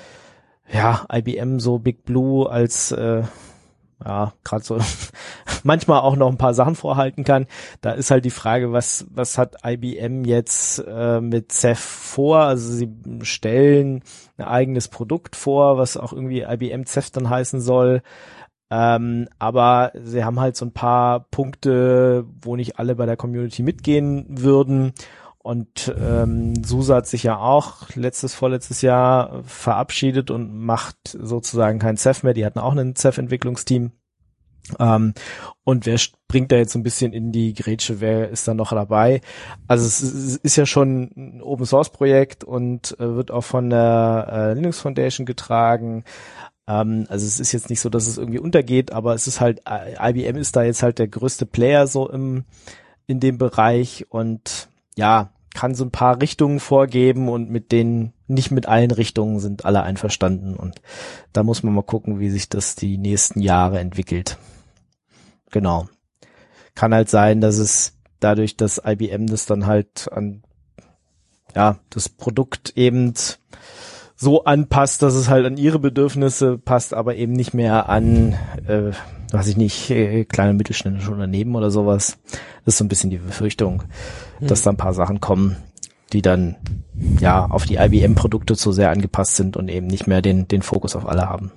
Speaker 2: ja I B M so Big Blue als äh, ja gerade so manchmal auch noch ein paar Sachen vorhalten kann. Da ist halt die Frage, was was hat I B M jetzt äh, mit C E F vor? Also sie stellen ein eigenes Produkt vor, was auch irgendwie I B M C E F dann heißen soll. Ähm, aber sie haben halt so ein paar Punkte, wo nicht alle bei der Community mitgehen würden. Und ähm, SUSE hat sich ja auch letztes, vorletztes Jahr verabschiedet und macht sozusagen kein C E F mehr. Die hatten auch ein C E F-Entwicklungsteam. Ähm, und wer springt da jetzt so ein bisschen in die Grätsche? Wer ist da noch dabei? Also es ist ja schon ein Open-Source-Projekt und äh, wird auch von der äh, Linux Foundation getragen. Ähm, also es ist jetzt nicht so, dass es irgendwie untergeht, aber es ist halt, I B M ist da jetzt halt der größte Player so im in dem Bereich und ja, kann so ein paar Richtungen vorgeben und mit denen, nicht mit allen Richtungen sind alle einverstanden und da muss man mal gucken, wie sich das die nächsten Jahre entwickelt. Genau. Kann halt sein, dass es dadurch, dass I B M das dann halt an, ja, das Produkt eben so anpasst, dass es halt an ihre Bedürfnisse passt, aber eben nicht mehr an, äh, weiß ich nicht, äh, kleine mittelständische Unternehmen oder sowas. Das ist so ein bisschen die Befürchtung, mhm. dass da ein paar Sachen kommen, die dann ja auf die I B M-Produkte zu sehr angepasst sind und eben nicht mehr den den Fokus auf alle haben.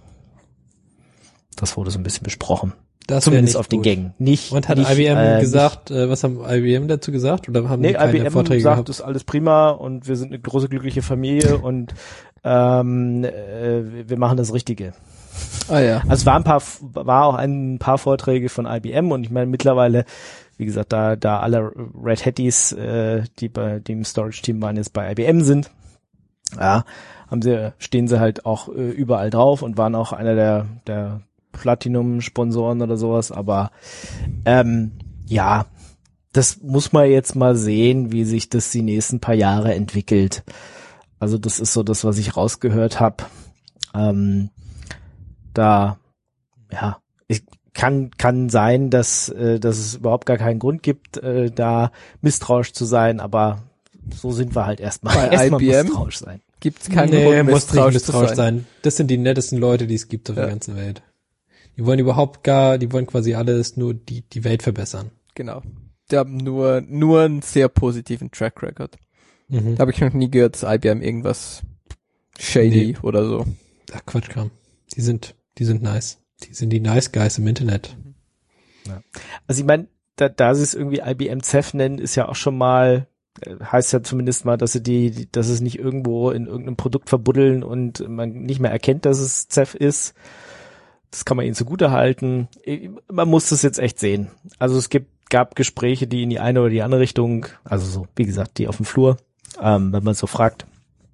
Speaker 2: Das wurde so ein bisschen besprochen.
Speaker 3: Das
Speaker 2: Zumindest auf gut. den Gängen. Nicht.
Speaker 3: Und hat
Speaker 2: nicht,
Speaker 3: I B M
Speaker 2: äh,
Speaker 3: gesagt, äh, was haben I B M dazu gesagt? Oder haben
Speaker 2: nee,
Speaker 3: die keine
Speaker 2: I B M
Speaker 3: Vorträge
Speaker 2: sagt,
Speaker 3: gehabt?
Speaker 2: das ist alles prima und wir sind eine große glückliche Familie und ähm, äh, wir machen das Richtige.
Speaker 5: Ah ja.
Speaker 2: Also es war ein paar, war auch ein paar Vorträge von I B M und ich meine mittlerweile, wie gesagt, da da alle Red Hatties, äh, die bei dem Storage-Team waren, jetzt bei I B M sind, ja, haben sie, stehen sie halt auch äh, überall drauf und waren auch einer der der Platinum-Sponsoren oder sowas, aber ähm, ja, das muss man jetzt mal sehen, wie sich das die nächsten paar Jahre entwickelt. Also das ist so das, was ich rausgehört habe. Ähm, da, ja, ich kann kann sein, dass äh, dass es überhaupt gar keinen Grund gibt, äh, da misstrauisch zu sein, aber so sind wir halt erstmal.
Speaker 5: Bei
Speaker 2: erstmal
Speaker 5: I B M
Speaker 2: misstrauisch sein.
Speaker 5: Gibt's keinen
Speaker 3: nee,
Speaker 5: Grund,
Speaker 3: muss nicht
Speaker 5: misstrauisch,
Speaker 3: misstrauisch
Speaker 5: zu sein.
Speaker 3: sein. Das sind die nettesten Leute, die es gibt auf
Speaker 5: ja.
Speaker 3: der ganzen Welt. Die wollen überhaupt gar, die wollen quasi alles nur die die Welt verbessern.
Speaker 5: Genau. Die haben nur nur einen sehr positiven Track Record.
Speaker 3: Mhm.
Speaker 5: Da habe ich noch nie gehört, dass I B M irgendwas shady
Speaker 3: Nee.
Speaker 5: oder so.
Speaker 3: Ach, Quatschkram. Die sind, die sind nice. Die sind die nice guys im Internet.
Speaker 2: Ja. Also ich meine, da, da sie es irgendwie I B M C E F nennen, ist ja auch schon mal, heißt ja zumindest mal, dass sie die, die dass es nicht irgendwo in irgendeinem Produkt verbuddeln und man nicht mehr erkennt, dass es C E F ist. Das kann man ihnen zugute halten. Man muss das jetzt echt sehen. Also es gibt, gab Gespräche, die in die eine oder die andere Richtung, also so, wie gesagt, die auf dem Flur, ähm, wenn man so fragt.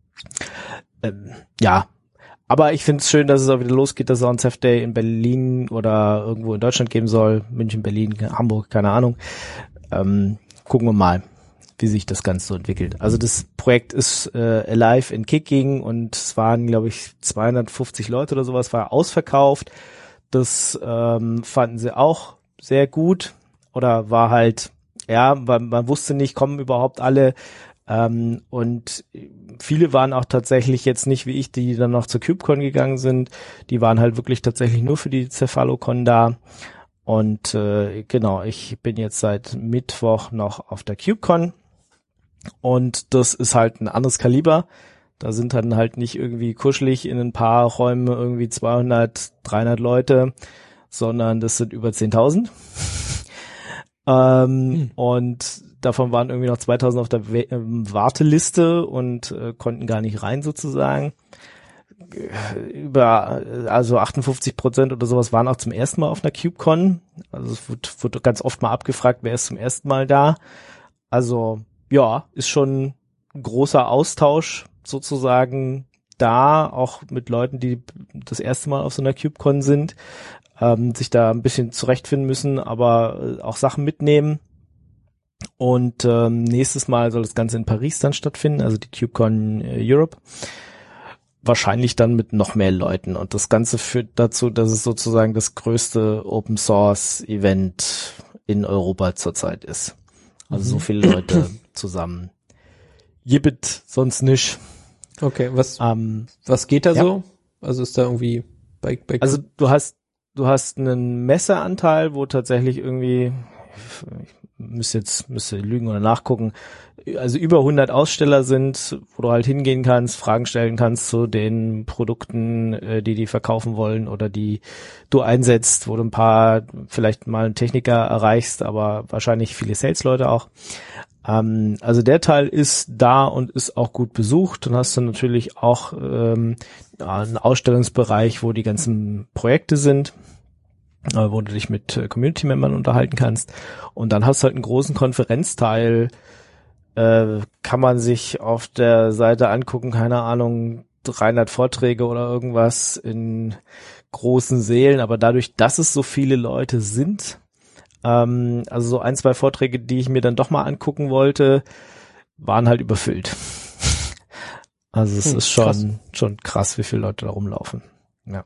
Speaker 2: Ähm, ja, aber ich finde es schön, dass es auch wieder losgeht, dass es auch ein C E F Day in Berlin oder irgendwo in Deutschland geben soll. München, Berlin, Hamburg, keine Ahnung. Ähm, gucken wir mal, wie sich das Ganze so entwickelt. Also das Projekt ist äh, alive in Kicking und es waren, glaube ich, zweihundertfünfzig Leute oder sowas, war ausverkauft. Das ähm, fanden sie auch sehr gut oder war halt, ja, man, man wusste nicht, kommen überhaupt alle. Ähm, und viele waren auch tatsächlich jetzt nicht wie ich, die dann noch zur KubeCon gegangen sind. Die waren halt wirklich tatsächlich nur für die Cephalocon da. Und äh, genau, ich bin jetzt seit Mittwoch noch auf der KubeCon und das ist halt ein anderes Kaliber. Da sind dann halt nicht irgendwie kuschelig in ein paar Räumen irgendwie zweihundert, dreihundert Leute, sondern das sind über zehntausend. ähm, hm. Und davon waren irgendwie noch zweitausend auf der We- Warteliste und äh, konnten gar nicht rein sozusagen. Über, also achtundfünfzig Prozent oder sowas waren auch zum ersten Mal auf einer KubeCon. Also es wird, wird ganz oft mal abgefragt, wer ist zum ersten Mal da. Also ja, ist schon ein großer Austausch sozusagen da, auch mit Leuten, die das erste Mal auf so einer KubeCon sind, ähm, sich da ein bisschen zurechtfinden müssen, aber auch Sachen mitnehmen. Und ähm, nächstes Mal soll das Ganze in Paris dann stattfinden, also die KubeCon äh, Europe. Wahrscheinlich dann mit noch mehr Leuten. Und das Ganze führt dazu, dass es sozusagen das größte Open Source Event in Europa zurzeit ist. Also mhm. so viele Leute zusammen. Jibbit, sonst nicht.
Speaker 3: Okay, was,
Speaker 2: ähm,
Speaker 3: was geht da
Speaker 2: ja.
Speaker 3: so? Also ist da irgendwie bei, bei
Speaker 2: Also du hast, du hast einen Messeanteil, wo tatsächlich irgendwie, ich müsste jetzt, müsste lügen oder nachgucken, also über hundert Aussteller sind, wo du halt hingehen kannst, Fragen stellen kannst zu den Produkten, äh, die die verkaufen wollen oder die du einsetzt, wo du ein paar, vielleicht mal einen Techniker erreichst, aber wahrscheinlich viele Sales-Leute auch. Ähm, also der Teil ist da und ist auch gut besucht. Dann hast du natürlich auch ähm, einen Ausstellungsbereich, wo die ganzen Projekte sind, wo du dich mit Community-Membern unterhalten kannst. Und dann hast du halt einen großen Konferenzteil, äh, kann man sich auf der Seite angucken, keine Ahnung, dreihundert Vorträge oder irgendwas in großen Sälen, aber dadurch, dass es so viele Leute sind, ähm, also so ein, zwei Vorträge, die ich mir dann doch mal angucken wollte, waren halt überfüllt. Also es hm, ist schon krass. schon krass, wie viele Leute da rumlaufen. Ja.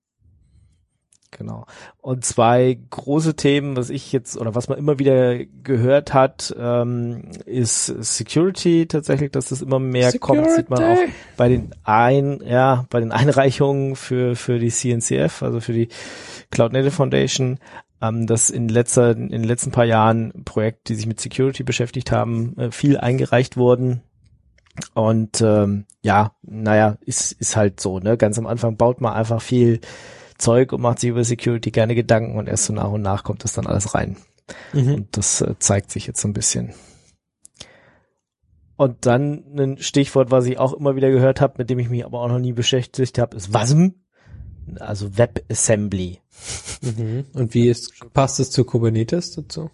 Speaker 2: Genau. Und zwei große Themen, was ich jetzt oder was man immer wieder gehört hat, ähm, ist Security tatsächlich, dass das immer mehr Security. kommt, sieht man auch bei den ein, ja, bei den Einreichungen für für die C N C F, also für die Cloud Native Foundation, ähm, dass in letzter in den letzten paar Jahren Projekte, die sich mit Security beschäftigt haben, äh, viel eingereicht wurden. Und ähm, ja, naja, ist ist halt so, ne? Ganz am Anfang baut man einfach viel Zeug und macht sich über Security gerne Gedanken und erst so nach und nach kommt das dann alles rein. Mhm. Und das äh, zeigt sich jetzt so ein bisschen. Und dann ein Stichwort, was ich auch immer wieder gehört habe, mit dem ich mich aber auch noch nie beschäftigt habe, ist W A S M, also WebAssembly.
Speaker 3: Mhm. Und wie ist, passt es zu Kubernetes dazu?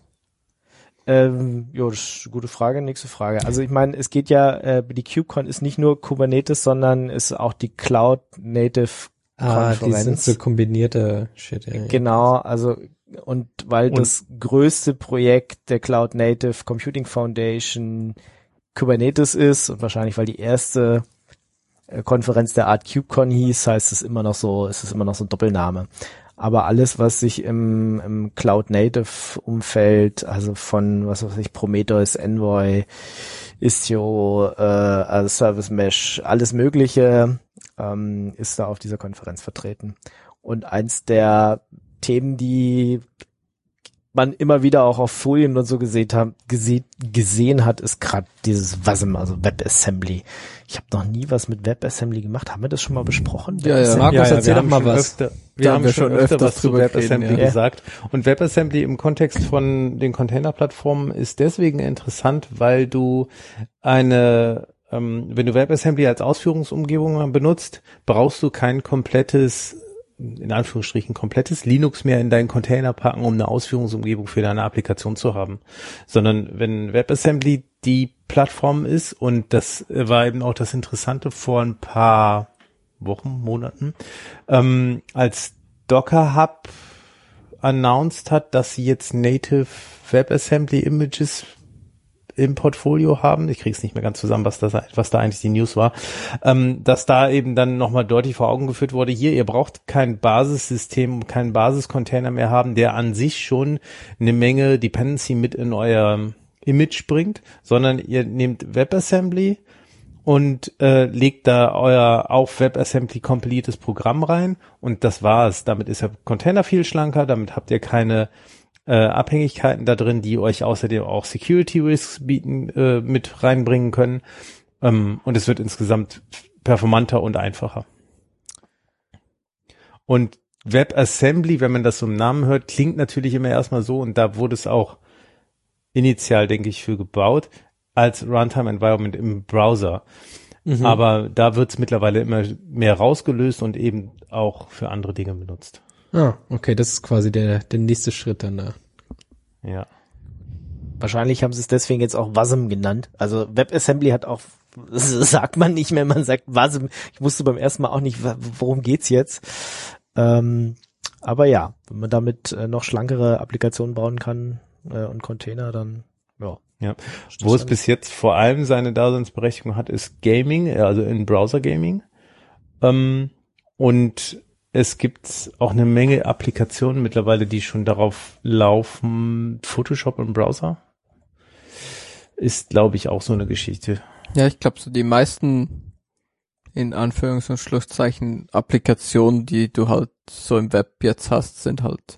Speaker 2: Ähm, ja, das ist eine gute Frage, nächste Frage. Also ich meine, es geht ja, äh, die KubeCon ist nicht nur Kubernetes, sondern ist auch die Cloud Native
Speaker 3: Ah, die sind so kombinierte Shit. Ja,
Speaker 2: genau, also und weil und das größte Projekt der Cloud Native Computing Foundation Kubernetes ist und wahrscheinlich weil die erste Konferenz der Art KubeCon hieß, heißt es immer noch so, ist es immer noch so ein Doppelname. Aber alles, was sich im, im Cloud Native Umfeld, also von was weiß ich, Prometheus, Envoy, Istio, äh, also Service Mesh, alles Mögliche, ähm, ist da auf dieser Konferenz vertreten. Und eins der Themen, die man immer wieder auch auf Folien und so gesehen hat, gesehen, gesehen hat, ist gerade dieses W A S M, also WebAssembly. Ich habe noch nie was mit WebAssembly gemacht. Haben wir das schon mal besprochen?
Speaker 3: Ja, ja. Markus, ja, ja, erzähl doch mal was.
Speaker 4: Öfter, wir haben, haben wir schon öfter, öfter was zu WebAssembly reden, ja. gesagt. Und WebAssembly im Kontext von den Containerplattformen ist deswegen interessant, weil du eine ähm, wenn du WebAssembly als Ausführungsumgebung benutzt, brauchst du kein komplettes in Anführungsstrichen komplettes Linux mehr in deinen Container packen, um eine Ausführungsumgebung für deine Applikation zu haben. Sondern wenn WebAssembly die Plattform ist, und das war eben auch das Interessante vor ein paar Wochen, Monaten, ähm, als Docker Hub announced hat, dass sie jetzt Native WebAssembly Images im Portfolio haben, ich krieg's nicht mehr ganz zusammen, was das, was da eigentlich die News war, ähm, dass da eben dann nochmal deutlich vor Augen geführt wurde, hier, ihr braucht kein Basissystem, keinen Basiscontainer mehr haben, der an sich schon eine Menge Dependency mit in euer Image bringt, sondern ihr nehmt WebAssembly und äh, legt da euer auf WebAssembly kompiliertes Programm rein und das war's. Damit ist der Container viel schlanker, damit habt ihr keine äh, Abhängigkeiten da drin, die euch außerdem auch Security Risks bieten, äh, mit reinbringen können. Ähm, und es wird insgesamt performanter und einfacher. Und WebAssembly, wenn man das so im Namen hört, klingt natürlich immer erstmal so, und da wurde es auch initial, denke ich, für gebaut, als Runtime-Environment im Browser. Mhm. Aber da wird es mittlerweile immer mehr rausgelöst und eben auch für andere Dinge benutzt.
Speaker 3: Ah, okay, das ist quasi der, der nächste Schritt dann da.
Speaker 4: Ja.
Speaker 2: Wahrscheinlich haben sie es deswegen jetzt auch WASM genannt. Also WebAssembly hat auch, das sagt man nicht mehr, man sagt WASM. Ich wusste beim ersten Mal auch nicht, worum geht's jetzt. Ähm, aber ja, wenn man damit äh, noch schlankere Applikationen bauen kann äh, und Container, dann ja.
Speaker 4: Ja, wo es bis jetzt vor allem seine Daseinsberechtigung hat, ist Gaming, also in Browser-Gaming. Ähm, und es gibt auch eine Menge Applikationen mittlerweile, die schon darauf laufen. Photoshop im Browser ist, glaube ich, auch so eine Geschichte.
Speaker 5: Ja, ich glaube, so die meisten, in Anführungs- und Schlusszeichen, Applikationen, die du halt so im Web jetzt hast, sind halt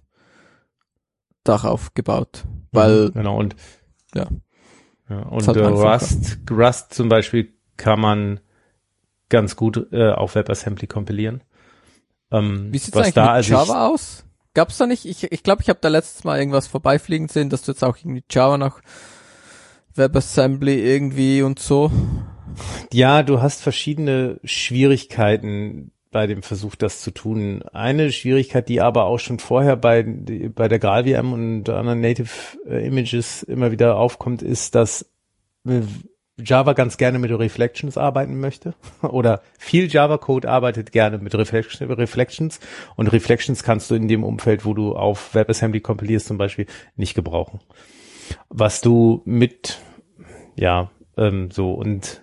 Speaker 5: darauf gebaut. Weil,
Speaker 4: genau, und
Speaker 5: ja.
Speaker 4: Ja, und äh, Rust, Rust zum Beispiel kann man ganz gut äh, auf WebAssembly kompilieren. Ähm,
Speaker 5: Wie sieht's eigentlich
Speaker 4: da,
Speaker 5: mit
Speaker 4: also
Speaker 5: Java aus? Gab's da nicht? Ich ich, glaube, ich habe da letztes Mal irgendwas vorbeifliegen sehen, dass du jetzt auch irgendwie Java nach WebAssembly irgendwie und so.
Speaker 4: Ja, du hast verschiedene Schwierigkeiten bei dem Versuch, das zu tun. Eine Schwierigkeit, die aber auch schon vorher bei bei der GraalVM und anderen Native äh, Images immer wieder aufkommt, ist, dass Java ganz gerne mit Reflections arbeiten möchte oder viel Java-Code arbeitet gerne mit Reflections und Reflections kannst du in dem Umfeld, wo du auf WebAssembly kompilierst zum Beispiel, nicht gebrauchen. Was du mit, ja, ähm, so und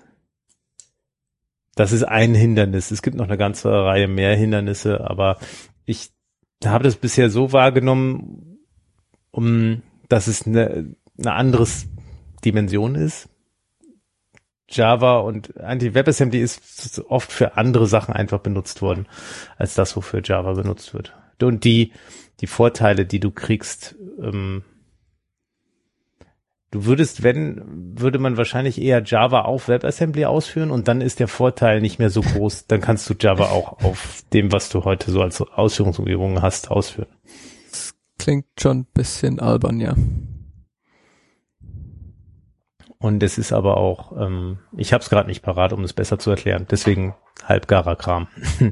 Speaker 4: das ist ein Hindernis. Es gibt noch eine ganze Reihe mehr Hindernisse, aber ich habe das bisher so wahrgenommen, um, dass es eine, eine andere Dimension ist. Java und Anti-WebAssembly ist oft für andere Sachen einfach benutzt worden, als das, wofür Java benutzt wird. Und die, die Vorteile, die du kriegst, ähm, du würdest, wenn, würde man wahrscheinlich eher Java auf WebAssembly ausführen und dann ist der Vorteil nicht mehr so groß. Dann kannst du Java auch auf dem, was du heute so als Ausführungsumgebung hast, ausführen.
Speaker 5: Das klingt schon ein bisschen albern, ja.
Speaker 4: Und es ist aber auch, ähm, ich habe es gerade nicht parat, um es besser zu erklären. Deswegen halbgarer Kram.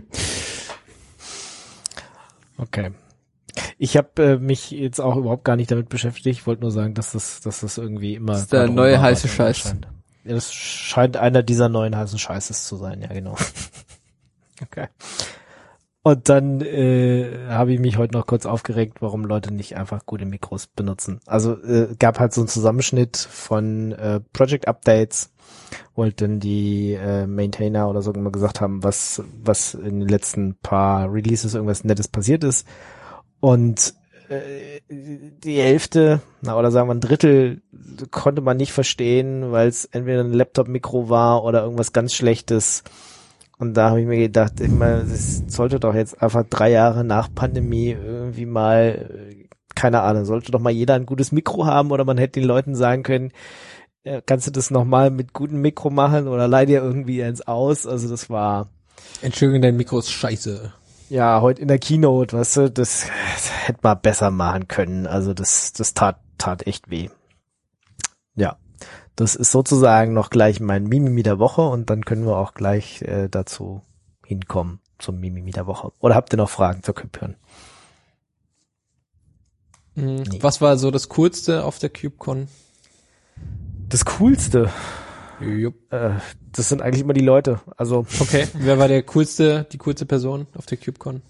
Speaker 2: Okay. Ich habe äh, mich jetzt auch überhaupt gar nicht damit beschäftigt. Ich wollte nur sagen, dass das, dass das irgendwie immer.
Speaker 5: Das ist der neue heiße Scheiß.
Speaker 2: Ja, das scheint einer dieser neuen heißen Scheißes zu sein. Ja, genau. Okay. Und dann äh, habe ich mich heute noch kurz aufgeregt, warum Leute nicht einfach gute Mikros benutzen. Also äh, gab halt so einen Zusammenschnitt von äh, Project Updates, wo halt dann die äh, Maintainer oder so immer gesagt haben, was was in den letzten paar Releases irgendwas Nettes passiert ist. Und äh, die Hälfte, na oder sagen wir ein Drittel, konnte man nicht verstehen, weil es entweder ein Laptop-Mikro war oder irgendwas ganz Schlechtes. Und da habe ich mir gedacht, ich meine, das sollte doch jetzt einfach drei Jahre nach Pandemie irgendwie mal, keine Ahnung, sollte doch mal jeder ein gutes Mikro haben oder man hätte den Leuten sagen können, äh, kannst du das nochmal mit gutem Mikro machen oder leih dir irgendwie eins aus. Also das war...
Speaker 3: Entschuldigung, dein Mikro ist scheiße.
Speaker 2: Ja, heute in der Keynote, weißt du, das, das hätte man besser machen können. Also das, das tat, tat echt weh. Ja. Das ist sozusagen noch gleich mein Mimimi der Woche und dann können wir auch gleich äh, dazu hinkommen zum Mimimi der Woche. Oder habt ihr noch Fragen zur KubeCon?
Speaker 3: Mhm. Nee. Was war so das Coolste auf der KubeCon?
Speaker 2: Das Coolste?
Speaker 3: Jupp.
Speaker 2: Äh, das sind eigentlich immer die Leute. Also
Speaker 3: okay. Wer war der coolste, die coolste Person auf der KubeCon?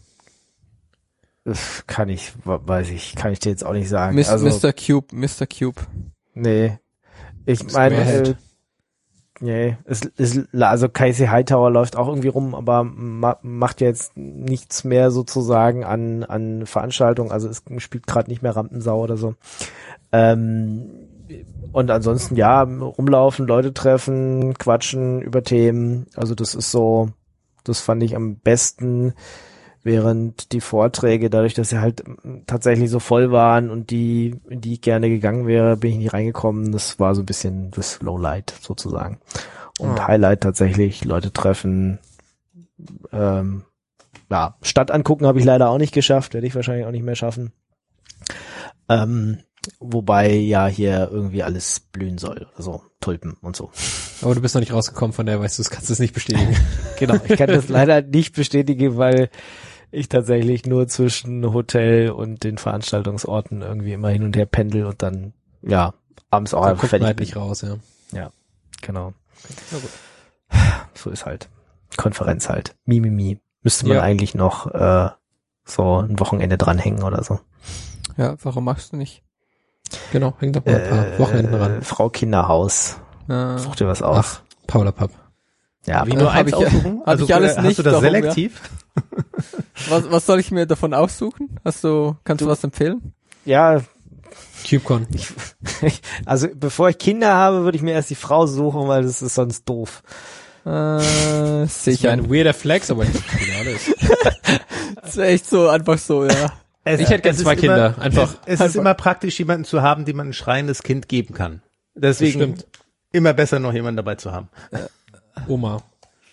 Speaker 2: Kann ich, weiß ich, kann ich dir jetzt auch nicht sagen.
Speaker 5: Mister
Speaker 2: Also,
Speaker 5: Mister Cube, Mister Cube.
Speaker 2: Nee. Ich meine, äh, nee, es ist, also Casey Hightower läuft auch irgendwie rum, aber ma, macht jetzt nichts mehr sozusagen an an Veranstaltungen, also es spielt gerade nicht mehr Rampensau oder so. Ähm, und ansonsten, ja, rumlaufen, Leute treffen, quatschen über Themen. Also das ist so, das fand ich am besten, während die Vorträge, dadurch, dass sie halt tatsächlich so voll waren und die, in die ich gerne gegangen wäre, bin ich nicht reingekommen. Das war so ein bisschen das Lowlight sozusagen. Und oh. Highlight tatsächlich, Leute treffen, ähm, ja, Stadt angucken habe ich leider auch nicht geschafft, werde ich wahrscheinlich auch nicht mehr schaffen. Ähm, wobei ja hier irgendwie alles blühen soll, also Tulpen und so.
Speaker 3: Aber du bist noch nicht rausgekommen, von der weißt du, das kannst du es nicht bestätigen.
Speaker 2: Genau, ich kann das leider nicht bestätigen, weil ich tatsächlich nur zwischen Hotel und den Veranstaltungsorten irgendwie immer hin und her pendel und dann, ja, abends auch einfach fertig
Speaker 3: halt
Speaker 2: bin.
Speaker 3: Nicht raus, ja.
Speaker 2: Ja, genau. Na gut. So ist halt. Konferenz halt. Mimimi. Müsste man ja. eigentlich noch äh, so ein Wochenende dranhängen oder so.
Speaker 5: Ja, warum machst du nicht?
Speaker 3: Genau, hängt doch mal ein paar äh, Wochenenden ran.
Speaker 2: Frau Kinderhaus.
Speaker 5: Ah.
Speaker 2: Such dir was aus.
Speaker 3: Ach, Paula Papp.
Speaker 2: Ja,
Speaker 4: wie nur eins aussuchen?
Speaker 5: Also ich alles
Speaker 4: hast
Speaker 5: nicht
Speaker 4: du das
Speaker 5: darum,
Speaker 4: selektiv?
Speaker 5: Ja. was, was soll ich mir davon aussuchen? Hast du, kannst du, du was empfehlen?
Speaker 2: Ja,
Speaker 3: KubeCon.
Speaker 2: Ich, also bevor ich Kinder habe, würde ich mir erst die Frau suchen, weil das ist sonst doof.
Speaker 5: Äh, sicher.
Speaker 3: Ein weirder Flex, aber ich verstehe alles.
Speaker 5: Das ist echt so, einfach so, ja.
Speaker 3: Es, ich hätte gerne zwei Kinder,
Speaker 4: immer,
Speaker 3: einfach.
Speaker 4: Es, es
Speaker 3: einfach.
Speaker 4: ist immer praktisch, jemanden zu haben, dem man ein schreiendes Kind geben kann. Deswegen immer besser noch jemanden dabei zu haben.
Speaker 3: Oma.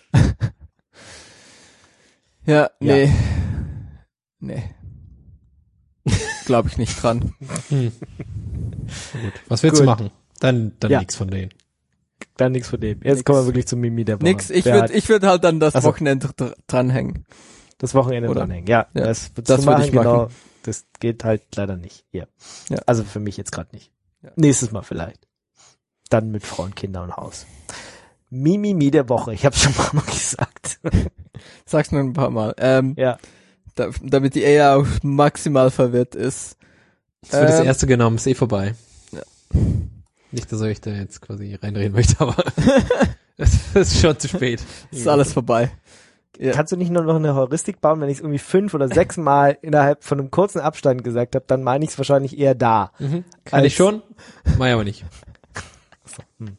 Speaker 5: Ja, nee. Ja. Nee. Glaube ich nicht dran.
Speaker 3: Hm. Gut. Was willst Gut. du machen? Dann, dann ja. nichts von denen.
Speaker 2: Dann nichts von dem. Jetzt nix. Kommen wir wirklich zum Mimi der Woche.
Speaker 5: Nix, ich würde ich würd halt dann das also, Wochenende dr- dranhängen.
Speaker 2: Das Wochenende
Speaker 5: Oder?
Speaker 2: dranhängen, ja.
Speaker 5: ja.
Speaker 2: Das,
Speaker 5: das würde ich
Speaker 2: genau.
Speaker 5: machen.
Speaker 2: Das geht halt leider nicht. Ja.
Speaker 5: ja.
Speaker 2: Also für mich jetzt gerade nicht.
Speaker 5: Ja.
Speaker 2: Nächstes Mal vielleicht. Dann mit Frauen, Kinder und Haus. Mimimi der Woche. Ich habe schon ein paar Mal gesagt.
Speaker 5: Sag's nur ein paar Mal. Ähm,
Speaker 2: ja.
Speaker 5: Da, damit die eher auch maximal verwirrt ist.
Speaker 3: Es wird ähm, das erste genommen, ist eh vorbei. Ja. Nicht, dass ich da jetzt quasi reinreden möchte, aber es ist schon zu spät.
Speaker 5: Ist alles vorbei.
Speaker 2: Ja. Kannst du nicht nur noch eine Heuristik bauen, wenn ich es irgendwie fünf oder sechs Mal innerhalb von einem kurzen Abstand gesagt habe, dann meine ich es wahrscheinlich eher da.
Speaker 3: Mhm. Kann ich schon, meine aber nicht.
Speaker 2: So. Hm.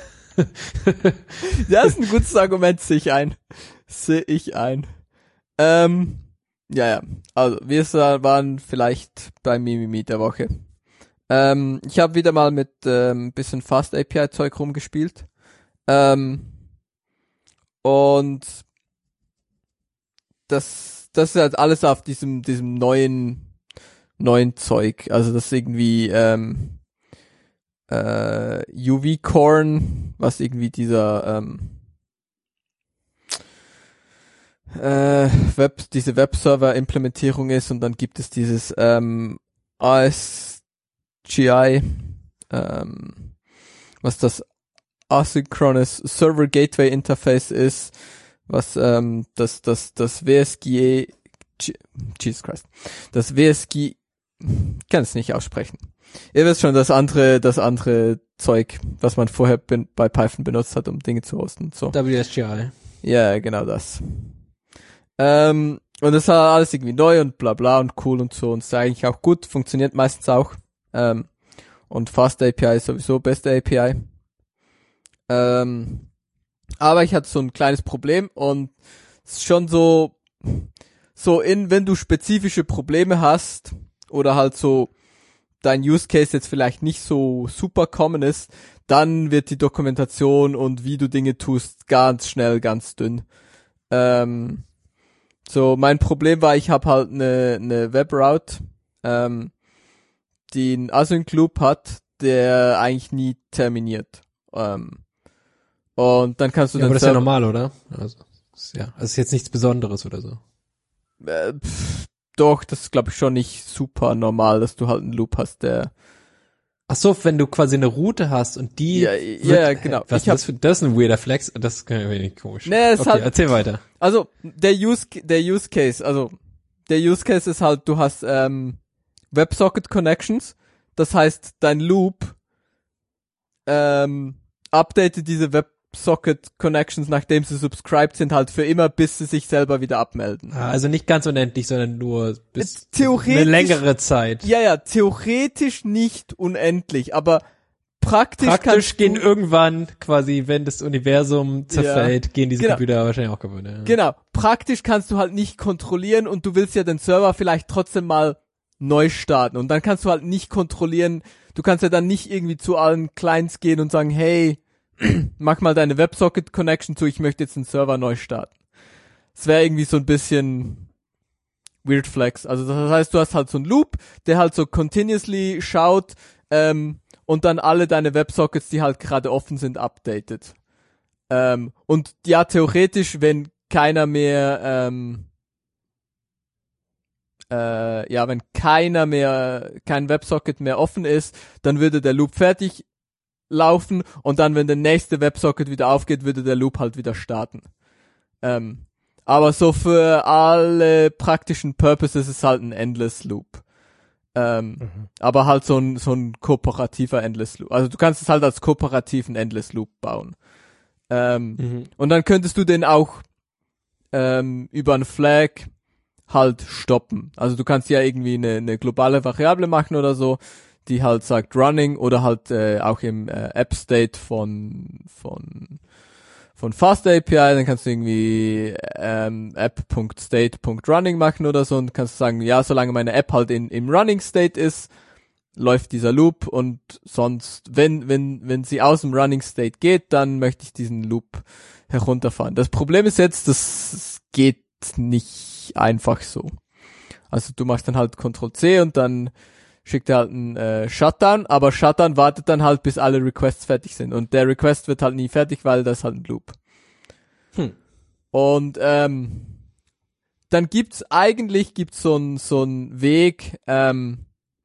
Speaker 5: Das ist ein gutes Argument, sehe ich ein. Sehe ich ein. Ähm, ja, ja. Also, wir waren vielleicht bei Mimimi der Woche. Ähm, ich habe wieder mal mit ähm, bisschen Fast A P I-Zeug rumgespielt. Ähm, und das, das ist halt alles auf diesem, diesem neuen, neuen Zeug. Also das ist irgendwie ähm, äh, U V-Corn, was irgendwie dieser ähm, äh, Web, diese Webserver-Implementierung ist, und dann gibt es dieses ähm, A S G I, ähm, was das Asynchronous Server Gateway Interface ist, was ähm, das das das W S G E, Jesus Christ, das W S G, ich kann es nicht aussprechen. Ihr wisst schon, das andere das andere Zeug, was man vorher bin, bei Python benutzt hat, um Dinge zu hosten. So.
Speaker 3: W S G I.
Speaker 5: Ja, genau das. Ähm, und das war alles irgendwie neu und bla bla und cool und so, und ist eigentlich auch gut, funktioniert meistens auch. Ähm, und Fast A P I ist sowieso beste A P I. Ähm, aber ich hatte so ein kleines Problem, und es ist schon so, so in, wenn du spezifische Probleme hast oder halt so dein Use Case jetzt vielleicht nicht so super common ist, dann wird die Dokumentation und wie du Dinge tust ganz schnell ganz dünn. Ähm, so mein Problem war, ich habe halt eine eine Webroute, ähm, die einen Async Loop hat, der eigentlich nie terminiert. Ähm, Und dann kannst du
Speaker 3: ja,
Speaker 5: dann
Speaker 3: aber das ist ja normal, oder? Also, ist ja, also ist jetzt nichts Besonderes oder so.
Speaker 5: Äh, pff, doch, das ist glaube ich schon nicht super normal, dass du halt einen Loop hast, der.
Speaker 3: Ach so, wenn du quasi eine Route hast und die.
Speaker 5: Ja,
Speaker 3: wird,
Speaker 5: ja genau.
Speaker 3: Was
Speaker 5: ich hab,
Speaker 3: das, für, das ist ein weirder Flex, das ist ein wenig komisch.
Speaker 5: Nee, es
Speaker 3: okay,
Speaker 5: halt,
Speaker 3: erzähl weiter.
Speaker 5: Also der Use, der Use Case, also der Use Case ist halt, du hast ähm, WebSocket Connections, das heißt dein Loop ähm, updatet diese Web Socket Connections, nachdem sie subscribed sind, halt für immer, bis sie sich selber wieder abmelden.
Speaker 3: Ah, also nicht ganz unendlich, sondern nur bis
Speaker 5: theoretisch,
Speaker 3: eine längere Zeit.
Speaker 5: Ja, ja, theoretisch nicht unendlich, aber praktisch,
Speaker 3: Praktisch gehen
Speaker 5: du,
Speaker 3: irgendwann quasi, wenn das Universum zerfällt, ja. gehen diese
Speaker 5: genau.
Speaker 3: Computer wahrscheinlich auch kaputt. Ja.
Speaker 5: Genau. Praktisch kannst du halt nicht kontrollieren und du willst ja den Server vielleicht trotzdem mal neu starten und dann kannst du halt nicht kontrollieren, du kannst ja dann nicht irgendwie zu allen Clients gehen und sagen, hey, mach mal deine WebSocket-Connection zu, ich möchte jetzt den Server neu starten. Das wäre irgendwie so ein bisschen Weird Flex. Also das heißt, du hast halt so einen Loop, der halt so continuously schaut ähm, und dann alle deine WebSockets, die halt gerade offen sind, updatet. Ähm, und ja, theoretisch, wenn keiner mehr ähm, äh, ja, wenn keiner mehr, kein WebSocket mehr offen ist, dann würde der Loop fertig laufen und dann, wenn der nächste WebSocket wieder aufgeht, würde der Loop halt wieder starten. Ähm, aber so für alle praktischen Purposes ist halt ein Endless Loop. Ähm, mhm. Aber halt so ein, so ein kooperativer Endless Loop. Also du kannst es halt als kooperativen Endless Loop bauen. Ähm, mhm. Und dann könntest du den auch ähm, über ein Flag halt stoppen. Also du kannst ja irgendwie eine, eine globale Variable machen oder so, die halt sagt running oder halt äh, auch im äh, App-State von von von FastAPI, dann kannst du irgendwie ähm, app.state.running machen oder so und kannst sagen, ja, solange meine App halt in im Running-State ist, läuft dieser Loop und sonst, wenn wenn wenn sie aus dem Running-State geht, dann möchte ich diesen Loop herunterfahren. Das Problem ist jetzt, das geht nicht einfach so. Also du machst dann halt Control C und dann schickt er halt einen äh, Shutdown, aber Shutdown wartet dann halt, bis alle Requests fertig sind. Und der Request wird halt nie fertig, weil das ist halt ein Loop. Hm. Und ähm, dann gibt's eigentlich gibt's so ein so ein Weg, ähm,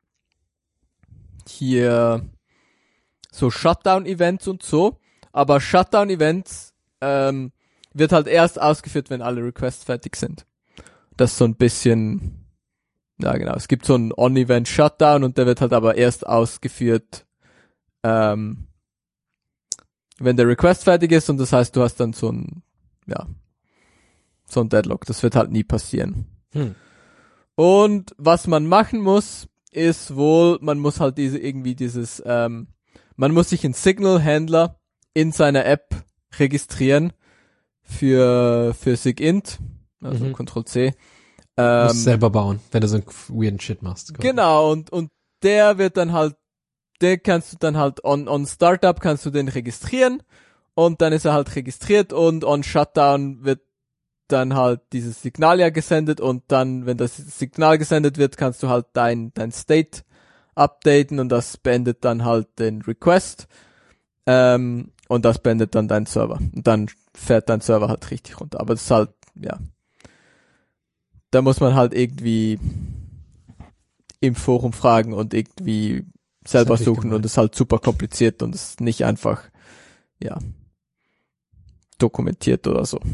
Speaker 5: hier so Shutdown-Events und so, aber Shutdown-Events ähm, wird halt erst ausgeführt, wenn alle Requests fertig sind. Das ist so ein bisschen, ja genau, es gibt so einen On-Event-Shutdown und der wird halt aber erst ausgeführt, ähm, wenn der Request fertig ist und das heißt, du hast dann so ein, ja, so ein Deadlock. Das wird halt nie passieren. Hm. Und was man machen muss, ist wohl, man muss halt diese irgendwie dieses, ähm, man muss sich in Signal-Händler in seiner App registrieren für für SigInt, also mhm. Control C. Ähm,
Speaker 3: du musst selber bauen, wenn du so einen weirden Shit machst. Quasi.
Speaker 5: Genau, und und der wird dann halt, der kannst du dann halt on on Startup kannst du den registrieren und dann ist er halt registriert und on Shutdown wird dann halt dieses Signal ja gesendet und dann, wenn das Signal gesendet wird, kannst du halt dein dein State updaten und das beendet dann halt den Request ähm, und das beendet dann dein Server und dann fährt dein Server halt richtig runter. Aber das ist halt, ja, da muss man halt irgendwie im Forum fragen und irgendwie selber suchen gemein. Und es ist halt super kompliziert und es ist nicht einfach, ja, dokumentiert oder so.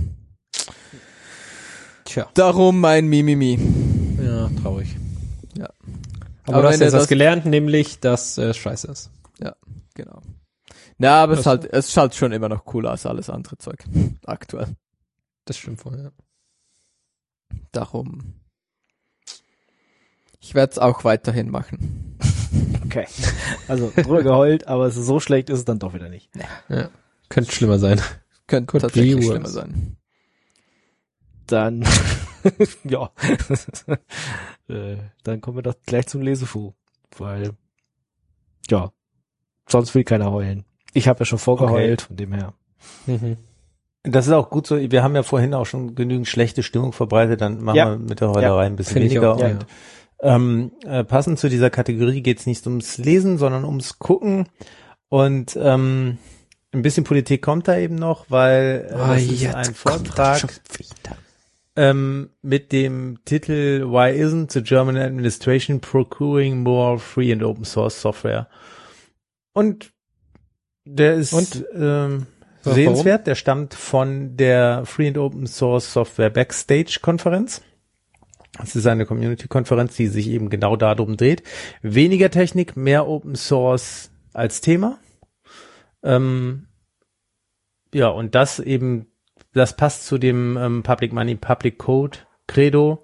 Speaker 3: Tja.
Speaker 5: Darum mein Mimimi.
Speaker 3: Ja, traurig.
Speaker 5: Ja.
Speaker 3: Aber, aber du hast jetzt was gelernt, nämlich, dass es äh, scheiße ist.
Speaker 5: Ja, genau. Na, aber es ist halt, es ist halt schon immer noch cooler als alles andere Zeug. Aktuell.
Speaker 3: Das stimmt voll, ja.
Speaker 5: Darum. Ich werde es auch weiterhin machen.
Speaker 2: Okay. Also drüber geheult, aber so schlecht ist es dann doch wieder nicht.
Speaker 3: Ja. Könnte schlimmer sein.
Speaker 5: Könnte Could tatsächlich schlimmer sein.
Speaker 2: Dann, ja. äh, dann kommen wir doch gleich zum Lesefu. Weil, ja, sonst will keiner heulen. Ich habe ja schon vorgeheult, okay. Von dem her.
Speaker 4: Mhm. Das ist auch gut so. Wir haben ja vorhin auch schon genügend schlechte Stimmung verbreitet. Dann machen ja. wir mit der Heulerei ja. ein bisschen Find weniger. Auch, und ja. ähm, äh, passend zu dieser Kategorie geht es nicht ums Lesen, sondern ums Gucken. Und ähm, ein bisschen Politik kommt da eben noch, weil äh, oh, das ist ein Vortrag ähm, mit dem Titel Why isn't the German Administration procuring more free and open source software? Und der ist Und? Ähm, ja, sehenswert. Warum? Der stammt von der Free and Open Source Software Backstage Konferenz. Das ist eine Community-Konferenz, die sich eben genau darum dreht. Weniger Technik, mehr Open Source als Thema. Ähm, ja, und das eben, das passt zu dem ähm, Public Money, Public Code Credo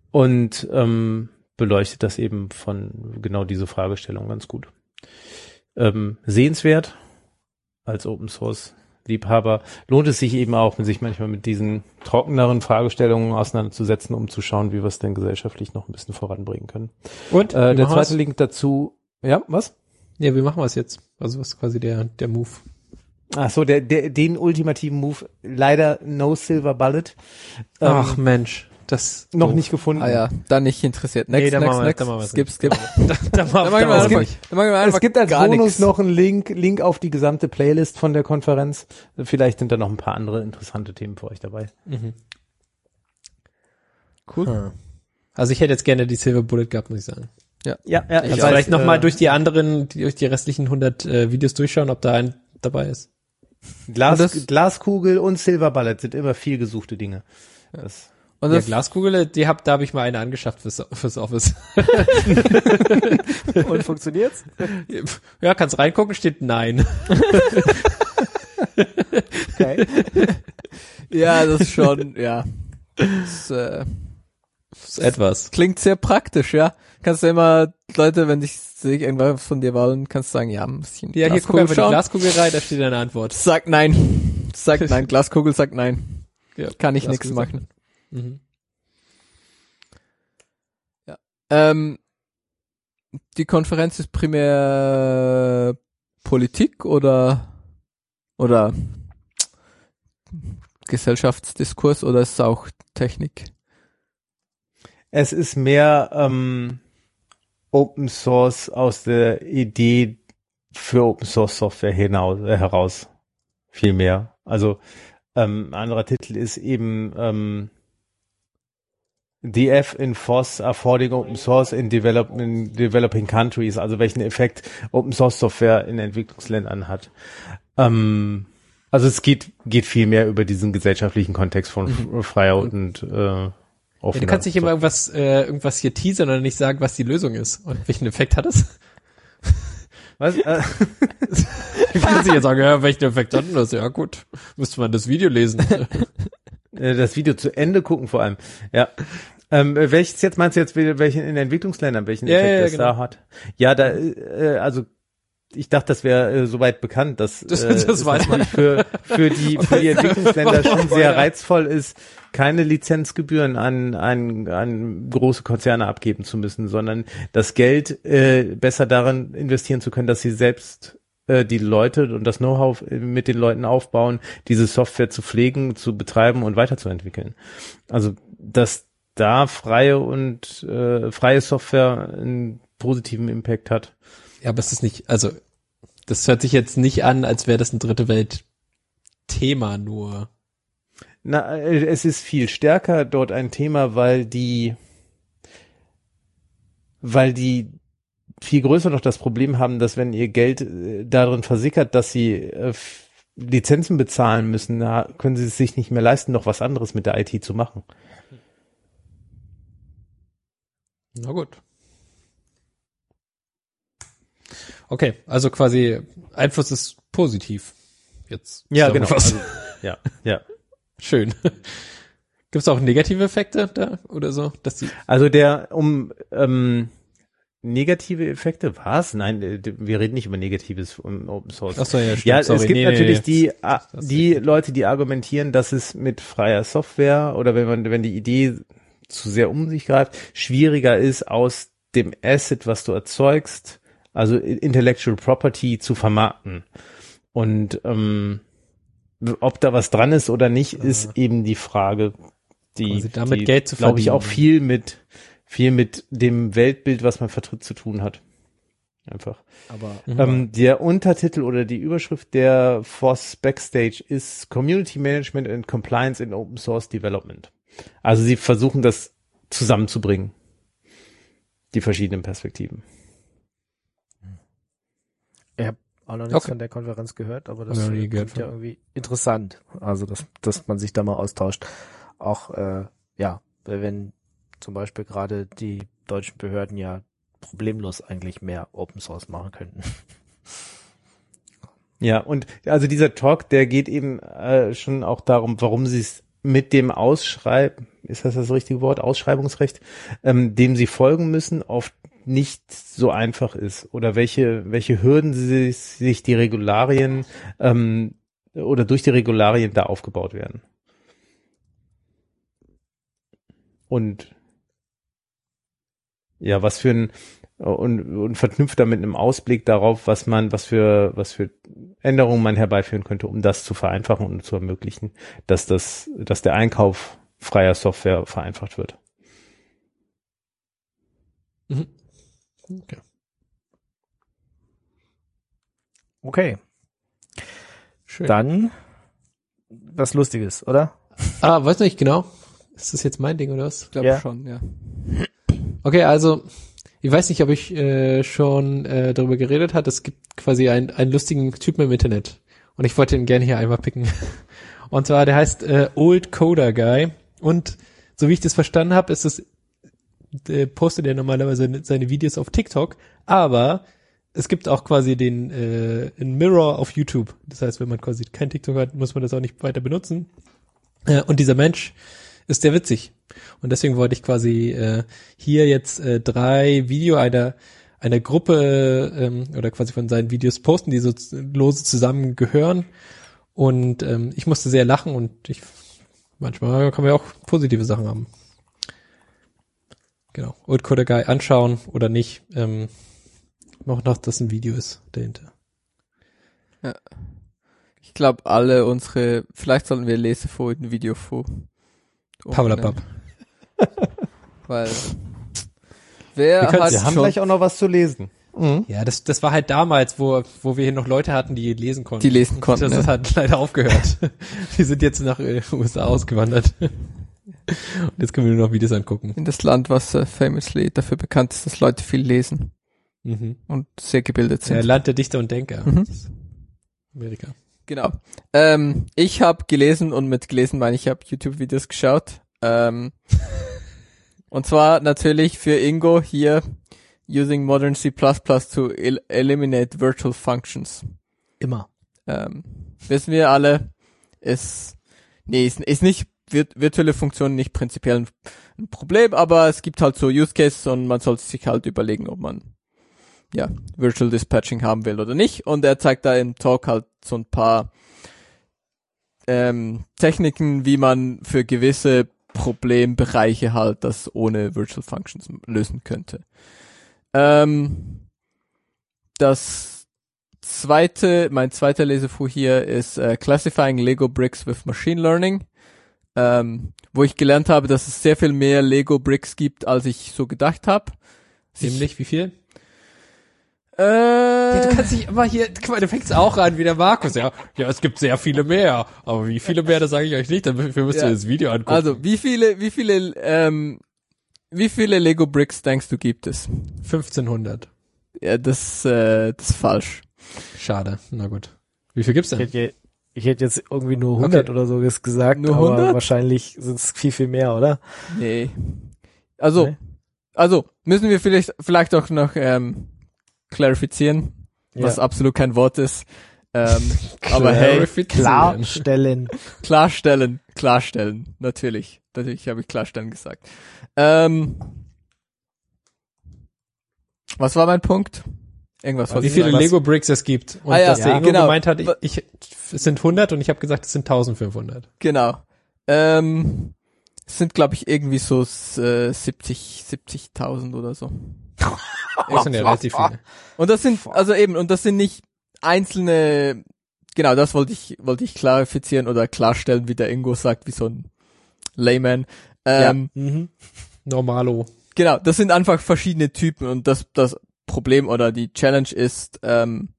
Speaker 4: und ähm, beleuchtet das eben von genau diese Fragestellung ganz gut. ähm, sehenswert als Open Source Liebhaber. Lohnt es sich eben auch, sich manchmal mit diesen trockeneren Fragestellungen auseinanderzusetzen, um zu schauen, wie wir es denn gesellschaftlich noch ein bisschen voranbringen können.
Speaker 3: Und
Speaker 4: Äh, der
Speaker 3: machen
Speaker 4: zweite
Speaker 3: wir's?
Speaker 4: Link dazu, ja, was?
Speaker 3: Ja, wie machen wir es jetzt? Also was ist quasi der der Move?
Speaker 4: Ach so, der, der, den ultimativen Move, leider no silver bullet. Ähm,
Speaker 3: Ach Mensch, das
Speaker 4: noch
Speaker 3: doof.
Speaker 4: nicht gefunden.
Speaker 5: Ah ja, dann nicht interessiert. Next,
Speaker 3: Nee, dann
Speaker 5: next,
Speaker 3: machen wir-
Speaker 5: next.
Speaker 3: dann machen wir's
Speaker 5: Skip,
Speaker 3: nicht.
Speaker 5: skip.
Speaker 3: Da, da,
Speaker 5: Dann machen wir
Speaker 3: da
Speaker 5: einfach,
Speaker 3: nicht.
Speaker 5: dann machen wir einfach
Speaker 4: Es gibt als
Speaker 5: gar
Speaker 4: Bonus
Speaker 5: nix.
Speaker 4: noch einen Link, Link auf die gesamte Playlist von der Konferenz. Vielleicht sind da noch ein paar andere interessante Themen für euch dabei.
Speaker 3: Mhm.
Speaker 5: Cool.
Speaker 3: Hm. Also ich hätte jetzt gerne die Silver Bullet gehabt, muss ich sagen.
Speaker 4: Ja, ja.
Speaker 3: Also
Speaker 4: ich
Speaker 3: vielleicht
Speaker 4: weiß,
Speaker 3: nochmal
Speaker 4: äh,
Speaker 3: durch die anderen, die, durch die restlichen hundert äh, Videos durchschauen, ob da ein dabei ist.
Speaker 4: Glas,
Speaker 5: Und das-
Speaker 4: Glaskugel und Silver Bullet sind immer viel gesuchte Dinge. Das,
Speaker 5: Und
Speaker 3: Ja,
Speaker 5: das,
Speaker 3: Glaskugel, die hab, da habe ich mal eine angeschafft fürs, fürs Office.
Speaker 2: Und funktioniert's?
Speaker 3: Ja, kannst reingucken, steht nein.
Speaker 2: Okay.
Speaker 5: ja, das ist schon, ja. Das, äh,
Speaker 3: Das ist etwas.
Speaker 5: klingt sehr praktisch, ja. Kannst du immer, Leute, wenn dich sich irgendwas von dir wollen, kannst du sagen, ja, ein bisschen
Speaker 3: Ja, hier guck
Speaker 5: Glaskugel
Speaker 3: einfach die
Speaker 5: schauen.
Speaker 3: Glaskugel rein, da steht deine Antwort.
Speaker 5: Sagt nein. Sagt nein. Glaskugel sagt nein.
Speaker 3: Ja,
Speaker 5: Kann ich
Speaker 3: Glaskugel
Speaker 5: nichts
Speaker 3: sagt
Speaker 5: machen.
Speaker 3: Mhm.
Speaker 5: Ähm, die Konferenz ist primär Politik oder oder Gesellschaftsdiskurs oder ist es auch Technik?
Speaker 4: es ist mehr ähm, Open Source aus der Idee für Open Source Software hinaus, äh, heraus. Viel mehr. Also ähm, ein anderer Titel ist eben ähm, D F in F O S Affording Open Source in, develop, in Developing Countries, also welchen Effekt Open Source Software in Entwicklungsländern hat. Ähm, also es geht geht viel mehr über diesen gesellschaftlichen Kontext von
Speaker 3: Mhm.
Speaker 4: freier und äh,
Speaker 3: Ja,
Speaker 4: offener.
Speaker 3: du kannst nicht immer irgendwas, äh, irgendwas hier teasern oder nicht sagen, was die Lösung ist. Und welchen Effekt hat es?
Speaker 4: Was? Äh,
Speaker 3: Du kannst nicht jetzt sagen, ja, welchen Effekt hat denn das? Ja gut, müsste man das Video lesen.
Speaker 4: äh, das Video zu Ende gucken vor allem. Ja. Ähm, äh, welches jetzt meinst du jetzt, welchen in den Entwicklungsländern, welchen
Speaker 3: Ja,
Speaker 4: Effekt
Speaker 3: ja, ja,
Speaker 4: das
Speaker 3: genau.
Speaker 4: da hat? Ja, da, äh, also ich dachte, das wäre äh, soweit bekannt, dass
Speaker 3: Das-
Speaker 4: äh,
Speaker 3: das
Speaker 4: es
Speaker 3: weiß man.
Speaker 4: natürlich für für die für die Entwicklungsländer schon sehr reizvoll ist, keine Lizenzgebühren an an an große Konzerne abgeben zu müssen, sondern das Geld äh, besser darin investieren zu können, dass sie selbst äh, die Leute und das Know-how mit den Leuten aufbauen, diese Software zu pflegen, zu betreiben und weiterzuentwickeln. Also dass da freie und äh, freie Software einen positiven Impact hat.
Speaker 3: Ja, aber es ist nicht, also das hört sich jetzt nicht an, als wäre das ein dritte Welt Thema nur.
Speaker 4: Na, äh, es ist viel stärker dort ein Thema, weil die, weil die viel größer noch das Problem haben, dass wenn ihr Geld äh, darin versickert, dass sie äh, f- Lizenzen bezahlen müssen, na, können sie es sich nicht mehr leisten, noch was anderes mit der I T zu machen.
Speaker 3: Na gut. Okay, also quasi Einfluss ist positiv. Jetzt.
Speaker 4: Ja,
Speaker 3: sagen wir
Speaker 4: genau.
Speaker 3: was.
Speaker 4: Also, ja, ja.
Speaker 3: Schön. Gibt es auch negative Effekte da oder so, dass die
Speaker 4: Also der, um ähm, negative Effekte, was? Nein, äh, wir reden nicht über Negatives im Open Source.
Speaker 3: Ach so, ja, stimmt.
Speaker 4: Ja,
Speaker 3: Sorry.
Speaker 4: es gibt
Speaker 3: Nee, nee,
Speaker 4: natürlich
Speaker 3: nee.
Speaker 4: die a-
Speaker 3: Das- das-
Speaker 4: die Leute, die argumentieren, dass es mit freier Software oder wenn man wenn die Idee zu sehr um sich greift, schwieriger ist, aus dem Asset, was du erzeugst, also Intellectual Property zu vermarkten. Und ähm, ob da was dran ist oder nicht, ist eben die Frage, die,
Speaker 3: Quasi damit
Speaker 4: die
Speaker 3: Geld zu
Speaker 4: glaube ich, auch
Speaker 3: verdienen.
Speaker 4: viel mit viel mit dem Weltbild, was man vertritt, zu tun hat. Einfach.
Speaker 2: Aber
Speaker 3: Mhm.
Speaker 4: Ähm, der Untertitel oder die Überschrift der F O S Backstage ist Community Management and Compliance in Open Source Development. Also sie versuchen das zusammenzubringen, die verschiedenen Perspektiven.
Speaker 2: ich habe auch noch nichts
Speaker 3: Okay.
Speaker 2: von der Konferenz gehört, aber das
Speaker 3: Hab ich noch nie
Speaker 2: klingt
Speaker 3: gehört
Speaker 2: ja
Speaker 3: von.
Speaker 2: irgendwie interessant. Also dass, dass man sich da mal austauscht. Auch äh, ja, wenn zum Beispiel gerade die deutschen Behörden ja problemlos eigentlich mehr Open Source machen könnten.
Speaker 4: Ja, und also dieser Talk, der geht eben äh, schon auch darum, warum sie es mit dem Ausschreiben, ist das das richtige Wort, Ausschreibungsrecht, ähm, dem sie folgen müssen, oft nicht so einfach ist oder welche welche Hürden sie, sich die Regularien ähm, oder durch die Regularien da aufgebaut werden. Und ja, was für ein und, und verknüpft damit einem Ausblick darauf, was man, was für, was für Änderungen man herbeiführen könnte, um das zu vereinfachen und zu ermöglichen, dass das, dass der Einkauf freier Software vereinfacht wird.
Speaker 3: Mhm. Okay.
Speaker 2: Okay.
Speaker 3: Schön.
Speaker 2: Dann was Lustiges, oder?
Speaker 3: Ah, weiß nicht genau. Ist das jetzt mein Ding oder was?
Speaker 5: Ich glaube
Speaker 2: Ja.
Speaker 5: schon, ja.
Speaker 3: Okay, also ich weiß nicht, ob ich äh, schon äh, darüber geredet hat. Es gibt quasi einen, einen lustigen Typen im Internet und ich wollte ihn gerne hier einmal picken. Und zwar, der heißt äh, Old Coder Guy und so wie ich das verstanden habe, ist es äh, postet er normalerweise seine Videos auf TikTok, aber es gibt auch quasi den äh, einen Mirror auf YouTube. Das heißt, wenn man quasi kein TikTok hat, muss man das auch nicht weiter benutzen. Äh, und dieser Mensch ist sehr witzig. Und deswegen wollte ich quasi äh, hier jetzt äh, drei Video einer einer Gruppe ähm, oder quasi von seinen Videos posten, die so lose zusammengehören. Und ähm, ich musste sehr lachen und ich manchmal kann man ja auch positive Sachen haben. Genau. Old Coder Guy anschauen oder nicht. Ähm, noch noch, dass ein Video ist dahinter.
Speaker 5: Ja. Ich glaube, alle unsere, vielleicht sollten wir Lesefolien Video vor.
Speaker 3: Pablabab.
Speaker 5: Weil wer
Speaker 4: Wir, können,
Speaker 5: hat
Speaker 4: wir haben
Speaker 5: schon
Speaker 4: gleich auch noch was zu lesen. Mhm.
Speaker 3: Ja, das das war halt damals, wo wo wir hier noch Leute hatten, die lesen konnten.
Speaker 5: Die lesen konnten,
Speaker 3: Das,
Speaker 5: ja.
Speaker 3: das hat leider aufgehört. Die sind jetzt nach äh, U S A ausgewandert. Und jetzt können wir nur noch Videos angucken.
Speaker 5: in das Land, was äh, famously dafür bekannt ist, dass Leute viel lesen
Speaker 3: Mhm.
Speaker 5: und sehr gebildet sind.
Speaker 3: Ja, Land der Dichter und Denker.
Speaker 5: Mhm.
Speaker 3: Das ist Amerika.
Speaker 5: Genau. Ähm, ich habe gelesen und mit gelesen meine ich, habe YouTube-Videos geschaut. Ähm, und zwar natürlich für Ingo hier using modern C plus plus to el- eliminate virtual functions.
Speaker 2: Immer.
Speaker 5: Ähm, wissen wir alle, ist nee, ist, ist nicht virt- virtuelle Funktionen nicht prinzipiell ein, ein Problem, aber es gibt halt so Use Cases und man sollte sich halt überlegen, ob man ja, Virtual Dispatching haben will oder nicht. Und er zeigt da im Talk halt so ein paar ähm, Techniken, wie man für gewisse Problembereiche halt das ohne Virtual Functions lösen könnte. Ähm, das zweite, mein zweiter Lesefuhr hier ist äh, Classifying Lego Bricks with Machine Learning, ähm, wo ich gelernt habe, dass es sehr viel mehr Lego Bricks gibt, als ich so gedacht habe.
Speaker 3: Nämlich, wie viel?
Speaker 5: Äh,
Speaker 3: Ja, du kannst dich immer hier, guck mal, du fängst auch an wie der Markus, ja. Ja, es gibt sehr viele mehr. Aber wie viele mehr, das sage ich euch nicht, dafür müsst ihr
Speaker 5: Ja.
Speaker 3: das Video angucken.
Speaker 5: Also, wie viele, wie viele, ähm, wie viele Lego Bricks denkst du gibt es?
Speaker 3: fünfzehnhundert.
Speaker 5: Ja, das, äh, das ist falsch.
Speaker 3: Schade. Na gut. Wie viel gibt's
Speaker 2: Ich
Speaker 3: denn?
Speaker 2: hätte, ich hätte jetzt irgendwie nur hundert
Speaker 3: Okay.
Speaker 2: oder so gesagt,
Speaker 5: Nur
Speaker 2: aber
Speaker 5: hundert?
Speaker 2: wahrscheinlich sind es viel, viel mehr, oder?
Speaker 5: Nee. Also,
Speaker 2: Nee?
Speaker 5: also, müssen wir vielleicht, vielleicht auch noch, ähm, klarifizieren, was
Speaker 2: Ja.
Speaker 5: absolut kein Wort ist. Ähm, aber hey,
Speaker 3: Clarifizieren.
Speaker 2: Klarstellen.
Speaker 5: klarstellen, klarstellen, natürlich. Natürlich habe ich klarstellen gesagt. Ähm, was war mein Punkt? Irgendwas wollte
Speaker 3: Wie
Speaker 5: ich
Speaker 3: viele
Speaker 5: sagen.
Speaker 3: Lego Bricks es gibt. Und
Speaker 5: Ah ja,
Speaker 3: dass der
Speaker 5: ja,
Speaker 3: Ingo
Speaker 5: genau.
Speaker 3: gemeint hat, ich, ich, es sind hundert und ich habe gesagt, es sind eintausendfünfhundert.
Speaker 5: Genau. Ähm, es sind, glaube ich, irgendwie so äh, siebzig, siebzigtausend oder so.
Speaker 3: Das sind ja relativ viele.
Speaker 5: Und das sind, also eben, und das sind nicht einzelne, genau, das wollte ich, wollte ich klarifizieren oder klarstellen, wie der Ingo sagt, wie so ein Layman. Ähm,
Speaker 2: Ja. Mhm.
Speaker 3: Normalo.
Speaker 5: Genau, das sind einfach verschiedene Typen und das, das Problem oder die Challenge ist, ähm,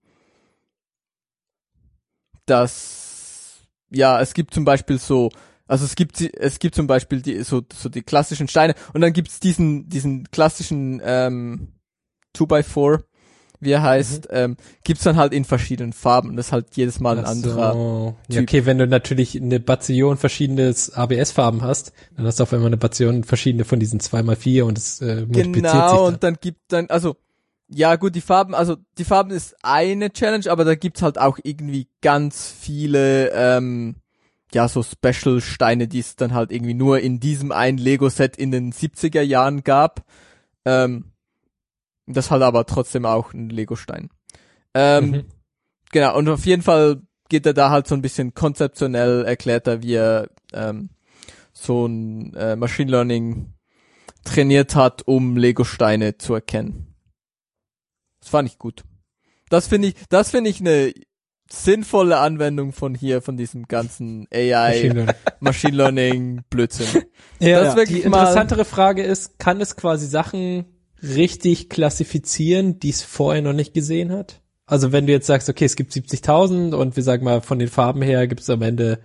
Speaker 5: dass, ja, es gibt zum Beispiel so, also es gibt, es gibt zum Beispiel die, so, so die klassischen Steine und dann gibt's diesen, diesen klassischen, ähm, two by four, wie er heißt, mhm. ähm, gibt's dann halt in verschiedenen Farben und das ist halt jedes Mal ein
Speaker 3: Ach
Speaker 5: anderer.
Speaker 3: so. Ja,
Speaker 5: Typ.
Speaker 3: okay, wenn du natürlich eine Bazillion verschiedene A B S-Farben hast, dann hast du auf einmal eine Bazillion verschiedene von diesen zwei mal vier und es äh, multipliziert sich
Speaker 5: Genau,
Speaker 3: dann.
Speaker 5: und dann gibt dann, also, ja gut, die Farben, also die Farben ist eine Challenge, aber da gibt's halt auch irgendwie ganz viele, ähm, ja, so Special-Steine, die es dann halt irgendwie nur in diesem einen Lego-Set in den siebziger Jahren gab. Ähm, das halt aber trotzdem auch ein Lego-Stein. Ähm,
Speaker 3: Mhm.
Speaker 5: Genau, und auf jeden Fall geht er da halt so ein bisschen konzeptionell, erklärt er, wie er ähm, so ein äh, Machine Learning trainiert hat, um Lego-Steine zu erkennen. Das fand ich gut. Das finde ich, das finde ich eine sinnvolle Anwendung von hier, von diesem ganzen A I,
Speaker 3: Machine Learning.
Speaker 5: Machine Learning Blödsinn.
Speaker 3: Ja,
Speaker 5: Das ist wirklich
Speaker 3: die
Speaker 5: mal-
Speaker 3: interessantere Frage ist, kann es quasi Sachen richtig klassifizieren, die es vorher noch nicht gesehen hat? Also wenn du jetzt sagst, okay, es gibt siebzigtausend und wir sagen mal, von den Farben her gibt es am Ende,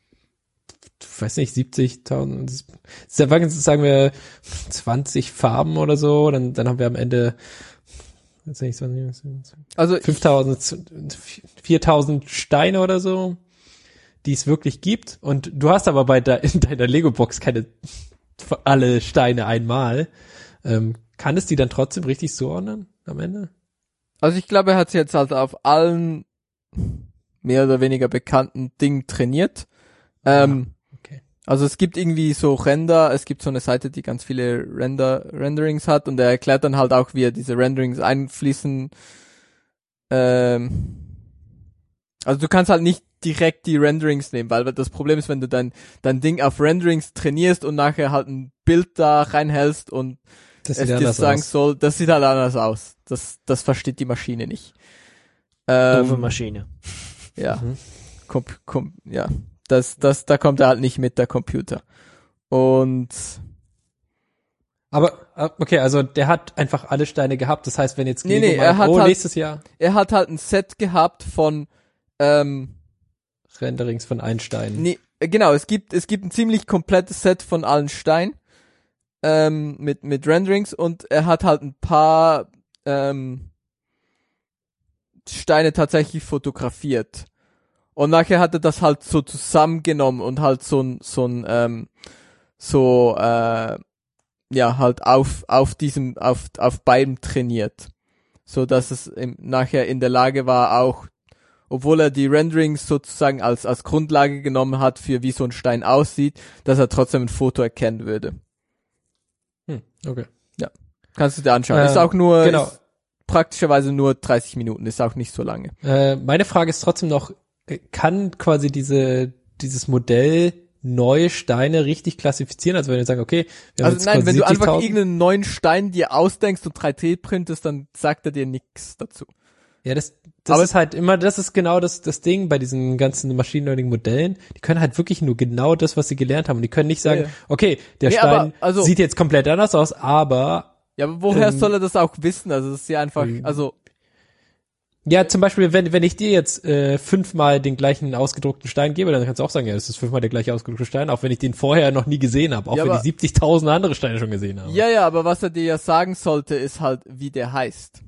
Speaker 3: ich weiß nicht, siebzigtausend, sagen wir zwanzig Farben oder so, dann, dann haben wir am Ende, weiß nicht,
Speaker 5: Also
Speaker 3: fünftausend, viertausend Steine oder so, die es wirklich gibt. Und du hast aber bei de- in deiner Lego-Box keine alle Steine einmal. Ähm, kann es die dann trotzdem richtig zuordnen am Ende?
Speaker 5: Also ich glaube, er hat sich jetzt halt auf allen mehr oder weniger bekannten Dingen trainiert. Ähm,
Speaker 3: okay.
Speaker 5: Also es gibt irgendwie so Render, es gibt so eine Seite, die ganz viele Render Renderings hat und er erklärt dann halt auch, wie er diese Renderings einfließen. Ähm, also du kannst halt nicht direkt die Renderings nehmen, weil das Problem ist, wenn du dein, dein Ding auf Renderings trainierst und nachher halt ein Bild da reinhältst und
Speaker 3: Das
Speaker 5: es
Speaker 3: sieht
Speaker 5: dir
Speaker 3: anders
Speaker 5: sagen
Speaker 3: aus.
Speaker 5: soll, das sieht halt anders aus. Das, das versteht die Maschine nicht.
Speaker 2: Doofe
Speaker 5: Ähm,
Speaker 2: Maschine.
Speaker 5: ja.
Speaker 3: Mhm.
Speaker 5: Kom kom ja. Das, das, da kommt er halt nicht mit, der Computer. Und
Speaker 3: Aber, äh, okay, also der hat einfach alle Steine gehabt. Das heißt, wenn jetzt
Speaker 5: Nee,
Speaker 3: Lego
Speaker 5: nee, er
Speaker 3: meint,
Speaker 5: hat
Speaker 3: oh,
Speaker 5: halt-
Speaker 3: nächstes Jahr
Speaker 5: er hat halt ein Set gehabt von, ähm,
Speaker 3: Renderings von Einstein.
Speaker 5: nee, äh, genau, es gibt, es gibt ein ziemlich komplettes Set von allen Steinen, ähm, mit, mit Renderings und er hat halt ein paar, ähm, Steine tatsächlich fotografiert. Und nachher hat er das halt so zusammengenommen und halt so ein, so ein, ähm, so, äh, ja, halt auf, auf diesem, auf, auf beiden trainiert. So dass es im, nachher in der Lage war, auch, obwohl er die Renderings sozusagen als, als Grundlage genommen hat für wie so ein Stein aussieht, dass er trotzdem ein Foto erkennen würde.
Speaker 3: Hm, okay.
Speaker 5: Kannst du dir anschauen.
Speaker 3: Äh,
Speaker 5: ist auch nur,
Speaker 3: genau.
Speaker 5: ist praktischerweise nur dreißig Minuten, ist auch nicht so lange.
Speaker 3: Äh, meine Frage ist trotzdem noch, äh, kann quasi diese, dieses Modell neue Steine richtig klassifizieren? Also wenn wir sagen, okay, wir haben
Speaker 5: Also
Speaker 3: jetzt
Speaker 5: nein,
Speaker 3: quasi
Speaker 5: wenn du einfach
Speaker 3: siebzigtausend
Speaker 5: irgendeinen neuen Stein dir ausdenkst und drei D printest, dann sagt er dir nichts dazu.
Speaker 3: Ja, das, das
Speaker 5: Aber-
Speaker 3: ist halt immer, das ist genau das, das Ding bei diesen ganzen Machine Learning Modellen. Die können halt wirklich nur genau das, was sie gelernt haben. Und die können nicht sagen,
Speaker 5: Ja, ja.
Speaker 3: okay, der
Speaker 5: Nee,
Speaker 3: Stein
Speaker 5: aber, also-
Speaker 3: sieht jetzt komplett anders aus, aber
Speaker 5: Ja, aber woher
Speaker 3: Ähm,
Speaker 5: soll er das auch wissen? Also das ist ja einfach,
Speaker 3: ähm,
Speaker 5: also
Speaker 3: ja, zum Beispiel, wenn, wenn ich dir jetzt äh, fünfmal den gleichen ausgedruckten Stein gebe, dann kannst du auch sagen, ja, das ist fünfmal der gleiche ausgedruckte Stein, auch wenn ich den vorher noch nie gesehen habe, auch
Speaker 5: Ja,
Speaker 3: wenn
Speaker 5: aber-
Speaker 3: ich siebzigtausend andere Steine schon gesehen habe.
Speaker 5: ja, ja, aber was er dir ja sagen sollte, ist halt, wie der heißt.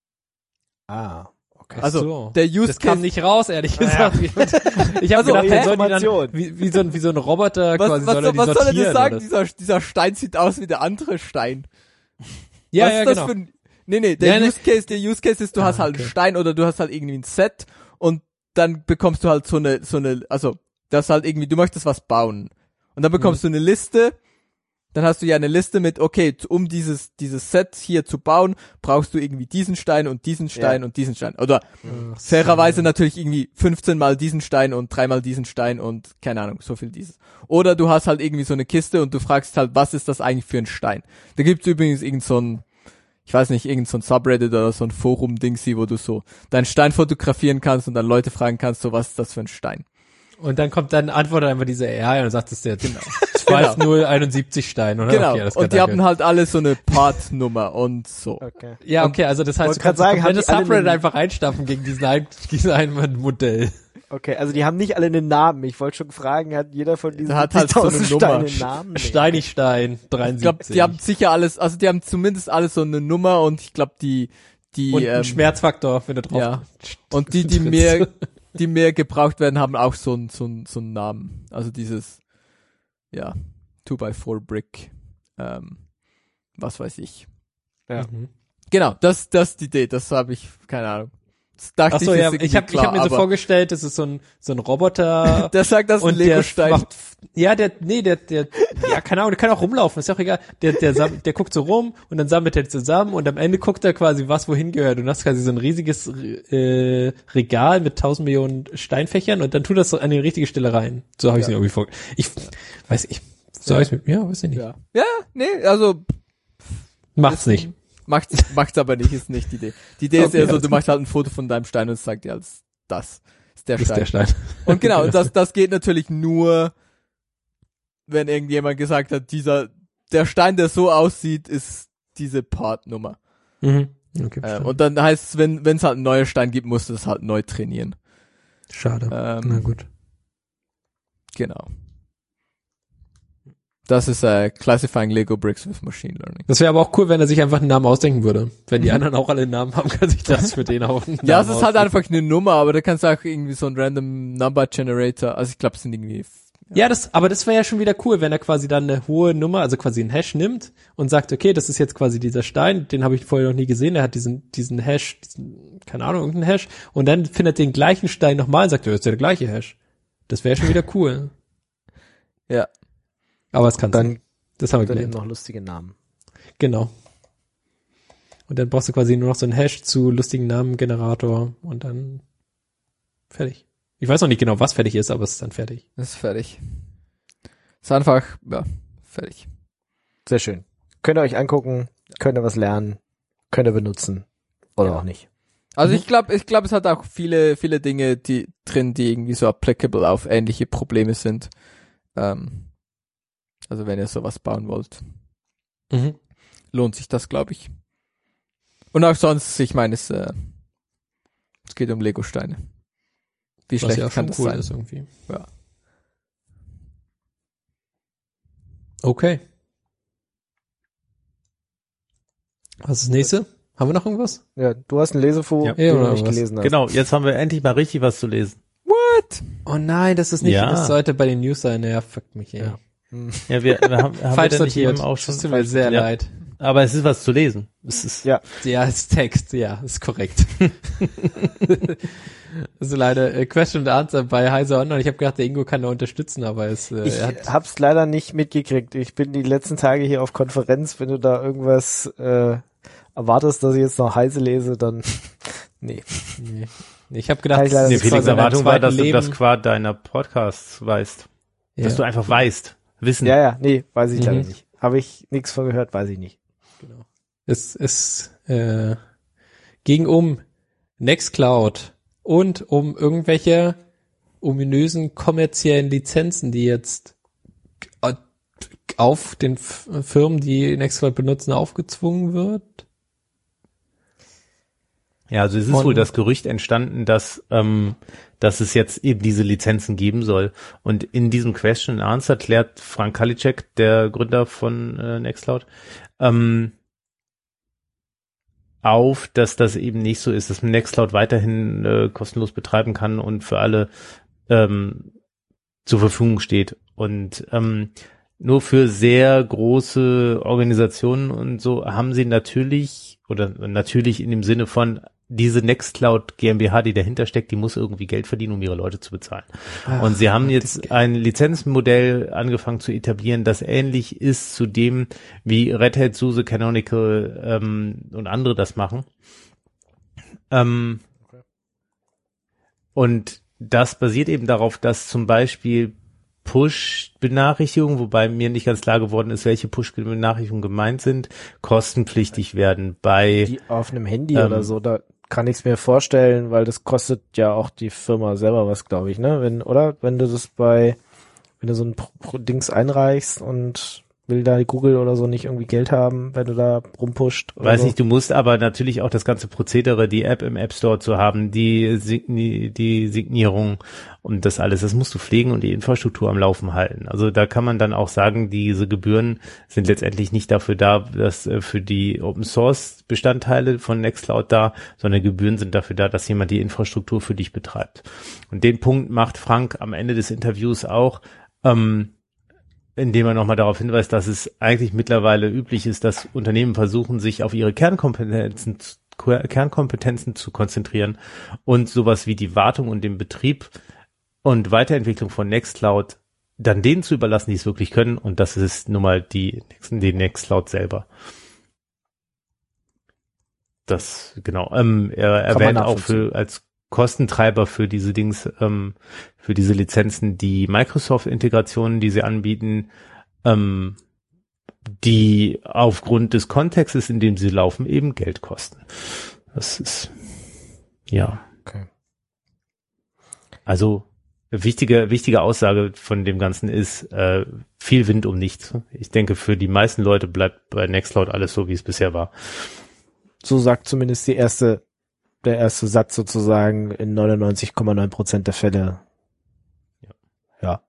Speaker 2: Ah, okay.
Speaker 5: Also
Speaker 3: so.
Speaker 5: der Use
Speaker 3: Das kam
Speaker 5: Case,
Speaker 3: nicht raus, ehrlich gesagt. Ich habe
Speaker 5: Also,
Speaker 3: gedacht,
Speaker 5: hä?
Speaker 3: dann sollen die dann,
Speaker 2: Information.
Speaker 3: wie, wie, so ein, wie so ein Roboter
Speaker 5: was,
Speaker 3: quasi,
Speaker 5: was,
Speaker 3: soll er die
Speaker 5: was soll er dir
Speaker 3: sortieren
Speaker 5: sagen?
Speaker 3: oder-
Speaker 5: Dieser, dieser Stein sieht aus wie der andere Stein.
Speaker 3: Ja,
Speaker 5: was
Speaker 3: ja,
Speaker 5: ist das
Speaker 3: genau.
Speaker 5: für ein, nee, nee, der
Speaker 3: Ja, nee.
Speaker 5: Use Case, der Use Case ist, du
Speaker 3: Ah,
Speaker 5: hast halt
Speaker 3: okay.
Speaker 5: einen Stein oder du hast halt irgendwie ein Set und dann bekommst du halt so eine, so eine, also, das halt irgendwie, du möchtest was bauen. Und dann bekommst
Speaker 3: Mhm.
Speaker 5: du eine Liste, dann hast du ja eine Liste mit, okay, um dieses, dieses Set hier zu bauen, brauchst du irgendwie diesen Stein und diesen Stein
Speaker 2: Ja.
Speaker 5: und diesen Stein. Oder
Speaker 3: Ach so.
Speaker 5: fairerweise natürlich irgendwie fünfzehn mal diesen Stein und dreimal diesen Stein und keine Ahnung, so viel dieses. Oder du hast halt irgendwie so eine Kiste und du fragst halt, was ist das eigentlich für ein Stein? Da gibt's übrigens irgend so ein, ich weiß nicht, irgend so ein Subreddit oder so ein Forum-Dingsi, wo du so deinen Stein fotografieren kannst und dann Leute fragen kannst, so was ist das für ein Stein?
Speaker 3: Und dann kommt dann antwortet einfach diese A I und sagt, das ist der zwei null einundsiebzig Stein, oder?
Speaker 5: Genau.
Speaker 3: Okay, das
Speaker 5: und die
Speaker 3: danke.
Speaker 5: haben halt alle so eine Part-Nummer und so.
Speaker 2: Okay.
Speaker 3: Ja, okay, also das heißt,
Speaker 2: wollte
Speaker 3: du
Speaker 2: grad
Speaker 3: kannst
Speaker 2: sagen,
Speaker 3: das
Speaker 2: haben
Speaker 3: komplette
Speaker 2: die alle
Speaker 3: Subreddit
Speaker 2: einen-
Speaker 3: einfach einstampfen gegen diesen ein, diesen ein Modell.
Speaker 2: Okay, also die haben nicht alle einen Namen. Ich wollte schon fragen, hat jeder von diesen
Speaker 5: Hat halt so eine
Speaker 2: siebzigtausend
Speaker 5: Nummer.
Speaker 2: Steine einen Namen? Nee.
Speaker 3: Steinigstein,
Speaker 5: Ich glaube,
Speaker 3: dreiundsiebzig.
Speaker 5: die haben sicher alles, also die haben zumindest alle so eine Nummer und ich glaube, die, die,
Speaker 3: und
Speaker 5: ähm,
Speaker 3: ein Schmerzfaktor, wenn du drauf
Speaker 5: ja. Und die, die mehr, die mehr gebraucht werden, haben auch so einen, so einen, so einen Namen. Also dieses, ja, two by four Brick, ähm, was weiß ich.
Speaker 2: Ja.
Speaker 3: Mhm.
Speaker 5: Genau, das, das ist die Idee, das habe ich, keine Ahnung. dachte
Speaker 3: Ach so,
Speaker 5: ich,
Speaker 3: ja,
Speaker 5: ist
Speaker 3: ich habe ich
Speaker 5: klar,
Speaker 3: hab mir so
Speaker 5: aber
Speaker 3: vorgestellt, das ist so ein so ein Roboter
Speaker 5: der sagt, das ist ein
Speaker 3: und der
Speaker 5: Lego-Stein.
Speaker 3: macht, ja, der nee, der der ja, keine Ahnung, der kann auch rumlaufen, ist ja auch egal. Der der sam- der guckt so rum und dann sammelt er zusammen und am Ende guckt er quasi, was wohin gehört und das ist quasi so ein riesiges äh, Regal mit tausend Millionen Steinfächern und dann tut das so an die richtige Stelle rein. So habe ich es
Speaker 5: Ja.
Speaker 3: mir irgendwie vor. Ich weiß ich so
Speaker 5: Ja.
Speaker 3: ja. ich mit ja, weiß ich nicht.
Speaker 5: Ja. Ja, nee, also
Speaker 3: Macht's nicht.
Speaker 5: Macht's, macht's aber nicht, ist nicht die Idee. Die Idee ist
Speaker 3: Okay,
Speaker 5: eher so,
Speaker 3: alles
Speaker 5: du machst halt ein Foto von deinem Stein und es sagt dir als das ist der
Speaker 3: Das ist
Speaker 5: Stein.
Speaker 3: der Stein.
Speaker 5: Und genau, und das, das geht natürlich nur, wenn irgendjemand gesagt hat, dieser, der Stein, der so aussieht, ist diese Partnummer.
Speaker 3: Mhm. Okay,
Speaker 5: Ähm,
Speaker 3: verstanden.
Speaker 5: und dann heißt es, wenn wenn es halt einen neuen Stein gibt, musst du es halt neu trainieren.
Speaker 3: Schade.
Speaker 5: Ähm,
Speaker 3: Na gut.
Speaker 5: Genau. Das ist äh, Classifying Lego Bricks with Machine Learning.
Speaker 3: Das wäre aber auch cool, wenn er sich einfach einen Namen ausdenken würde. Wenn die anderen auch alle einen Namen haben, kann sich das für den auch einen Namen
Speaker 5: Ja, es ist halt
Speaker 3: ausdenken.
Speaker 5: einfach eine Nummer, aber da kannst du auch irgendwie so ein Random Number Generator, also ich glaube, es sind irgendwie
Speaker 3: Ja, das, aber das wäre ja schon wieder cool, wenn er quasi dann eine hohe Nummer, also quasi einen Hash nimmt und sagt, okay, das ist jetzt quasi dieser Stein, den habe ich vorher noch nie gesehen, der hat diesen, diesen Hash, diesen, keine Ahnung, irgendeinen Hash, und dann findet den gleichen Stein nochmal und sagt, ja, das ist ja der gleiche Hash. Das wäre schon wieder cool.
Speaker 5: Ja.
Speaker 3: Aber es kann
Speaker 2: Dann-
Speaker 3: nicht. Das haben wir
Speaker 2: Dann eben
Speaker 3: gelernt.
Speaker 2: noch lustige Namen.
Speaker 3: Genau. Und dann brauchst du quasi nur noch so einen Hash zu lustigen Namengenerator und dann fertig. Ich weiß noch nicht genau, was fertig ist, aber es ist dann fertig.
Speaker 5: Das ist fertig. Ist einfach, ja, fertig.
Speaker 2: Sehr schön. Könnt ihr euch angucken, könnt ihr was lernen, könnt ihr benutzen oder
Speaker 5: Ja.
Speaker 2: auch nicht.
Speaker 5: Also
Speaker 3: Mhm.
Speaker 5: ich glaube, ich glaube, es hat auch viele, viele Dinge, die drin, die irgendwie so applicable auf ähnliche Probleme sind. Ähm, also wenn ihr sowas bauen wollt,
Speaker 3: Mhm.
Speaker 5: lohnt sich das, glaube ich. Und auch sonst, ich meine, es, äh, es geht um Lego-Steine. Wie
Speaker 3: Was
Speaker 5: schlecht
Speaker 3: ja auch
Speaker 5: kann
Speaker 3: schon
Speaker 5: das
Speaker 3: cool
Speaker 5: sein?
Speaker 3: ist irgendwie.
Speaker 5: Ja.
Speaker 3: Okay. Was ist das nächste? Haben wir noch irgendwas?
Speaker 2: Ja, du hast ein Lesefu,
Speaker 4: Ja.
Speaker 2: den
Speaker 3: Ja,
Speaker 2: du
Speaker 3: oder
Speaker 2: nicht
Speaker 3: was?
Speaker 2: gelesen hast.
Speaker 4: Genau, jetzt haben wir endlich mal richtig was zu lesen.
Speaker 3: Oh nein, das ist nicht,
Speaker 4: Ja.
Speaker 3: das sollte bei den News sein. Ja, fuck mich, ey.
Speaker 2: Ja.
Speaker 4: Ja, wir, wir haben, haben
Speaker 3: Falsch
Speaker 4: wir denn nicht
Speaker 3: sortiert.
Speaker 4: eben auch schon.
Speaker 3: Das tut mir sehr
Speaker 4: ja.
Speaker 3: leid.
Speaker 4: Aber es ist was zu lesen. Es ist,
Speaker 2: Ja.
Speaker 3: Ja, ist Text, ja, ist korrekt. Also leider äh, Question and Answer bei Heise Online. Ich habe gedacht, der Ingo kann da unterstützen, aber es, äh,
Speaker 2: Ich
Speaker 3: er hat,
Speaker 2: hab's leider nicht mitgekriegt. Ich bin die letzten Tage hier auf Konferenz. Wenn du da irgendwas äh, erwartest, dass ich jetzt noch Heise lese, dann nee.
Speaker 3: nee. Ich habe gedacht,
Speaker 2: Kann ich leider
Speaker 3: das
Speaker 4: nee,
Speaker 2: nicht
Speaker 3: ist
Speaker 4: Felix
Speaker 3: quasi mein
Speaker 4: Erwartung war,
Speaker 3: zweites
Speaker 4: dass du
Speaker 3: Leben.
Speaker 4: das qua deiner Podcasts weißt.
Speaker 3: Ja.
Speaker 4: Dass du einfach weißt. Wissen.
Speaker 2: Ja, ja, nee, weiß ich
Speaker 3: Mhm.
Speaker 2: leider nicht. Habe ich nichts von gehört, weiß ich nicht.
Speaker 3: Genau. Es ist äh, ging um Nextcloud und um irgendwelche ominösen kommerziellen Lizenzen, die jetzt auf den F- Firmen, die Nextcloud benutzen, aufgezwungen wird.
Speaker 4: Ja, also es ist
Speaker 3: Von-
Speaker 4: wohl das Gerücht entstanden, dass ähm, dass es jetzt eben diese Lizenzen geben soll. Und in diesem Question and Answer klärt Frank Kaliczek, der Gründer von äh, Nextcloud, ähm, auf, dass das eben nicht so ist, dass man Nextcloud weiterhin äh, kostenlos betreiben kann und für alle ähm, zur Verfügung steht. Und ähm, nur für sehr große Organisationen und so haben sie natürlich, oder natürlich in dem Sinne von, diese Nextcloud GmbH, die dahinter steckt, die muss irgendwie Geld verdienen, um ihre Leute zu bezahlen.
Speaker 3: Ach,
Speaker 4: und sie haben
Speaker 3: das
Speaker 4: jetzt
Speaker 3: Geld.
Speaker 4: ein Lizenzmodell angefangen zu etablieren, das ähnlich ist zu dem, wie Red Hat, SUSE, Canonical ähm, und andere das machen. Ähm, Und das basiert eben darauf, dass zum Beispiel Push-Benachrichtigungen, wobei mir nicht ganz klar geworden ist, welche Push-Benachrichtigungen gemeint sind, kostenpflichtig werden bei
Speaker 2: Die auf einem Handy
Speaker 4: Ähm,
Speaker 2: oder so, da kann ich es mir vorstellen, weil das kostet ja auch die Firma selber was, glaube ich, ne? Wenn, oder? Wenn du das bei, wenn du so ein Pro- Pro- Dings einreichst und will da Google oder so nicht irgendwie Geld haben, wenn du da rumpusht. Oder
Speaker 4: Weiß
Speaker 2: so.
Speaker 4: nicht, du musst aber natürlich auch das ganze Prozedere, die App im App Store zu haben, die, Signi die Signierung und das alles, das musst du pflegen und die Infrastruktur am Laufen halten. Also da kann man dann auch sagen, diese Gebühren sind letztendlich nicht dafür da, dass äh, für die Open Source Bestandteile von Nextcloud da, sondern Gebühren sind dafür da, dass jemand die Infrastruktur für dich betreibt. Und den Punkt macht Frank am Ende des Interviews auch, ähm, indem er nochmal darauf hinweist, dass es eigentlich mittlerweile üblich ist, dass Unternehmen versuchen, sich auf ihre Kernkompetenzen Kernkompetenzen zu konzentrieren und sowas wie die Wartung und den Betrieb und Weiterentwicklung von Nextcloud dann denen zu überlassen, die es wirklich können, und das ist nun mal die, die Nextcloud selber. Das, genau, ähm, er erwähnt auch für, als Kostentreiber für diese Dings, ähm, für diese Lizenzen, die Microsoft-Integrationen, die sie anbieten, ähm, die aufgrund des Kontextes, in dem sie laufen, eben Geld kosten. Das ist, ja.
Speaker 2: Okay.
Speaker 4: Also, wichtige, wichtige Aussage von dem Ganzen ist, äh, viel Wind um nichts. Ich denke, für die meisten Leute bleibt bei Nextcloud alles so, wie es bisher war.
Speaker 2: So sagt zumindest die erste, der erste Satz sozusagen in neunundneunzig Komma neun Prozent der Fälle.
Speaker 4: Ja.
Speaker 2: Ja.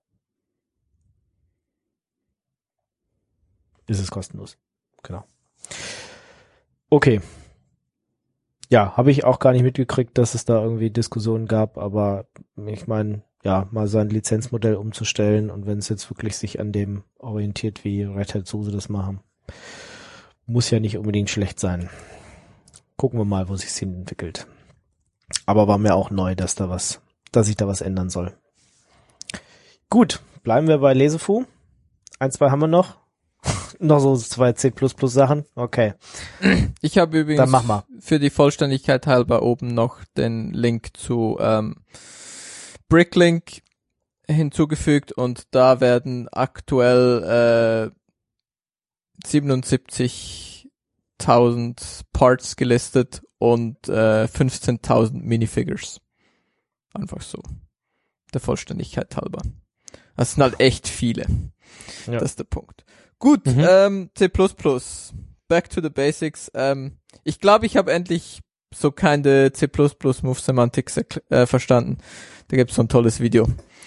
Speaker 2: Ist es kostenlos. Genau. Okay. Ja, habe ich auch gar nicht mitgekriegt, dass es da irgendwie Diskussionen gab, aber ich meine, ja, mal sein Lizenzmodell umzustellen und wenn es jetzt wirklich sich an dem orientiert, wie Red Hat SUSE das machen, muss ja nicht unbedingt schlecht sein. Gucken wir mal, wo sich's hin entwickelt. Aber war mir auch neu, dass da was, dass sich da was ändern soll. Gut, bleiben wir bei Lesefu. Ein, zwei haben wir noch. Noch so zwei C plus plus Sachen. Okay.
Speaker 5: Ich habe übrigens
Speaker 2: Dann mach mal.
Speaker 5: für die Vollständigkeit halber oben noch den Link zu ähm, Bricklink hinzugefügt und da werden aktuell äh, siebenundsiebzigtausend Parts gelistet und äh, fünfzehntausend Minifigures. Einfach so. Der Vollständigkeit halber. Das sind halt echt viele.
Speaker 2: Ja.
Speaker 5: Das ist der Punkt. Gut,
Speaker 2: Mhm.
Speaker 5: ähm, C plus plus. Back to the basics. Ähm, ich glaube, ich habe endlich so keine C plus plus Move Semantics äh, verstanden. Da gibt's so ein tolles Video.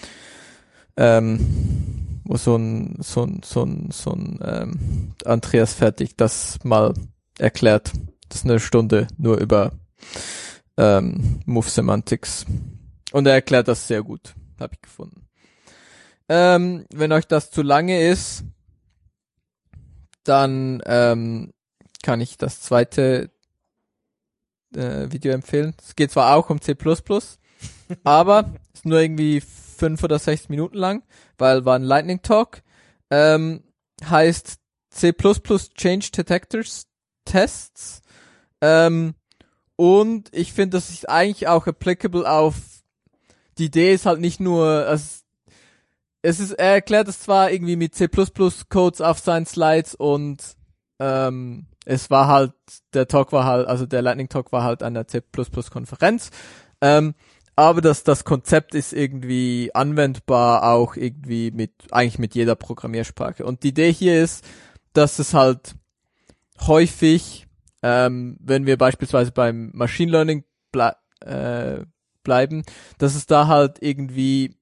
Speaker 5: Ähm, wo so ein, so ein, so ein, so ein ähm, Andreas Fertig das mal erklärt. Das ist eine Stunde nur über ähm, Move Semantics. Und er erklärt das sehr gut. Habe ich gefunden. Ähm, wenn euch das zu lange ist, dann ähm, kann ich das zweite äh, Video empfehlen. Es geht zwar auch um C plus plus, aber ist nur irgendwie fünf oder sechs Minuten lang, weil war ein Lightning Talk. Ähm, heißt C plus plus Change Detectors Tests. Ähm, und ich finde, das ist eigentlich auch applicable auf die Idee ist halt nicht nur, also es ist, er erklärt es zwar irgendwie mit C plus plus Codes auf seinen Slides und ähm, es war halt, der Talk war halt, also der Lightning Talk war halt an der C plus plus Konferenz, ähm, aber das, das Konzept ist irgendwie anwendbar auch irgendwie mit, eigentlich mit jeder Programmiersprache. Und die Idee hier ist, dass es halt häufig, ähm, wenn wir beispielsweise beim Machine Learning ble- äh, bleiben, dass es da halt irgendwie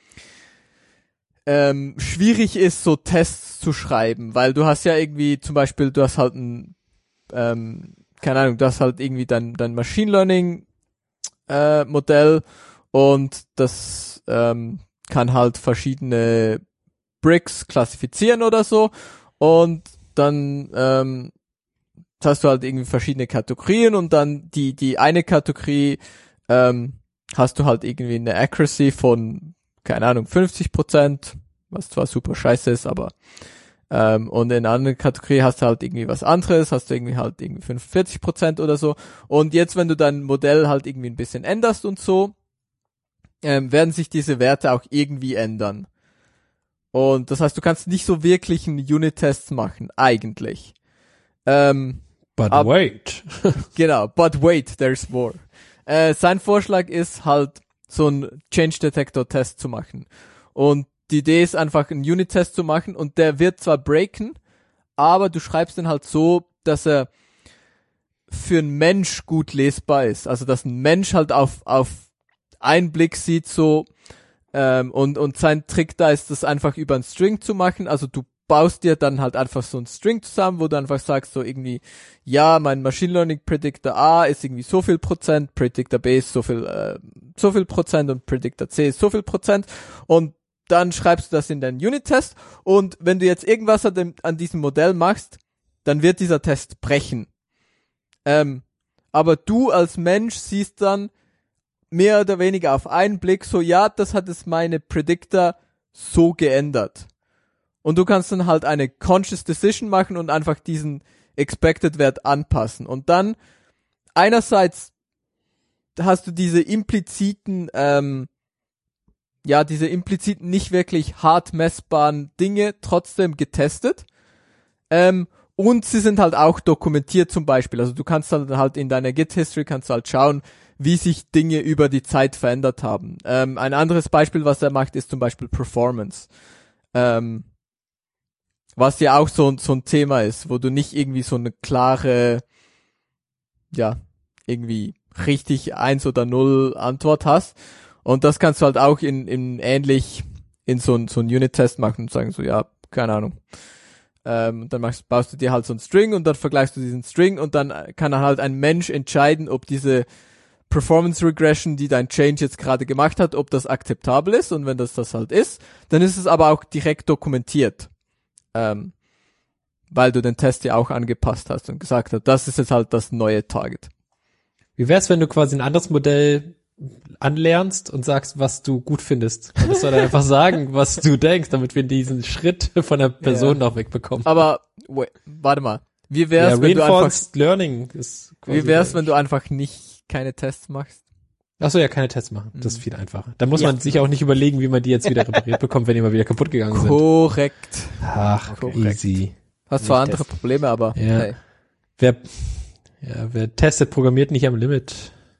Speaker 5: ähm, schwierig ist, so Tests zu schreiben, weil du hast ja irgendwie zum Beispiel, du hast halt ein, ähm, keine Ahnung, du hast halt irgendwie dein, dein Machine Learning äh, Modell und das ähm, kann halt verschiedene Bricks klassifizieren oder so und dann ähm, hast du halt irgendwie verschiedene Kategorien und dann die die eine Kategorie ähm, hast du halt irgendwie eine Accuracy von, keine Ahnung, fünfzig Prozent, was zwar super scheiße ist, aber ähm, und in einer anderen Kategorie hast du halt irgendwie was anderes, hast du irgendwie halt irgendwie fünfundvierzig Prozent oder so. Und jetzt, wenn du dein Modell halt irgendwie ein bisschen änderst und so, ähm, werden sich diese Werte auch irgendwie ändern. Und das heißt, du kannst nicht so wirklich einen Unit-Test machen, eigentlich. Ähm,
Speaker 3: But
Speaker 5: ab-
Speaker 3: wait.
Speaker 5: Genau, but wait, there's more. Äh, sein Vorschlag ist halt, so einen Change-Detector-Test zu machen. Und die Idee ist einfach, einen Unit-Test zu machen und der wird zwar breaken, aber du schreibst den halt so, dass er für einen Mensch gut lesbar ist. Also, dass ein Mensch halt auf, auf einen Blick sieht so, ähm, und, und sein Trick da ist, das einfach über einen String zu machen. Also, du baust dir dann halt einfach so einen String zusammen, wo du einfach sagst so irgendwie, ja, mein Machine Learning Predictor A ist irgendwie so viel Prozent, Predictor B ist so viel, äh, so viel Prozent und Predictor C ist so viel Prozent und dann schreibst du das in deinen Unit-Test und wenn du jetzt irgendwas an, dem, an diesem Modell machst, dann wird dieser Test brechen. Ähm, aber du als Mensch siehst dann mehr oder weniger auf einen Blick so, ja, das hat es meine Predictor so geändert. Und du kannst dann halt eine Conscious Decision machen und einfach diesen Expected Wert anpassen. Und dann einerseits hast du diese impliziten, ähm, ja, diese impliziten, nicht wirklich hart messbaren Dinge trotzdem getestet. Ähm, und sie sind halt auch dokumentiert zum Beispiel. Also du kannst dann halt in deiner Git-History kannst du halt schauen, wie sich Dinge über die Zeit verändert haben. Ähm, ein anderes Beispiel, was er macht, ist zum Beispiel Performance. Ähm, was ja auch so, so ein Thema ist, wo du nicht irgendwie so eine klare, ja, irgendwie richtig eins oder null Antwort hast. Und das kannst du halt auch in, in ähnlich in so ein, so ein Unit-Test machen und sagen so, ja, keine Ahnung. Ähm, dann machst, baust du dir halt so einen String und dann vergleichst du diesen String und dann kann dann halt ein Mensch entscheiden, ob diese Performance Regression, die dein Change jetzt gerade gemacht hat, ob das akzeptabel ist. Und wenn das das halt ist, dann ist es aber auch direkt dokumentiert. Ähm, weil du den Test ja auch angepasst hast und gesagt hast, das ist jetzt halt das neue Target.
Speaker 3: Wie wär's, wenn du quasi ein anderes Modell anlernst und sagst, was du gut findest? Könntest du dann einfach sagen, was du denkst, damit wir diesen Schritt von der Person
Speaker 5: Ja.
Speaker 3: noch wegbekommen?
Speaker 5: Aber, wait, warte mal. Wie wär's,
Speaker 3: ja,
Speaker 5: wenn du einfach,
Speaker 3: Reinforced Learning ist quasi
Speaker 5: wie wär's, wenn du einfach nicht keine Tests machst?
Speaker 3: Ach so, ja, keine Tests machen. Das ist viel einfacher. Da muss
Speaker 2: Ja.
Speaker 3: man sich auch nicht überlegen, wie man die jetzt wieder repariert bekommt, wenn die mal wieder kaputt gegangen sind.
Speaker 5: Korrekt.
Speaker 3: Ach,
Speaker 5: Korrekt.
Speaker 3: easy.
Speaker 5: Hast zwar
Speaker 2: Nicht
Speaker 5: andere
Speaker 2: testen.
Speaker 5: Probleme, aber
Speaker 3: Ja.
Speaker 5: hey.
Speaker 3: Wer, ja, wer testet, programmiert nicht am Limit.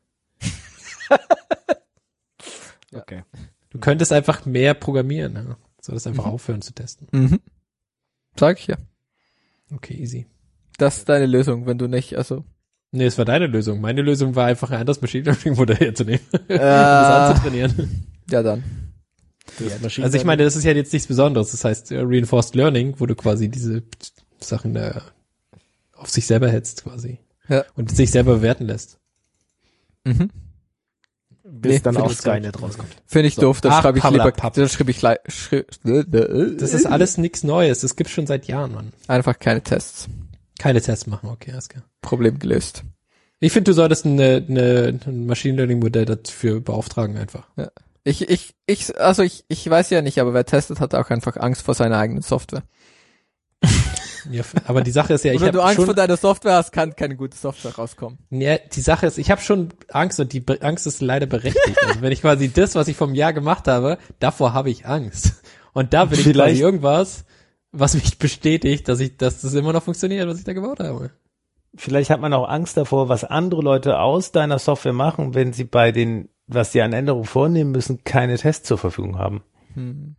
Speaker 2: Okay.
Speaker 3: Du könntest einfach mehr programmieren. Ja. Solltest einfach
Speaker 5: Mhm.
Speaker 3: aufhören zu testen.
Speaker 5: Mhm. Sag ich ja.
Speaker 3: Okay, easy.
Speaker 5: Das ist deine Lösung, wenn du nicht, also.
Speaker 3: Nee, es war deine Lösung. Meine Lösung war einfach ein anderes Machine Learning Modell herzunehmen.
Speaker 5: Äh,
Speaker 3: das anzutrainieren.
Speaker 5: ja dann.
Speaker 3: Also ich meine, das ist ja jetzt nichts Besonderes. Das heißt äh, Reinforced Learning, wo du quasi diese Sachen da auf sich selber hetzt quasi.
Speaker 5: Ja.
Speaker 3: Und sich selber bewerten lässt.
Speaker 5: Mhm.
Speaker 2: Bis
Speaker 5: Nee,
Speaker 2: dann
Speaker 5: finde
Speaker 2: auch
Speaker 5: ich
Speaker 2: Skynet rauskommt.
Speaker 5: Finde ich
Speaker 3: So.
Speaker 5: doof, das
Speaker 3: Ach,
Speaker 5: schreibe ich
Speaker 3: Pappla,
Speaker 5: lieber,
Speaker 3: Papp.
Speaker 5: das schreibe ich le- schri-
Speaker 3: Das ist alles nichts Neues. Das gibt's schon seit Jahren, Mann.
Speaker 5: einfach keine Tests.
Speaker 3: Keine Tests machen, okay, alles klar.
Speaker 5: Problem gelöst.
Speaker 3: Ich finde, du solltest eine, eine, ein Machine Learning Modell dafür beauftragen einfach.
Speaker 5: Ich, ich, ich, also ich, ich weiß ja nicht, aber wer testet, hat auch einfach Angst vor seiner eigenen Software.
Speaker 3: Ja, aber die Sache ist ja,
Speaker 5: Und
Speaker 3: ich
Speaker 5: wenn du
Speaker 3: habe
Speaker 5: Angst
Speaker 3: schon,
Speaker 5: vor deiner Software hast, kann keine gute Software rauskommen.
Speaker 3: ja, die Sache ist, ich habe schon Angst und die Be- Angst ist leider berechtigt. Also wenn ich quasi das, was ich vom Jahr gemacht habe, davor habe ich Angst. Und da will ich
Speaker 2: Vielleicht-
Speaker 3: quasi irgendwas, was mich bestätigt, dass ich, dass das immer noch funktioniert, was ich da gebaut habe.
Speaker 4: Vielleicht hat man auch Angst davor, was andere Leute aus deiner Software machen, wenn sie bei den, was sie an Änderungen vornehmen müssen, keine Tests zur Verfügung haben.
Speaker 5: Hm.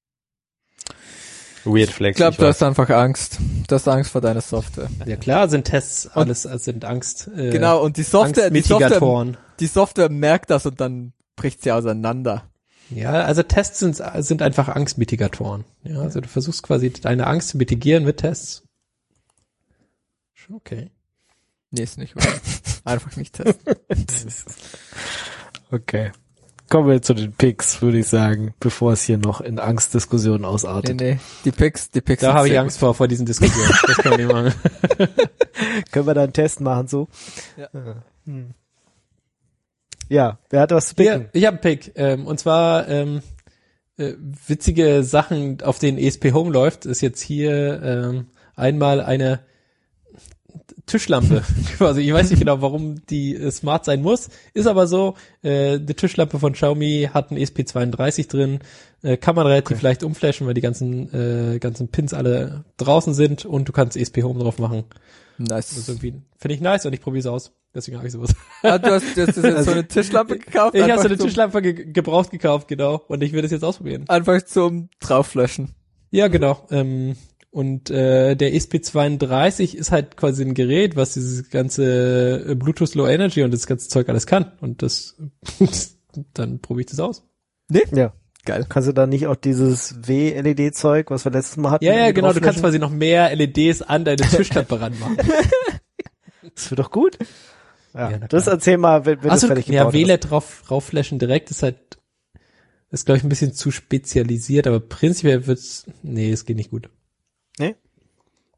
Speaker 4: Weird Flex.
Speaker 5: Ich glaube, du
Speaker 4: weiß.
Speaker 5: hast einfach Angst. Du hast Angst vor deiner Software.
Speaker 3: Ja klar, sind Tests alles, sind Angst, äh,
Speaker 5: Genau, und die Software, die Software,
Speaker 3: Angstmitigatoren.
Speaker 5: die Software merkt das und dann bricht sie auseinander.
Speaker 3: Ja, also Tests sind, sind einfach Angstmitigatoren. Ja, also du versuchst quasi deine Angst zu mitigieren mit Tests. Schon okay.
Speaker 5: Nee, ist nicht wahr. Einfach nicht testen.
Speaker 2: Okay. Kommen wir zu den Picks, würde ich sagen, bevor es hier noch in Angstdiskussionen
Speaker 5: Nee,
Speaker 2: ausartet.
Speaker 5: nee, die Picks, die Picks
Speaker 3: Da
Speaker 5: sind
Speaker 3: habe ich
Speaker 5: sehr
Speaker 3: Angst vor, vor diesen Diskussionen. Das kann man nicht machen.
Speaker 2: Können wir da einen Test machen, so?
Speaker 5: Ja.
Speaker 2: Hm. Ja, wer hat was zu
Speaker 3: Hier,
Speaker 2: picken?
Speaker 3: ich habe einen Pick. Ähm, und zwar ähm, äh, witzige Sachen, auf denen E S P Home läuft, ist jetzt hier ähm, einmal eine Tischlampe. Quasi, ich weiß nicht genau, warum die äh, smart sein muss. Ist aber so, äh, die Tischlampe von Xiaomi hat ein E S P zweiunddreißig drin, äh, kann man relativ
Speaker 2: Okay.
Speaker 3: leicht umflashen, weil die ganzen äh, ganzen Pins alle draußen sind und du kannst E S P Home drauf machen. Das ist
Speaker 5: nice.
Speaker 3: irgendwie, finde ich nice und ich probiere es aus. Deswegen habe ich sowas.
Speaker 5: Ah, du hast, du hast jetzt so eine Tischlampe gekauft?
Speaker 3: Ich habe
Speaker 5: einfach
Speaker 3: so eine
Speaker 5: zum,
Speaker 3: Tischlampe ge gebraucht gekauft, genau. Und ich will das jetzt ausprobieren.
Speaker 5: Einfach zum Drauflöschen.
Speaker 3: Ja, genau. Ähm, und äh, der E S P zweiunddreißig ist halt quasi ein Gerät, was dieses ganze äh, Bluetooth Low Energy und das ganze Zeug alles kann. Und das, dann probiere ich das aus.
Speaker 2: Ja.
Speaker 5: Geil.
Speaker 2: Kannst du da nicht auch dieses W-L E D-Zeug, was wir letztes Mal hatten?
Speaker 3: Ja, ja,
Speaker 2: irgendwie
Speaker 3: genau. Du kannst
Speaker 2: drauflöschen?
Speaker 3: quasi noch mehr L E Ds an deine Tischlampe ranmachen.
Speaker 2: Das wird doch gut. Ja,
Speaker 3: Ja, na
Speaker 2: das
Speaker 3: klar.
Speaker 2: erzähl mal, wenn, wenn
Speaker 3: Also,
Speaker 2: du fertig
Speaker 3: ja,
Speaker 2: gebaut
Speaker 3: W L E D drauf, raufflashen direkt ist halt, ist glaube ich ein bisschen zu spezialisiert, aber prinzipiell wird's, nee, es geht nicht gut.
Speaker 2: Nee?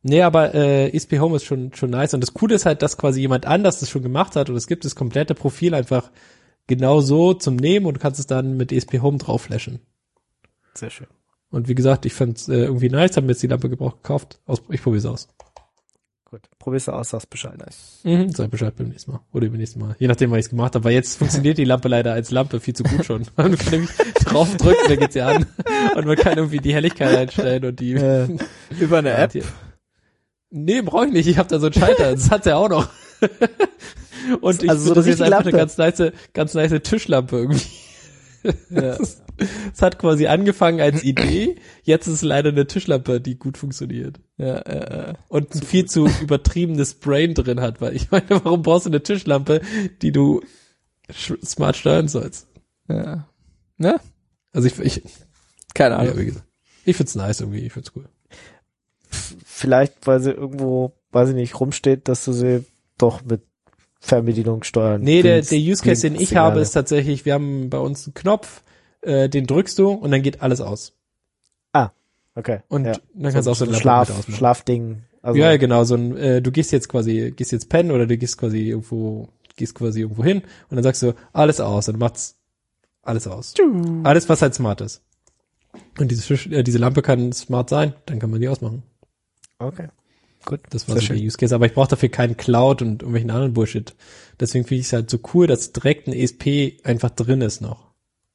Speaker 3: Nee, aber äh, E S P Home ist schon schon nice. Und das Coole ist halt, dass quasi jemand anders das schon gemacht hat und es gibt das komplette Profil einfach genau so zum Nehmen und du kannst es dann mit E S P Home drauf flashen.
Speaker 2: Sehr schön.
Speaker 3: Und wie gesagt, ich fand's äh, irgendwie nice, hab mir jetzt die Lampe gebraucht gekauft. Aus, ich probier's aus.
Speaker 2: Gut. Probierst du aus, sagst Bescheid.
Speaker 3: Mhm, sag Bescheid beim nächsten Mal. Oder beim nächsten Mal. Je nachdem, was ich gemacht habe. Weil jetzt funktioniert die Lampe leider als Lampe viel zu gut schon. Man kann nämlich draufdrücken, dann geht's ja an. Und man kann irgendwie die Helligkeit einstellen und die
Speaker 5: Äh, über eine App.
Speaker 3: Die, nee, brauche ich nicht. Ich habe da so einen Schalter. Das hat's ja auch noch. Und ich
Speaker 2: also
Speaker 3: finde
Speaker 2: so
Speaker 3: das jetzt
Speaker 2: richtige
Speaker 3: einfach eine
Speaker 2: Lampe.
Speaker 3: ganz nice, ganz nice Tischlampe irgendwie.
Speaker 5: Ja.
Speaker 3: Es hat quasi angefangen als Idee. Jetzt ist es leider eine Tischlampe, die gut funktioniert.
Speaker 5: Ja, ja, ja.
Speaker 3: Und ein viel zu übertriebenes Brain drin hat, weil ich meine, warum brauchst du eine Tischlampe, die du sch- smart steuern sollst?
Speaker 5: Ja. Ne?
Speaker 3: Also ich, ich,
Speaker 5: Keine
Speaker 3: ja,
Speaker 5: Ahnung.
Speaker 3: wie gesagt, ich find's nice irgendwie, ich find's cool.
Speaker 2: Vielleicht, weil sie irgendwo, weiß ich nicht, rumsteht, dass du sie doch mit Fernbedienung steuern
Speaker 3: Nee, der,
Speaker 2: willst.
Speaker 3: der Use Case, den ich
Speaker 2: Signale.
Speaker 3: habe, ist tatsächlich, wir haben bei uns einen Knopf, äh, den drückst du und dann geht alles aus.
Speaker 2: Okay.
Speaker 3: Und
Speaker 2: ja.
Speaker 3: dann kannst du auch so
Speaker 2: ein
Speaker 3: eine Lampe
Speaker 2: Schlaf,
Speaker 3: mit ausmachen.
Speaker 2: Schlafding. Also,
Speaker 3: Ja, genau, so ein, äh, du gehst jetzt quasi, gehst jetzt pennen oder du gehst quasi irgendwo, gehst quasi irgendwo hin und dann sagst du, alles aus und macht's alles aus. Alles, was halt smart ist. Und diese, Fisch, äh, diese Lampe kann smart sein, dann kann man die ausmachen.
Speaker 2: Okay. Gut.
Speaker 3: Das war
Speaker 2: Sehr
Speaker 3: so
Speaker 2: schön.
Speaker 3: der Use Case, aber ich brauche dafür keinen Cloud und irgendwelchen anderen Bullshit. Deswegen finde ich es halt so cool, dass direkt ein E S P einfach drin ist noch.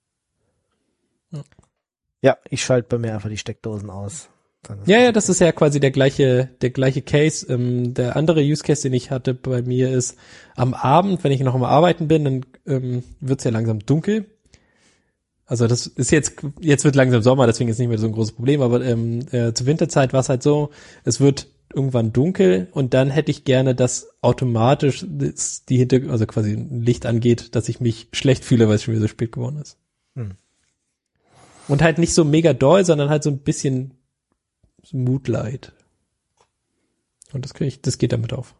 Speaker 2: Ja, ich schalte bei mir einfach die Steckdosen aus. Dann ist
Speaker 3: Ja,
Speaker 2: gut.
Speaker 3: ja, das ist ja quasi der gleiche, der gleiche Case. Ähm, der andere Use Case, den ich hatte bei mir ist, am Abend, wenn ich noch am Arbeiten bin, dann ähm, wird's ja langsam dunkel. Also das ist jetzt, jetzt wird langsam Sommer, deswegen ist nicht mehr so ein großes Problem, aber ähm, äh, zur Winterzeit war es halt so, es wird irgendwann dunkel und dann hätte ich gerne, dass automatisch das, die Hinter, also quasi ein Licht angeht, dass ich mich schlecht fühle, weil es schon wieder so spät geworden ist.
Speaker 2: Hm.
Speaker 3: Und halt nicht so mega doll, sondern halt so ein bisschen Moodlight. Und das krieg ich, das geht damit auf.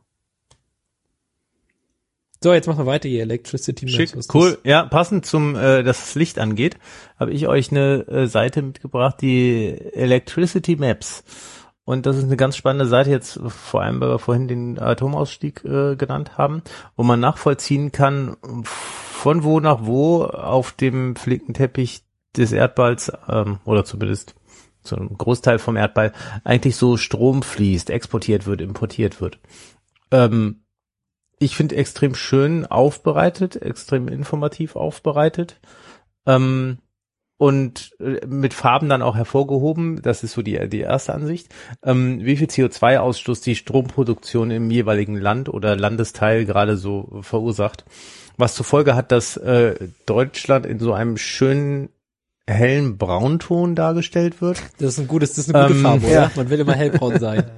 Speaker 3: So, jetzt machen wir weiter hier. Electricity
Speaker 4: Schick,
Speaker 3: Maps. Was ist
Speaker 4: cool.
Speaker 3: das?
Speaker 4: Ja, passend zum, äh, dass das Licht angeht, habe ich euch eine äh, Seite mitgebracht, die Electricity Maps. Und das ist eine ganz spannende Seite jetzt, vor allem, weil wir vorhin den Atomausstieg äh, genannt haben, wo man nachvollziehen kann, von wo nach wo auf dem Flickenteppich des Erdballs, ähm, oder zumindest zu einem Großteil vom Erdball, eigentlich so Strom fließt, exportiert wird, importiert wird. Ähm, ich finde extrem schön aufbereitet, extrem informativ aufbereitet. Ähm, und mit Farben dann auch hervorgehoben, das ist so die die erste Ansicht, ähm, wie viel C O zwei Ausstoß die Stromproduktion im jeweiligen Land oder Landesteil gerade so verursacht, was zur Folge hat, dass äh, Deutschland in so einem schönen hellen Braunton dargestellt wird.
Speaker 3: Das ist ein gutes, das ist eine gute
Speaker 4: Ähm,
Speaker 3: Farbe, oder?
Speaker 4: ja.
Speaker 3: Man will immer hellbraun sein.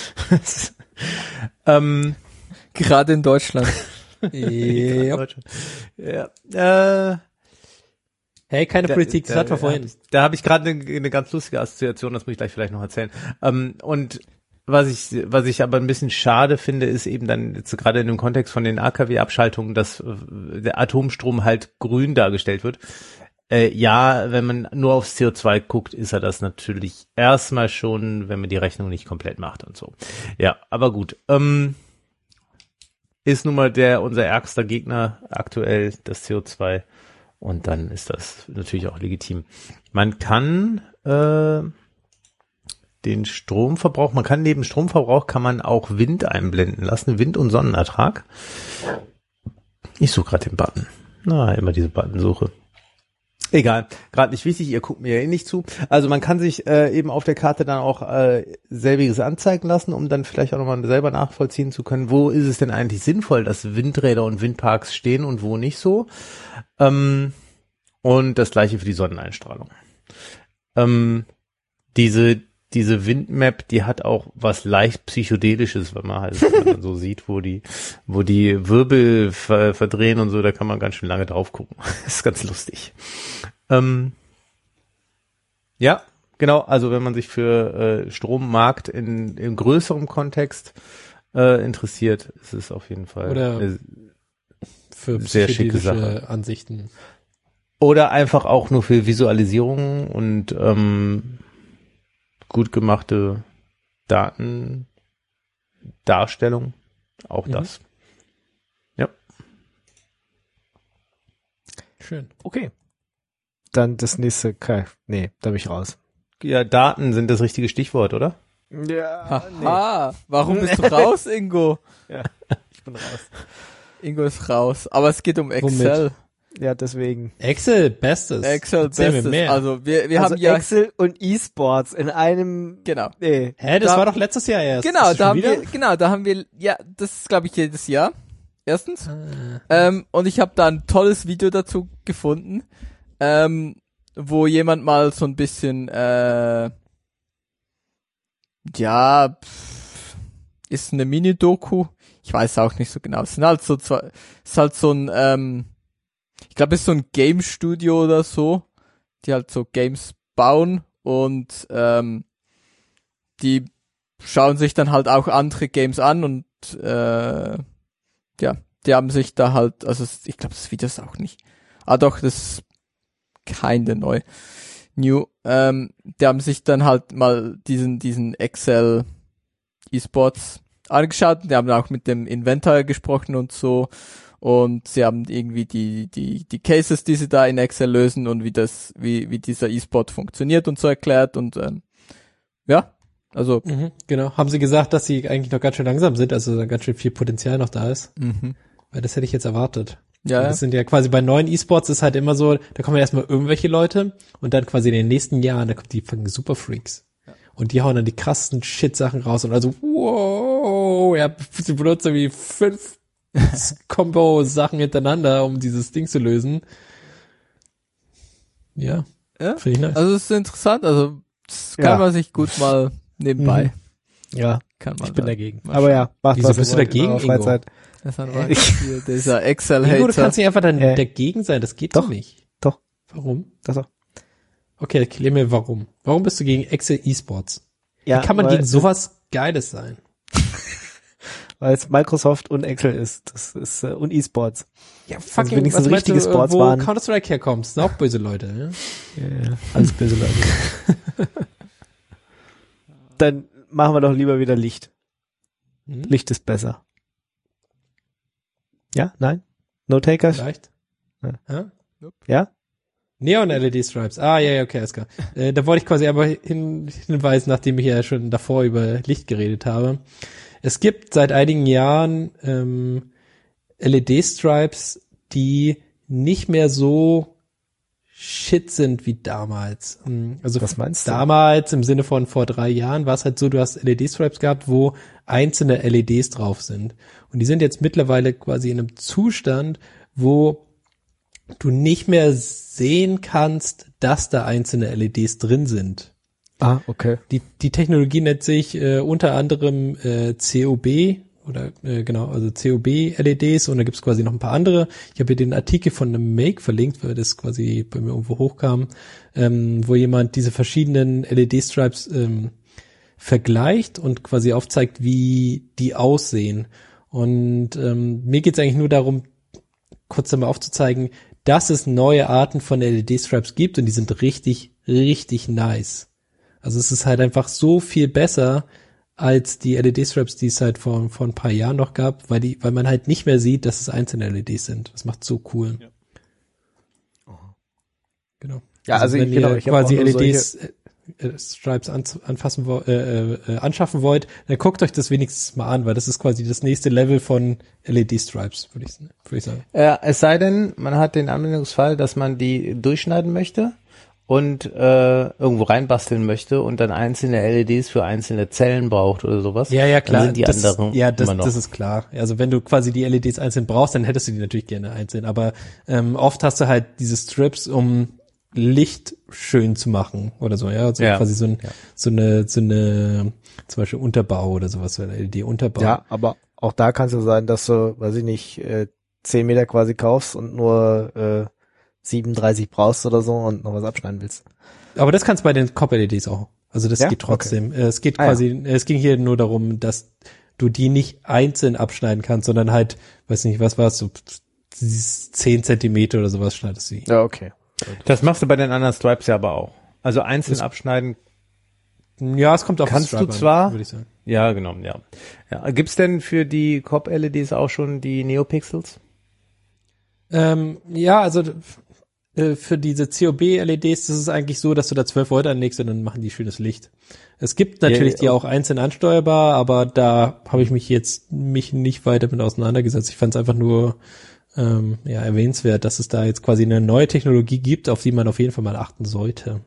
Speaker 4: ähm,
Speaker 5: Gerade in Deutschland.
Speaker 3: ja.
Speaker 4: ja, äh,
Speaker 3: Hey, keine
Speaker 4: Da-
Speaker 3: Politik, das
Speaker 4: da-
Speaker 3: hatten wir vorhin.
Speaker 4: Da habe ich gerade eine, eine ganz lustige Assoziation, das muss ich gleich vielleicht noch erzählen. Ähm, und was ich, was ich aber ein bisschen schade finde, ist eben dann jetzt gerade in dem Kontext von den A K W-Abschaltungen, dass äh, der Atomstrom halt grün dargestellt wird. Äh, ja, wenn man nur aufs C O zwei guckt, ist er das natürlich erstmal schon, wenn man die Rechnung nicht komplett macht und so. Ja, aber gut. Ähm, ist nun mal der unser ärgster Gegner aktuell, das C O zwei. Und dann ist das natürlich auch legitim. Man kann äh, den Stromverbrauch, man kann neben Stromverbrauch kann man auch Wind einblenden lassen, Wind- und Sonnenertrag. Ich suche gerade den Button. Na, immer diese Buttonsuche. Egal, gerade nicht wichtig, ihr guckt mir ja eh nicht zu. Also man kann sich äh, eben auf der Karte dann auch äh, selbiges anzeigen lassen, um dann vielleicht auch nochmal selber nachvollziehen zu können, wo ist es denn eigentlich sinnvoll, dass Windräder und Windparks stehen und wo nicht so. Ähm, und das gleiche für die Sonneneinstrahlung. Ähm, diese diese Windmap, die hat auch was leicht Psychedelisches, wenn man halt wenn man so sieht, wo die wo die Wirbel ver, verdrehen und so, da kann man ganz schön lange drauf gucken. Das ist ganz lustig. Ähm, ja, genau, also wenn man sich für äh, Strommarkt in im größeren Kontext äh, interessiert, ist es auf jeden Fall
Speaker 3: Oder
Speaker 4: eine
Speaker 3: Für
Speaker 4: sehr schicke
Speaker 3: psychedelische
Speaker 4: Sache.
Speaker 3: Ansichten.
Speaker 4: Oder einfach auch nur für Visualisierung und ähm, gut gemachte Daten, Darstellung, auch
Speaker 3: Mhm.
Speaker 4: das. Ja.
Speaker 3: Schön.
Speaker 2: Okay. Dann das nächste, okay. nee, da bin ich raus.
Speaker 4: Ja, Daten sind das richtige Stichwort, oder?
Speaker 2: Ja,
Speaker 5: Haha, warum bist du raus, Ingo?
Speaker 2: ich bin raus.
Speaker 5: Ingo ist raus, aber es geht um Excel.
Speaker 2: Ja, deswegen.
Speaker 3: Excel, bestes.
Speaker 5: Excel,
Speaker 3: Erzähl
Speaker 5: bestes.
Speaker 3: mir mehr.
Speaker 5: Also wir, wir
Speaker 2: also
Speaker 5: haben ja,
Speaker 2: Excel und E-Sports in einem,
Speaker 5: genau.
Speaker 2: nee.
Speaker 3: Hä, das
Speaker 5: da-
Speaker 3: war doch letztes Jahr erst.
Speaker 5: Genau,
Speaker 3: Ist das
Speaker 5: da
Speaker 3: schon
Speaker 5: haben
Speaker 3: wieder?
Speaker 5: wir, genau, da haben wir, ja, das ist glaube ich jedes Jahr. Erstens.
Speaker 3: Ah.
Speaker 5: Ähm, und ich habe da ein tolles Video dazu gefunden, ähm, wo jemand mal so ein bisschen, äh, ja, pff, ist eine Mini-Doku. Ich weiß auch nicht so genau. Es sind halt so zwei, es ist halt so ein, ähm, ich glaube, es ist so ein Game Studio oder so, die halt so Games bauen und ähm, die schauen sich dann halt auch andere Games an und äh, ja, die haben sich da halt, also es- ich glaube, das Video ist auch nicht. Ah doch, das ist keine neu. New. Ähm, die haben sich dann halt mal diesen diesen Excel E-Sports angeschaut. Die haben auch mit dem Inventor gesprochen und so. Und sie haben irgendwie die die die Cases, die sie da in Excel lösen und wie das wie wie dieser E-Sport funktioniert und so erklärt und ähm, ja, also
Speaker 3: Mhm, genau. Haben sie gesagt, dass sie eigentlich noch ganz schön langsam sind, also da ganz schön viel Potenzial noch da ist?
Speaker 5: mhm.
Speaker 3: Weil das hätte ich jetzt erwartet.
Speaker 5: ja, ja.
Speaker 3: Das sind ja quasi bei neuen E-Sports ist halt immer so, da kommen ja erstmal irgendwelche Leute und dann quasi in den nächsten Jahren, da kommen die fucking Superfreaks. Und die hauen dann die krassen Shit-Sachen raus und also, wow, ja, sie benutzen irgendwie fünf Combo-Sachen hintereinander, um dieses Ding zu lösen. Ja,
Speaker 5: Ja.
Speaker 3: finde ich nice.
Speaker 5: Also es ist interessant, also das kann
Speaker 2: Ja.
Speaker 5: man sich gut mal nebenbei,
Speaker 2: Ja,
Speaker 5: kann man
Speaker 3: ich bin
Speaker 5: da
Speaker 3: dagegen.
Speaker 5: mal
Speaker 2: aber ja, macht
Speaker 3: Wieso
Speaker 2: was
Speaker 3: bist
Speaker 2: ihr
Speaker 3: du
Speaker 2: wollt in
Speaker 3: dagegen,
Speaker 2: eurer
Speaker 3: Ingo?
Speaker 2: Freizeit.
Speaker 5: Das hat
Speaker 2: Äh, ich-
Speaker 5: hier dieser Excel-Hater.
Speaker 3: Ingo, du kannst nicht einfach dann
Speaker 2: Äh.
Speaker 3: dagegen sein, das geht
Speaker 2: Doch.
Speaker 3: doch nicht.
Speaker 2: Doch.
Speaker 3: Warum?
Speaker 2: Das auch.
Speaker 3: Okay, erklär mir warum. Warum bist du gegen Excel E-Sports?
Speaker 2: Ja,
Speaker 3: Wie kann man
Speaker 2: weil
Speaker 3: gegen sowas Geiles sein?
Speaker 2: Weil es Microsoft und Excel ist. Das ist äh, und E-Sports.
Speaker 3: Ja,
Speaker 2: fucking- wenigstens
Speaker 3: was meinst
Speaker 2: richtige
Speaker 3: du, äh,
Speaker 2: Sports
Speaker 3: wo
Speaker 2: waren.
Speaker 3: Counter-Strike herkommt, sind auch böse Leute, ne?
Speaker 2: Ja, ja, alles böse Leute. Dann machen wir doch lieber wieder Licht.
Speaker 3: Hm?
Speaker 2: Licht ist besser. Ja? Nein? No takers?
Speaker 3: Vielleicht?
Speaker 2: Ja.
Speaker 3: Ja?
Speaker 2: Ja?
Speaker 3: Neon-L E D-Stripes. Ah, ja, ja, okay, alles klar. Äh, da wollte ich quasi aber hin, hinweisen, nachdem ich ja schon davor über Licht geredet habe. Es gibt seit einigen Jahren ähm, L E D-Stripes, die nicht mehr so shit sind wie damals. Ähm, Also
Speaker 2: Was meinst du?
Speaker 3: damals im Sinne von vor drei Jahren war es halt so, du hast L E D-Stripes gehabt, wo einzelne L E Ds drauf sind. Und die sind jetzt mittlerweile quasi in einem Zustand, wo du nicht mehr sehen kannst, dass da einzelne L E Ds drin sind.
Speaker 2: Ah, okay.
Speaker 3: Die, die Technologie nennt sich äh, unter anderem äh, C O B oder äh, genau, also C O B-L E Ds und da gibt's quasi noch ein paar andere. Ich habe hier den Artikel von einem Make verlinkt, weil das quasi bei mir irgendwo hochkam, ähm, wo jemand diese verschiedenen L E D-Stripes ähm, vergleicht und quasi aufzeigt, wie die aussehen. Und ähm, mir geht's eigentlich nur darum, kurz einmal aufzuzeigen, dass es neue Arten von L E D-Stripes gibt und die sind richtig, richtig nice. Also es ist halt einfach so viel besser als die L E D-Stripes, die es halt vor, vor ein paar Jahren noch gab, weil die, weil man halt nicht mehr sieht, dass es einzelne L E Ds sind. Das macht so cool. Ja. Genau.
Speaker 2: Ja, also
Speaker 3: wenn
Speaker 2: ich- genau,
Speaker 3: ihr
Speaker 2: ich hab
Speaker 3: quasi
Speaker 2: auch nur
Speaker 3: L E Ds äh, äh, Stripes an, anfassen wo, äh, äh, anschaffen wollt, dann guckt euch das wenigstens mal an, weil das ist quasi das nächste Level von L E D-Stripes, würde ich, würde ich sagen.
Speaker 4: Ja, es sei denn, man hat den Anwendungsfall, dass man die durchschneiden möchte und äh, irgendwo reinbasteln möchte und dann einzelne L E Ds für einzelne Zellen braucht oder sowas.
Speaker 3: Ja, ja, klar.
Speaker 4: Dann sind die
Speaker 3: das,
Speaker 4: anderen
Speaker 3: ja, das,
Speaker 4: immer noch.
Speaker 3: das ist klar. Also wenn du quasi die L E Ds einzeln brauchst, dann hättest du die natürlich gerne einzeln. Aber ähm, oft hast du halt diese Strips, um Licht schön zu machen oder so, ja. Also
Speaker 4: Ja.
Speaker 3: quasi so, ein,
Speaker 4: Ja.
Speaker 3: so eine, so eine, zum Beispiel Unterbau oder sowas, so ein L E D-Unterbau.
Speaker 2: Ja, aber auch da kann es ja sein, dass du, weiß ich nicht, äh, zehn Meter quasi kaufst und nur äh, siebenunddreißig brauchst oder so und noch was abschneiden willst.
Speaker 3: Aber das kannst du bei den Cop-L E Ds auch. Also das
Speaker 2: Ja?
Speaker 3: geht trotzdem. Äh, Es geht
Speaker 2: Ah, ja.
Speaker 3: quasi, es ging hier nur darum, dass du die nicht einzeln abschneiden kannst, sondern halt, weiß nicht, was war es, so zehn Zentimeter oder sowas schneidest du die.
Speaker 2: Ja, okay.
Speaker 4: Das machst du bei den anderen Stripes ja aber auch. Also einzeln
Speaker 3: Das-
Speaker 4: abschneiden
Speaker 3: Ja, es kommt auf
Speaker 4: Kannst
Speaker 3: das
Speaker 4: du
Speaker 3: Stripe an,
Speaker 4: zwar,
Speaker 3: würde ich sagen.
Speaker 4: ja, genau, ja. ja. Gibt's denn für die C O B-L E Ds auch schon die Neopixels?
Speaker 3: Ähm, ja, also äh, für diese C O B-L E Ds, das ist eigentlich so, dass du da zwölf Volt anlegst und dann machen die schönes Licht. Es gibt natürlich
Speaker 4: Ja,
Speaker 3: die auch einzeln ansteuerbar, aber da habe ich mich jetzt mich nicht weiter mit auseinandergesetzt. Ich fand es einfach nur ähm, ja erwähnenswert, dass es da jetzt quasi eine neue Technologie gibt, auf die man auf jeden Fall mal achten sollte.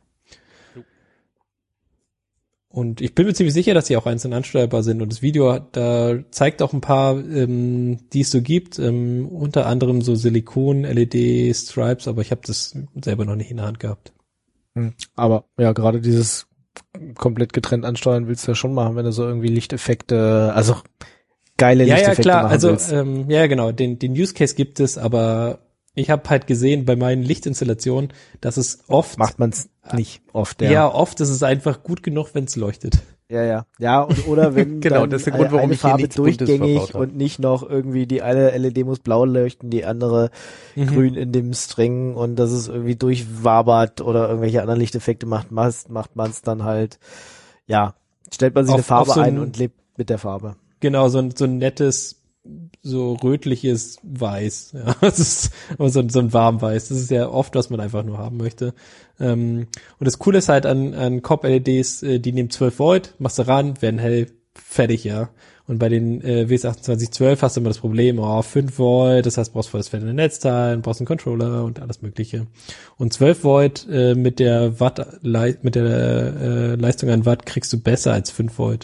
Speaker 3: Und ich bin mir ziemlich sicher, dass die auch einzeln ansteuerbar sind. Und das Video, da zeigt auch ein paar, ähm, die es so gibt, ähm, unter anderem so Silikon-L E D-Stripes, aber ich habe das selber noch nicht in der Hand gehabt.
Speaker 2: Aber ja, gerade dieses komplett getrennt ansteuern willst du ja schon machen, wenn du so irgendwie Lichteffekte, also geile
Speaker 3: Ja,
Speaker 2: Lichteffekte
Speaker 3: ja, klar,
Speaker 2: machen
Speaker 3: also
Speaker 2: willst.
Speaker 3: ähm, ja, genau, den, den Use Case gibt es, aber ich habe halt gesehen bei meinen Lichtinstallationen, dass es oft
Speaker 2: Macht man es nicht oft,
Speaker 3: ja.
Speaker 2: ja.
Speaker 3: oft ist es einfach gut genug, wenn es leuchtet.
Speaker 2: Ja, ja. Ja, und, oder wenn
Speaker 4: Genau,
Speaker 2: dann
Speaker 4: das ist der Grund, warum
Speaker 2: eine
Speaker 4: ich hier
Speaker 2: Farbe
Speaker 4: nichts Buntes
Speaker 2: durchgängig
Speaker 4: verbaut habe.
Speaker 2: und nicht noch irgendwie die eine L E D muss blau leuchten, die andere
Speaker 3: Mhm.
Speaker 2: grün in dem String und dass es irgendwie durchwabert oder irgendwelche anderen Lichteffekte macht, macht, macht man es dann halt, ja, stellt man sich
Speaker 3: Auf-
Speaker 2: eine Farbe
Speaker 3: auf so ein-
Speaker 2: ein und lebt mit der Farbe.
Speaker 3: Genau, so ein, so ein nettes, so rötliches Weiß. Ja, das ist aber so ein, so ein Warmweiß. Das ist ja oft, was man einfach nur haben möchte. Ähm, und das Coole ist halt an, an C O B-L E Ds, äh, die nehmen zwölf Volt, machst du ran, werden hell, fertig, ja. Und bei den äh, W S achtundzwanzig zwölf hast du immer das Problem, oh, fünf Volt, das heißt, brauchst volles Feld in den Netzteil, brauchst einen Controller und alles mögliche. Und zwölf Volt äh, mit der Watt, mit der äh, Leistung an Watt kriegst du besser als fünf Volt.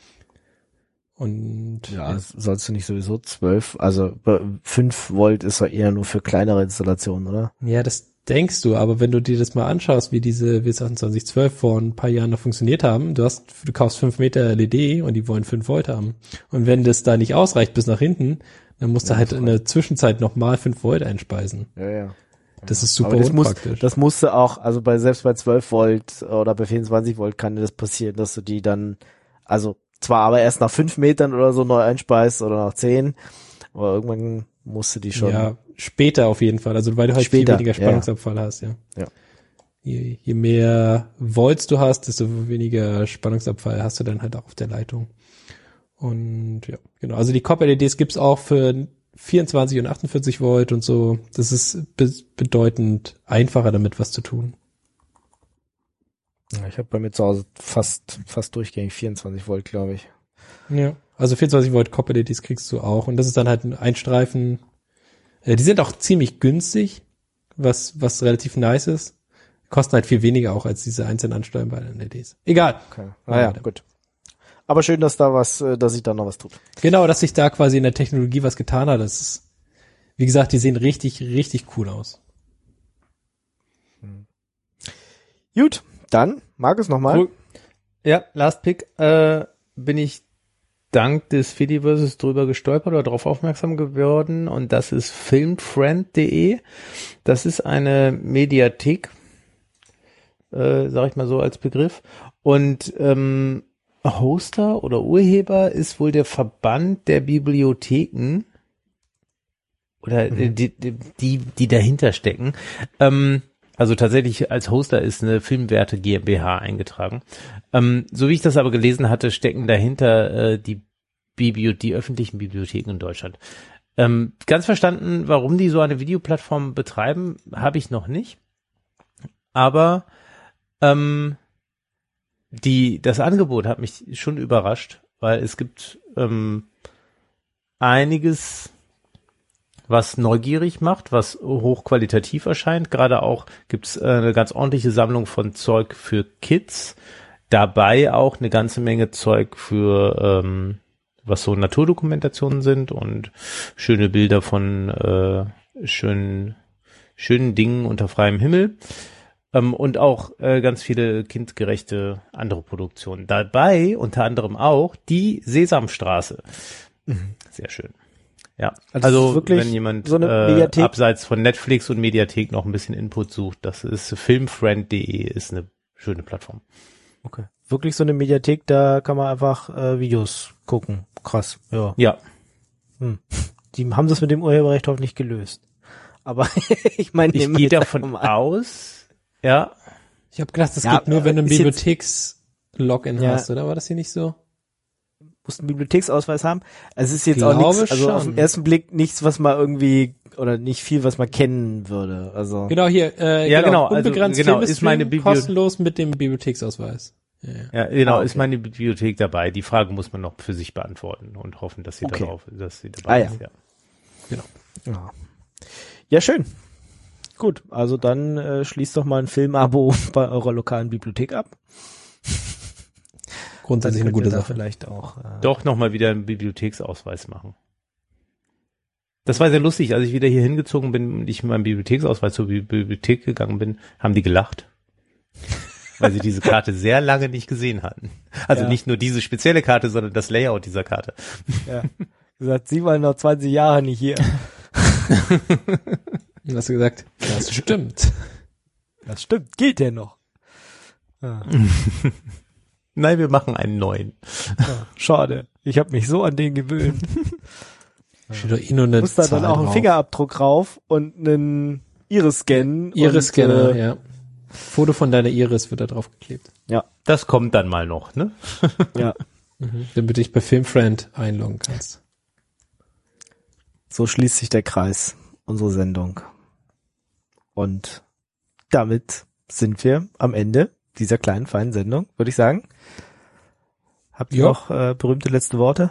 Speaker 3: Und
Speaker 2: Ja, sollst du nicht sowieso zwölf, also fünf Volt ist ja eher nur für kleinere Installationen, oder?
Speaker 3: Ja, das denkst du, aber wenn du dir das mal anschaust, wie diese W S achtundzwanzig zwölf vor ein paar Jahren noch funktioniert haben, du hast, du kaufst fünf Meter L E D und die wollen fünf Volt haben. Und wenn das da nicht ausreicht bis nach hinten, dann musst
Speaker 2: Ja,
Speaker 3: du halt
Speaker 2: das
Speaker 3: in der Zwischenzeit nochmal fünf Volt einspeisen.
Speaker 2: Ja, ja.
Speaker 3: Das ist super
Speaker 2: Aber das muss,
Speaker 3: unpraktisch.
Speaker 2: das musste auch, also bei, selbst bei zwölf Volt oder bei vierundzwanzig Volt kann dir das passieren, dass du die dann, also zwar aber erst nach fünf Metern oder so neu einspeist oder nach zehn, aber irgendwann musste die schon.
Speaker 3: Ja, später auf jeden Fall, also weil du halt
Speaker 2: Später,
Speaker 3: viel weniger
Speaker 2: ja, ja.
Speaker 3: Spannungsabfall hast, ja.
Speaker 2: Ja.
Speaker 3: Je, je mehr Volts du hast, desto weniger Spannungsabfall hast du dann halt auch auf der Leitung. Und ja, genau. Also die C O B-L E Ds gibt's auch für vierundzwanzig und achtundvierzig Volt und so. Das ist be- bedeutend einfacher damit was zu tun.
Speaker 2: Ja, ich habe bei mir zu Hause fast, fast durchgängig vierundzwanzig Volt, glaube ich.
Speaker 3: Ja. Also vierundzwanzig Volt C O B-L E Ds kriegst du auch. Und das ist dann halt ein Streifen. Äh, die sind auch ziemlich günstig, was, was relativ nice ist. Kosten halt viel weniger auch als diese einzelnen ansteuerbaren L E Ds. Egal.
Speaker 2: Okay. Naja,
Speaker 3: weiter.
Speaker 2: gut. Aber schön, dass da was, äh, dass sich da noch was tut.
Speaker 3: Genau, dass sich da quasi in der Technologie was getan hat. Das ist, wie gesagt, die sehen richtig, richtig cool aus.
Speaker 2: Gut, dann, Markus nochmal.
Speaker 4: Cool. Ja, Last Pick, äh, bin ich dank des Fediverses drüber gestolpert oder darauf aufmerksam geworden und das ist filmfriend punkt de. Das ist eine Mediathek, äh, sag ich mal so als Begriff. Und ähm, Hoster oder Urheber ist wohl der Verband der Bibliotheken oder mhm. die, die, die, die dahinter stecken. Ähm, also tatsächlich als Hoster ist eine Filmwerte GmbH eingetragen. Ähm, so wie ich das aber gelesen hatte, stecken dahinter äh, die Biblio- die öffentlichen Bibliotheken in Deutschland. Ähm, ganz verstanden, warum die so eine Videoplattform betreiben, habe ich noch nicht. Aber ähm, die das Angebot hat mich schon überrascht, weil es gibt ähm, einiges, was neugierig macht, was hochqualitativ erscheint. Gerade auch gibt's äh, eine ganz ordentliche Sammlung von Zeug für Kids. Dabei auch eine ganze Menge Zeug für ähm, was so Naturdokumentationen sind und schöne Bilder von äh, schönen schönen Dingen unter freiem Himmel. Ähm, und auch äh, ganz viele kindgerechte andere Produktionen. Dabei unter anderem auch die Sesamstraße. Mhm. Sehr schön. Ja, also,
Speaker 2: also wirklich
Speaker 4: wenn jemand
Speaker 2: so eine
Speaker 4: äh,
Speaker 2: Mediathek?
Speaker 4: abseits von Netflix und Mediathek noch ein bisschen Input sucht, das ist filmfriend punkt de, ist eine schöne Plattform.
Speaker 2: Okay. Wirklich so eine Mediathek, da kann man einfach äh, Videos gucken. Krass, ja.
Speaker 4: Ja.
Speaker 2: Hm. Die haben das mit dem Urheberrecht hoffentlich gelöst. Aber ich meine,
Speaker 4: Ich gehe davon aus, ja.
Speaker 3: Ich habe gedacht, das
Speaker 2: Ja,
Speaker 3: geht nur, wenn du ein
Speaker 2: ist jetzt-
Speaker 3: Bibliotheks Login
Speaker 2: Ja.
Speaker 3: hast, oder war das hier nicht so?
Speaker 2: Musst einen Bibliotheksausweis haben. Also es ist jetzt auch
Speaker 3: Glaube
Speaker 2: nichts, also
Speaker 3: schon.
Speaker 2: auf den ersten Blick nichts, was man irgendwie, oder nicht viel, was man kennen würde. Also
Speaker 3: Genau, hier, äh,
Speaker 4: Ja,
Speaker 3: genau,
Speaker 4: genau, also,
Speaker 3: unbegrenzt
Speaker 4: genau,
Speaker 3: Filme
Speaker 4: ist meine
Speaker 3: streamen,
Speaker 4: Biblio-
Speaker 3: kostenlos mit dem Bibliotheksausweis. Ja, ja.
Speaker 4: Ja, genau,
Speaker 2: Ah, okay.
Speaker 4: ist meine Bibliothek dabei. Die Frage muss man noch für sich beantworten und hoffen, dass sie
Speaker 2: Okay.
Speaker 4: darauf, dass sie dabei
Speaker 2: Ah, ja.
Speaker 4: ist. Ja.
Speaker 2: ja. ja, schön. Gut, also dann äh, schließt doch mal ein Filmabo bei eurer lokalen Bibliothek ab.
Speaker 3: Grundsätzlich
Speaker 2: Dann
Speaker 3: eine gute
Speaker 2: könnt ihr da
Speaker 3: Sache.
Speaker 2: Vielleicht auch. Äh,
Speaker 4: Doch nochmal wieder einen Bibliotheksausweis machen. Das war sehr lustig, als ich wieder hier hingezogen bin und ich mit meinem Bibliotheksausweis zur Bi- Bibliothek gegangen bin, haben die gelacht. Weil sie diese Karte sehr lange nicht gesehen hatten. Also
Speaker 2: Ja.
Speaker 4: nicht nur diese spezielle Karte, sondern das Layout dieser Karte.
Speaker 2: Ja. Gesagt, sie waren noch zwanzig Jahre nicht hier.
Speaker 3: Und hast du gesagt, das stimmt.
Speaker 2: Das stimmt, gilt der noch. Ja.
Speaker 4: Nein, wir machen einen neuen.
Speaker 2: Ja, schade. Ich habe mich so an den gewöhnt.
Speaker 3: Steht doch eh nur eine
Speaker 2: Muss da
Speaker 3: Zahl
Speaker 2: dann auch einen
Speaker 3: drauf.
Speaker 2: Fingerabdruck drauf und einen Iris-Scan.
Speaker 3: Iris-Scanner,
Speaker 2: und, äh,
Speaker 3: ja. Foto von deiner Iris wird da drauf geklebt.
Speaker 2: Ja,
Speaker 4: Das kommt dann mal noch, ne?
Speaker 2: ja.
Speaker 3: Mhm. Damit du dich bei Filmfriend einloggen kannst.
Speaker 2: So schließt sich der Kreis, unsere Sendung. Und damit sind wir am Ende dieser kleinen, feinen Sendung, würde ich sagen. Habt ihr
Speaker 3: Ja.
Speaker 2: noch äh, berühmte letzte Worte?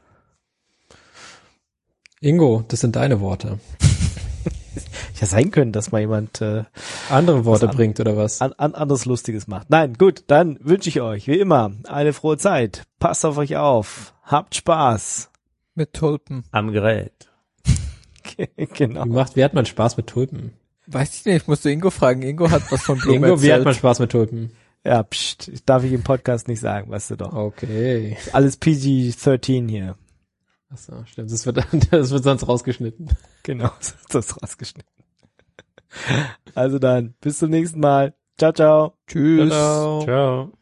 Speaker 3: Ingo, das sind deine Worte.
Speaker 2: Ja, sein können, dass mal jemand äh,
Speaker 3: Andere Worte
Speaker 2: an-
Speaker 3: bringt, oder was?
Speaker 2: an, an anderes Lustiges macht. Nein, gut, dann wünsche ich euch, wie immer, eine frohe Zeit. Passt auf euch auf. Habt Spaß.
Speaker 5: Mit Tulpen.
Speaker 4: Am Gerät.
Speaker 2: Genau.
Speaker 3: Wie macht, wie hat man Spaß mit Tulpen?
Speaker 5: Weiß ich nicht, ich musste Ingo fragen. Ingo hat was von Blumen
Speaker 3: Ingo, wie hat
Speaker 5: erzählt.
Speaker 3: man Spaß mit Tulpen?
Speaker 2: Ja, pst, das darf ich im Podcast nicht sagen, weißt du doch.
Speaker 3: Okay.
Speaker 2: Alles P G dreizehn hier.
Speaker 3: Achso, stimmt. Das wird, das wird sonst rausgeschnitten.
Speaker 2: Genau, so ist das rausgeschnitten. Also dann, bis zum nächsten Mal. Ciao, ciao.
Speaker 5: Tschüss.
Speaker 3: Ciao.
Speaker 4: Ciao.